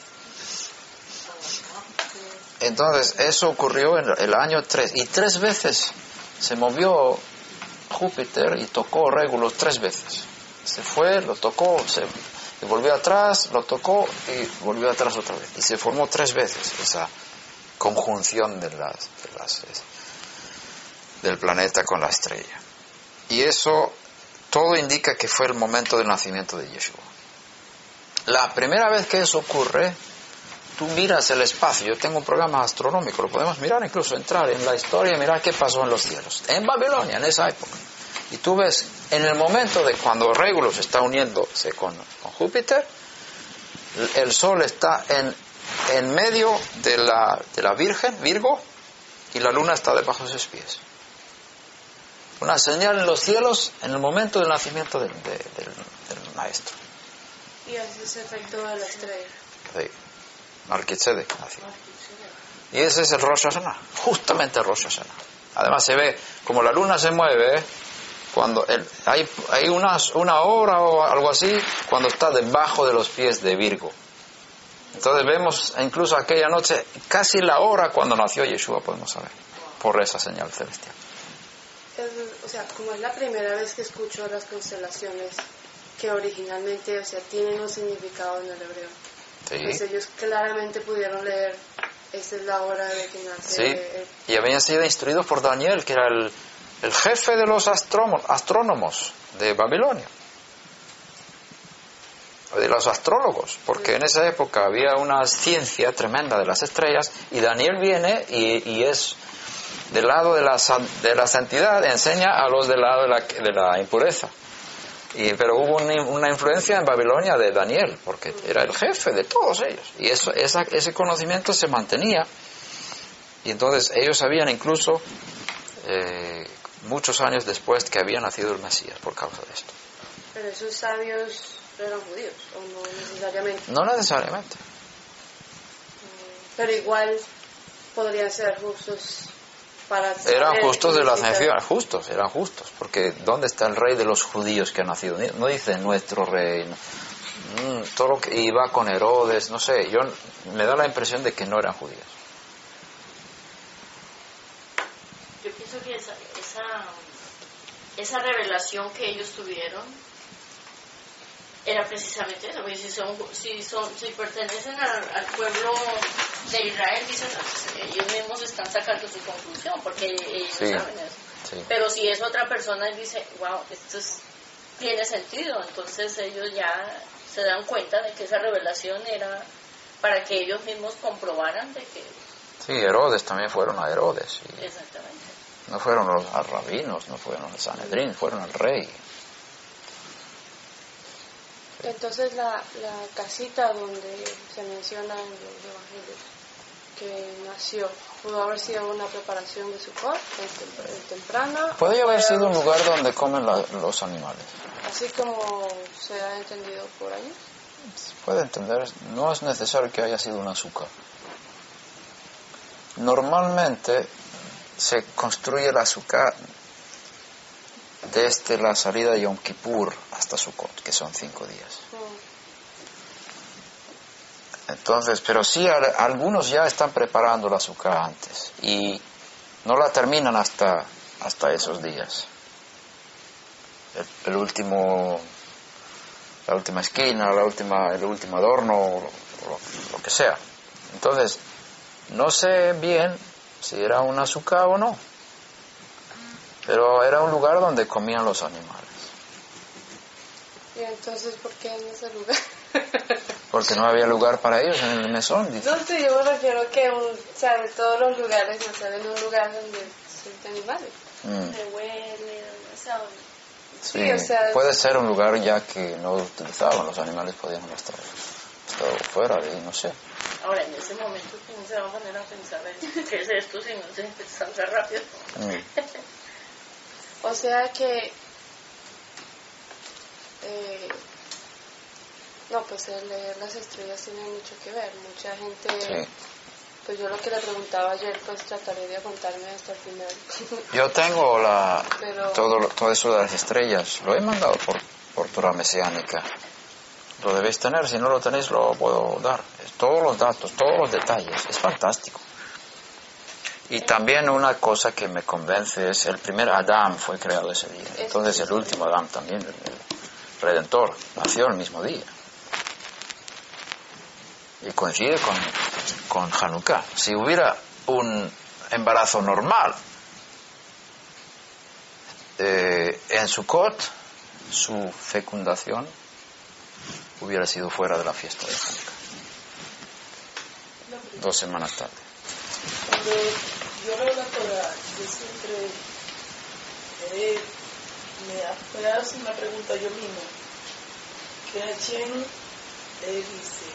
Entonces eso ocurrió en el año tres, y tres veces se movió Júpiter y tocó Regulus tres veces. Se fue, lo tocó, se y volvió atrás, lo tocó y volvió atrás otra vez. Y se formó tres veces esa conjunción de las, de las, del planeta con la estrella. Y eso todo indica que fue el momento del nacimiento de Yeshua. La primera vez que eso ocurre, tú miras el espacio. Yo tengo un programa astronómico, lo podemos mirar, incluso entrar en la historia y mirar qué pasó en los cielos. En Babilonia, en esa época. Y tú ves, en el momento de cuando Regulus está uniéndose con, con Júpiter, el Sol está en, en medio de la, de la Virgen, Virgo, y la Luna está debajo de sus pies. Una señal en los cielos en el momento del nacimiento del, de, del, del Maestro. Y así se efectúa la estrella. Sí. Malkitzedek nació. Y ese es el Rosh Hashanah, justamente el Rosh Hashanah. Además se ve como la luna se mueve cuando el, hay, hay una, una hora o algo así cuando está debajo de los pies de Virgo. Entonces vemos incluso aquella noche casi la hora cuando nació Yeshua, podemos saber, por esa señal celestial. Es, o sea, como es la primera vez que escucho las constelaciones que originalmente, o sea, tienen un significado en el hebreo. Sí. Pues ellos claramente pudieron leer, esta es la hora de que nace. Sí, el... y habían sido instruidos por Daniel, que era el, el jefe de los astrónomos, astrónomos de Babilonia. de los astrólogos, porque en esa época había una ciencia tremenda de las estrellas, y Daniel viene y, y es del lado de la, de la santidad, enseña a los del lado de la, de la impureza. Y, pero hubo una, una influencia en Babilonia de Daniel, porque era el jefe de todos ellos, y eso, esa, ese conocimiento se mantenía, y entonces ellos sabían incluso eh, muchos años después que había nacido el Mesías por causa de esto. Pero esos sabios eran judíos, o no necesariamente. No necesariamente. Pero igual podrían ser justos para... Eran justos de la significa... nación, justos, eran justos, porque ¿dónde está el rey de los judíos que ha nacido? No dice nuestro rey, no. mm, todo lo que iba con Herodes, no sé, yo me da la impresión de que no eran judíos. Yo pienso que esa, esa, esa revelación que ellos tuvieron era precisamente eso, porque si son, si son, si pertenecen al, al pueblo de Israel, dicen, ellos mismos están sacando su conclusión, porque ellos Sí, saben eso. sí. Pero si es otra persona y dice, wow, esto es, tiene sentido, entonces ellos ya se dan cuenta de que esa revelación era para que ellos mismos comprobaran de que... Sí, Herodes también fueron a Herodes. Y Exactamente. no fueron los a rabinos, no fueron al Sanedrín, fueron al rey. Entonces la, la casita donde se menciona en los evangelios que nació, pudo haber sido una preparación de Sukkot tem- temprana. Podría haber sido un sido- lugar donde comen la, los animales. Así como se ha entendido por años. Puede entender, no es necesario que haya sido un azúcar. Normalmente se construye el azúcar desde la salida de Yom Kippur hasta Sukkot, que son cinco días. Entonces, pero sí, al- algunos ya están preparando la azúcar antes y no la terminan hasta, hasta esos días. El, el último, la última esquina, la última, el último adorno, o lo, lo que sea. Entonces, no sé bien si era un azúcar o no, pero era un lugar donde comían los animales. Y entonces, ¿por qué en ese lugar? Porque no había lugar para ellos en el mesón, dice. No sé, yo me refiero que, un, o sea, de todos los lugares, no sé, en un lugar donde existen animales. Mm. Se huele, o sea, Sí, Sí, o sea, puede ser un lugar ya que no utilizaban, los animales podían estar, estar fuera y no sé. ahora en ese momento uno se va a poner a pensar en qué es esto si no se empieza tan rápido. Mm. O sea que... Eh, no, pues el leer las estrellas tiene mucho que ver. Mucha gente... Sí. Pues yo lo que le preguntaba ayer, pues trataré de aguantarme hasta el final. Yo tengo la, Pero- todo, todo eso de las estrellas, lo he mandado por, por Torah Mesiánica. Lo debéis tener, si no lo tenéis lo puedo dar. Todos los datos, todos los detalles, es fantástico. Y también una cosa que me convence es el primer Adán fue creado ese día. Entonces el último Adán también, el, el Redentor, nació el mismo día. Y coincide con, con Hanukkah. Si hubiera un embarazo normal eh, en Sukkot, su fecundación hubiera sido fuera de la fiesta de Hanukkah. Dos semanas tarde. Cuando yo leo la Torah, yo siempre eh, me, ha- me hago una pregunta yo mismo, que Hashem eh, dice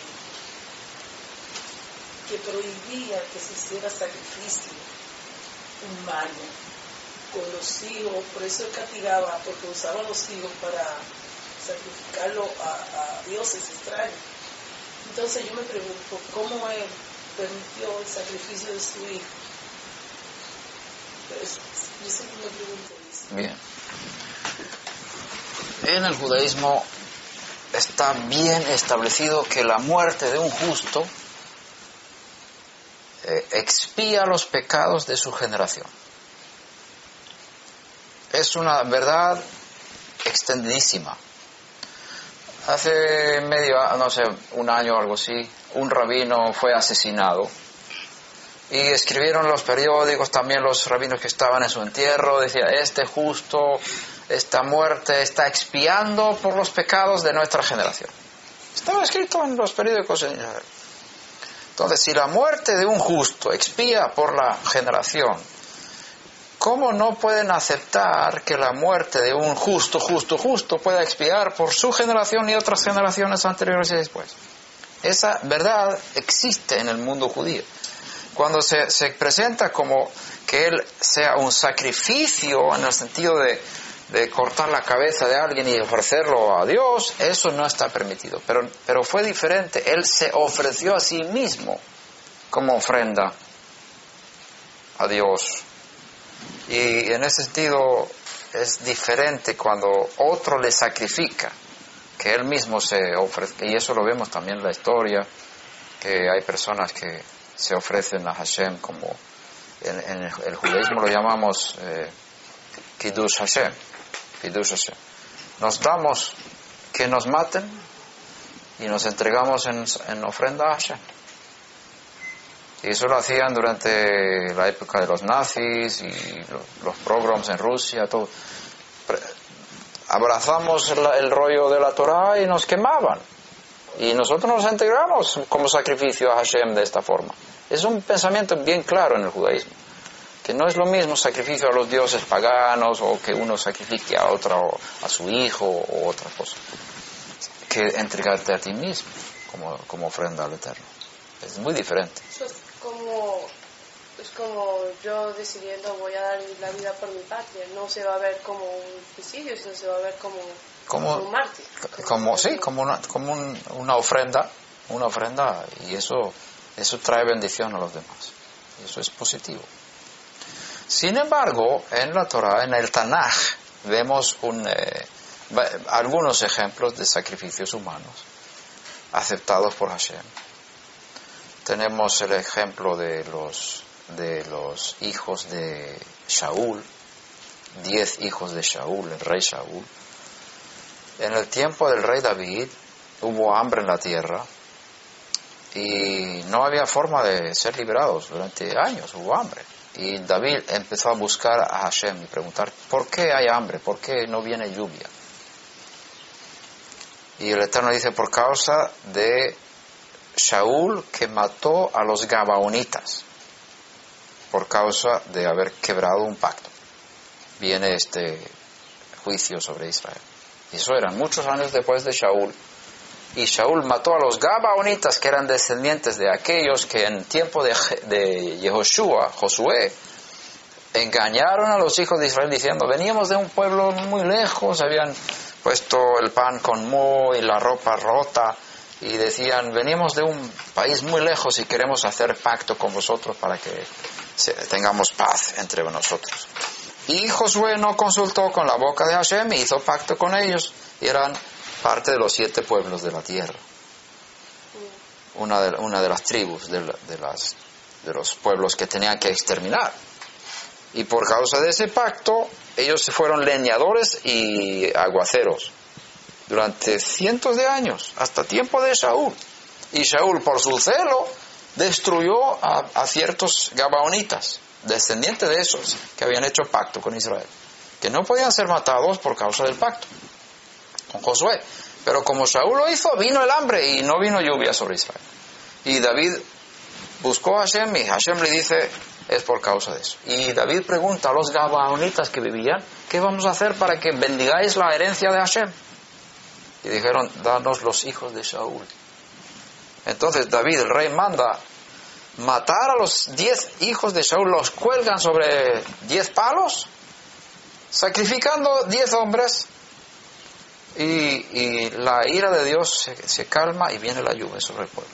que prohibía que se hiciera sacrificio humano con los hijos, por eso él castigaba, porque usaban los hijos para sacrificarlo a, a dioses extraños. Entonces yo me pregunto, ¿cómo él permitió el sacrificio de su hijo? Pues, yo siempre me pregunto eso. Bien. En el judaísmo está bien establecido que la muerte de un justo eh, expía los pecados de su generación. Es una verdad extendidísima. Hace medio, no sé, un año o algo así, un rabino fue asesinado y escribieron los periódicos, también los rabinos que estaban en su entierro, decía, este justo, esta muerte está expiando por los pecados de nuestra generación. Estaba escrito en los periódicos en Israel. Entonces, si la muerte de un justo expía por la generación, ¿cómo no pueden aceptar que la muerte de un justo, justo, justo pueda expiar por su generación y otras generaciones anteriores y después? Esa verdad existe en el mundo judío. Cuando se, se presenta como que Él sea un sacrificio en el sentido de, de cortar la cabeza de alguien y ofrecerlo a Dios, eso no está permitido. Pero, pero fue diferente. Él se ofreció a sí mismo como ofrenda a Dios. Y en ese sentido es diferente cuando otro le sacrifica, que él mismo se ofrece. Y eso lo vemos también en la historia, que hay personas que se ofrecen a Hashem como, en, en el judaísmo lo llamamos eh, Kiddush Hashem, Kiddush Hashem. Nos damos que nos maten y nos entregamos en, en ofrenda a Hashem. Y eso lo hacían durante la época de los nazis y los, los pogroms en Rusia, todo. Abrazamos el, el rollo de la Torah y nos quemaban. Y nosotros nos entregamos como sacrificio a Hashem de esta forma. Es un pensamiento bien claro en el judaísmo. Que no es lo mismo sacrificio a los dioses paganos o que uno sacrifique a otra, o a su hijo o otra cosa. Que entregarte a ti mismo como, como ofrenda al Eterno. Es muy diferente. Eso es como, es como yo decidiendo voy a dar la vida por mi patria. No se va a ver como un suicidio, sino se va a ver como, como, como un mártir. Como, como sí, como una, como un, una ofrenda, una ofrenda, y eso, eso trae bendición a los demás. Y eso es positivo. Sin embargo, en la Torah, en el Tanaj, vemos un, eh, algunos ejemplos de sacrificios humanos aceptados por Hashem. Tenemos el ejemplo de los, de los hijos de Shaul, diez hijos de Shaul, el rey Shaul. En el tiempo del rey David hubo hambre en la tierra y no había forma de ser liberados durante años, hubo hambre. Y David empezó a buscar a Hashem y preguntar, ¿por qué hay hambre? ¿Por qué no viene lluvia? Y el Eterno dice, por causa de Shaul, que mató a los Gabaonitas, por causa de haber quebrado un pacto. Viene este juicio sobre Israel. Y eso eran muchos años después de Shaul. Y Shaul mató a los Gabaonitas, que eran descendientes de aquellos que en tiempo de, de Yehoshua, Josué, engañaron a los hijos de Israel diciendo, veníamos de un pueblo muy lejos, habían puesto el pan con moho y la ropa rota, y decían, venimos de un país muy lejos y queremos hacer pacto con vosotros para que tengamos paz entre nosotros. Y Josué no consultó con la boca de Hashem y hizo pacto con ellos, y eran parte de los siete pueblos de la tierra. Una de, una de las tribus de, la, de, las, de los pueblos que tenían que exterminar. Y por causa de ese pacto, ellos se fueron leñadores y aguaceros durante cientos de años, hasta tiempo de Shaul. Y Shaul, por su celo, destruyó a, a ciertos Gabaonitas, descendientes de esos que habían hecho pacto con Israel, que no podían ser matados por causa del pacto con Josué. Pero como Shaul lo hizo, vino el hambre y no vino lluvia sobre Israel. Y David buscó a Hashem y Hashem le dice, es por causa de eso. Y David pregunta a los Gabaonitas que vivían, ¿qué vamos a hacer para que bendigáis la herencia de Hashem? Y dijeron, danos los hijos de Shaul. Entonces David, el rey, manda matar a los diez hijos de Shaul, los cuelgan sobre diez palos, sacrificando diez hombres, y, y la ira de Dios se, se calma y viene la lluvia sobre el pueblo.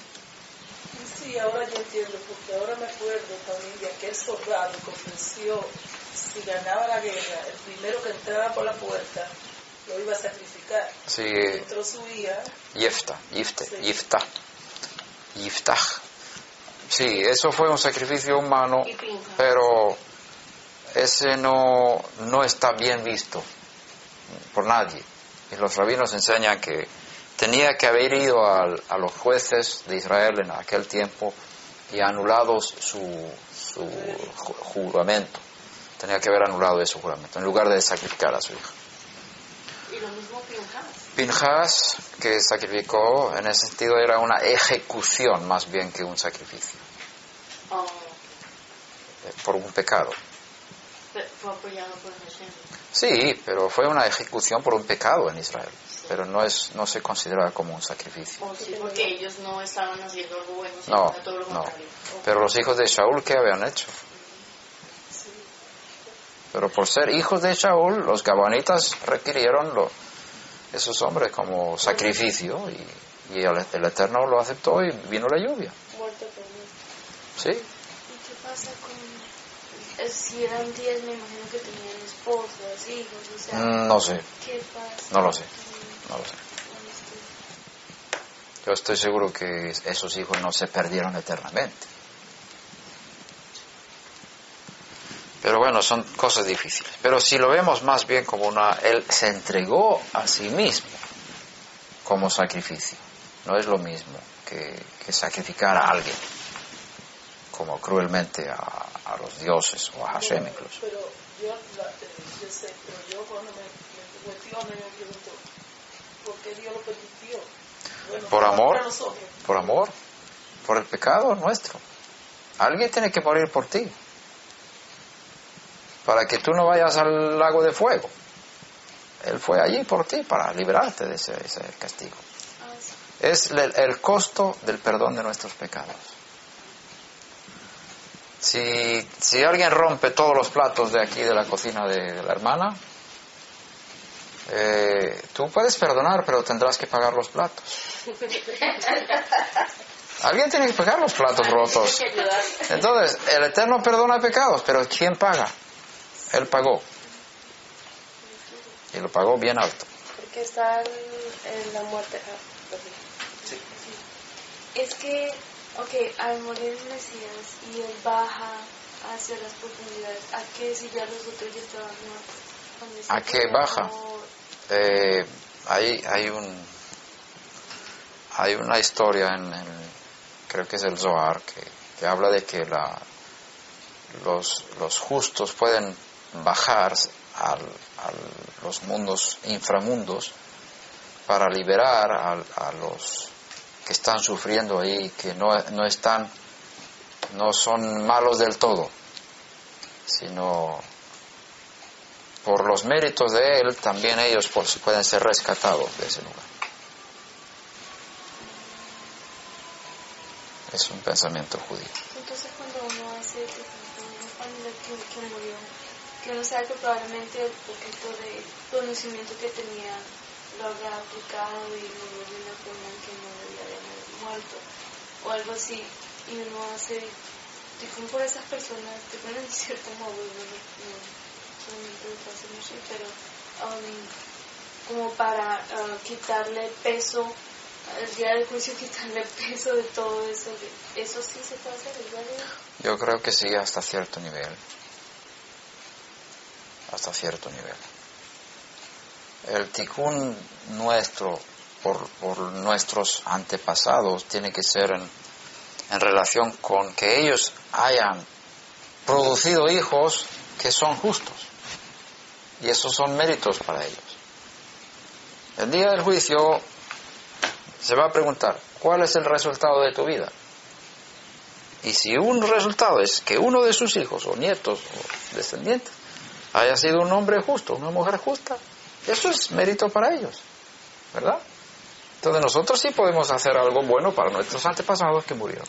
Sí, ahora yo entiendo, porque ahora me acuerdo también de aquel soldado que ofreció, si ganaba la guerra, el primero que entraba por la puerta, lo iba a sacrificar. Sí. Entró su hija. Yefta, Yifte, Sí. Yiftah, Yiftah. Sí, eso fue un sacrificio humano, pero ese no, no está bien visto por nadie. Y los rabinos enseñan que tenía que haber ido al, a los jueces de Israel en aquel tiempo y anulados su, su juramento. Tenía que haber anulado ese juramento en lugar de sacrificar a su hija. Y lo mismo Pinhas. Pinhas, que sacrificó, en ese sentido era una ejecución más bien que un sacrificio. Oh, Por un pecado. pe- fue apoyado por Hashem. Sí, pero fue una ejecución por un pecado en Israel. Pero no es no se considera como un sacrificio. Oh, sí, porque ellos no estaban haciendo algo bueno, sino No, todo lo no. contrario. Pero los hijos de Shaul, ¿qué habían hecho? Pero por ser hijos de Shaul, los gabonitas requirieron lo, esos hombres como sacrificio y, y el, el Eterno lo aceptó y vino la lluvia. Muerto por mí. ¿Sí? ¿Y qué pasa con... eh, si eran diez, me imagino que tenían esposas, hijos, o sea... Mm, No sé, ¿Qué pasa? no lo sé, no lo sé. con esto? Yo estoy seguro que esos hijos no se perdieron eternamente. Pero bueno, son cosas difíciles. Pero si lo vemos más bien como una... Él se entregó a sí mismo como sacrificio. No es lo mismo que, que sacrificar a alguien, como cruelmente a, a los dioses o a Hashem incluso. Pero yo, la, eh, yo sé, pero yo cuando me, me cuestiono, me pregunto, ¿por qué Dios lo permitió? Bueno, Por amor, para nosotros. por amor, por el pecado nuestro. Alguien tiene que morir por ti, para que tú no vayas al lago de fuego. Él fue allí por ti, para liberarte de ese, ese castigo. Ah, sí. Es el, el costo del perdón de nuestros pecados. Si, si alguien rompe todos los platos de aquí de la cocina de, de la hermana, eh, tú puedes perdonar, pero tendrás que pagar los platos. Alguien tiene que pagar los platos rotos. Entonces, el Eterno perdona pecados, pero ¿quién paga? Él pagó. Y lo pagó bien alto. Porque está en, en la muerte. Ah, perdón. Sí. Es que, ok, al morir el Mesías y él baja hacia las profundidades, ¿a qué si ya los otros ya estaban muertos? Cuando dice ¿A qué que baja? no- Eh, hay, hay un hay una historia en, en creo que es el Zohar que, que habla de que la, los, los justos pueden bajar al, a los mundos inframundos para liberar a, a los que están sufriendo ahí, que no, no están no son malos del todo, sino por los méritos de él también ellos pues, pueden ser rescatados de ese lugar. Es un pensamiento judío. Entonces cuando uno hace que un familiar que, que murió, que uno sabe que probablemente el poquito de conocimiento que tenía lo habrá aplicado y murió de una forma en que no debía de haber muerto, o algo así, y uno hace, tipo por esas personas, te ponen de cierto modo, no, no, solamente lo hacen así, pero um, como para uh, quitarle peso al día del juicio, quitarle peso de todo eso. ¿Eso sí se puede hacer? ¿Es válido? Yo creo que sí, hasta cierto nivel. Hasta cierto nivel. El tikkun nuestro, por, por nuestros antepasados, tiene que ser en, en relación con que ellos hayan producido hijos que son justos. Y esos son méritos para ellos. El día del juicio se va a preguntar, ¿cuál es el resultado de tu vida? Y si un resultado es que uno de sus hijos o nietos o descendientes haya sido un hombre justo, una mujer justa, eso es mérito para ellos, ¿verdad? Entonces nosotros sí podemos hacer algo bueno para nuestros antepasados que murieron,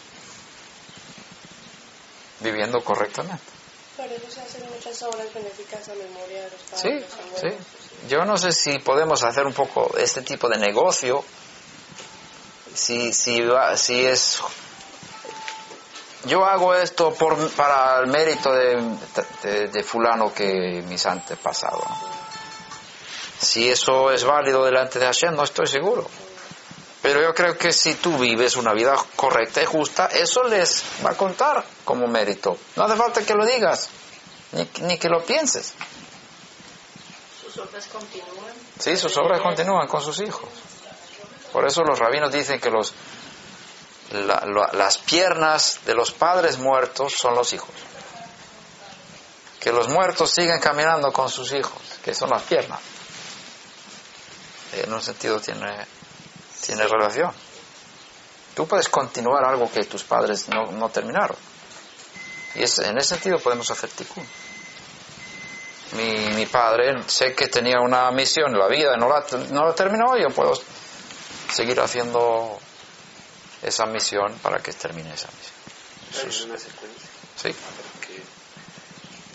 viviendo correctamente. Por eso se hacen muchas obras benéficas a memoria de los padres, Sí, los abuelos. sí. Yo no sé si podemos hacer un poco este tipo de negocio, si, si, va, si es... Yo hago esto por, para el mérito de, de, de fulano que mis antepasados, ¿no? Si eso es válido delante de Hashem, no estoy seguro. Pero yo creo que si tú vives una vida correcta y justa, eso les va a contar como mérito. No hace falta que lo digas, ni, ni que lo pienses. Sus obras continúan. Sí, sus obras continúan con sus hijos. Por eso los rabinos dicen que los, la, la, las piernas de los padres muertos son los hijos. Que los muertos siguen caminando con sus hijos, que son las piernas. en un sentido tiene, tiene relación. Tú puedes continuar algo que tus padres no, no terminaron. Y es, en ese sentido podemos hacer tikkun. Mi, mi padre, sé que tenía una misión en la vida, no la, no la terminó, yo puedo seguir haciendo esa misión para que termine esa misión. Es una secuencia. Sí.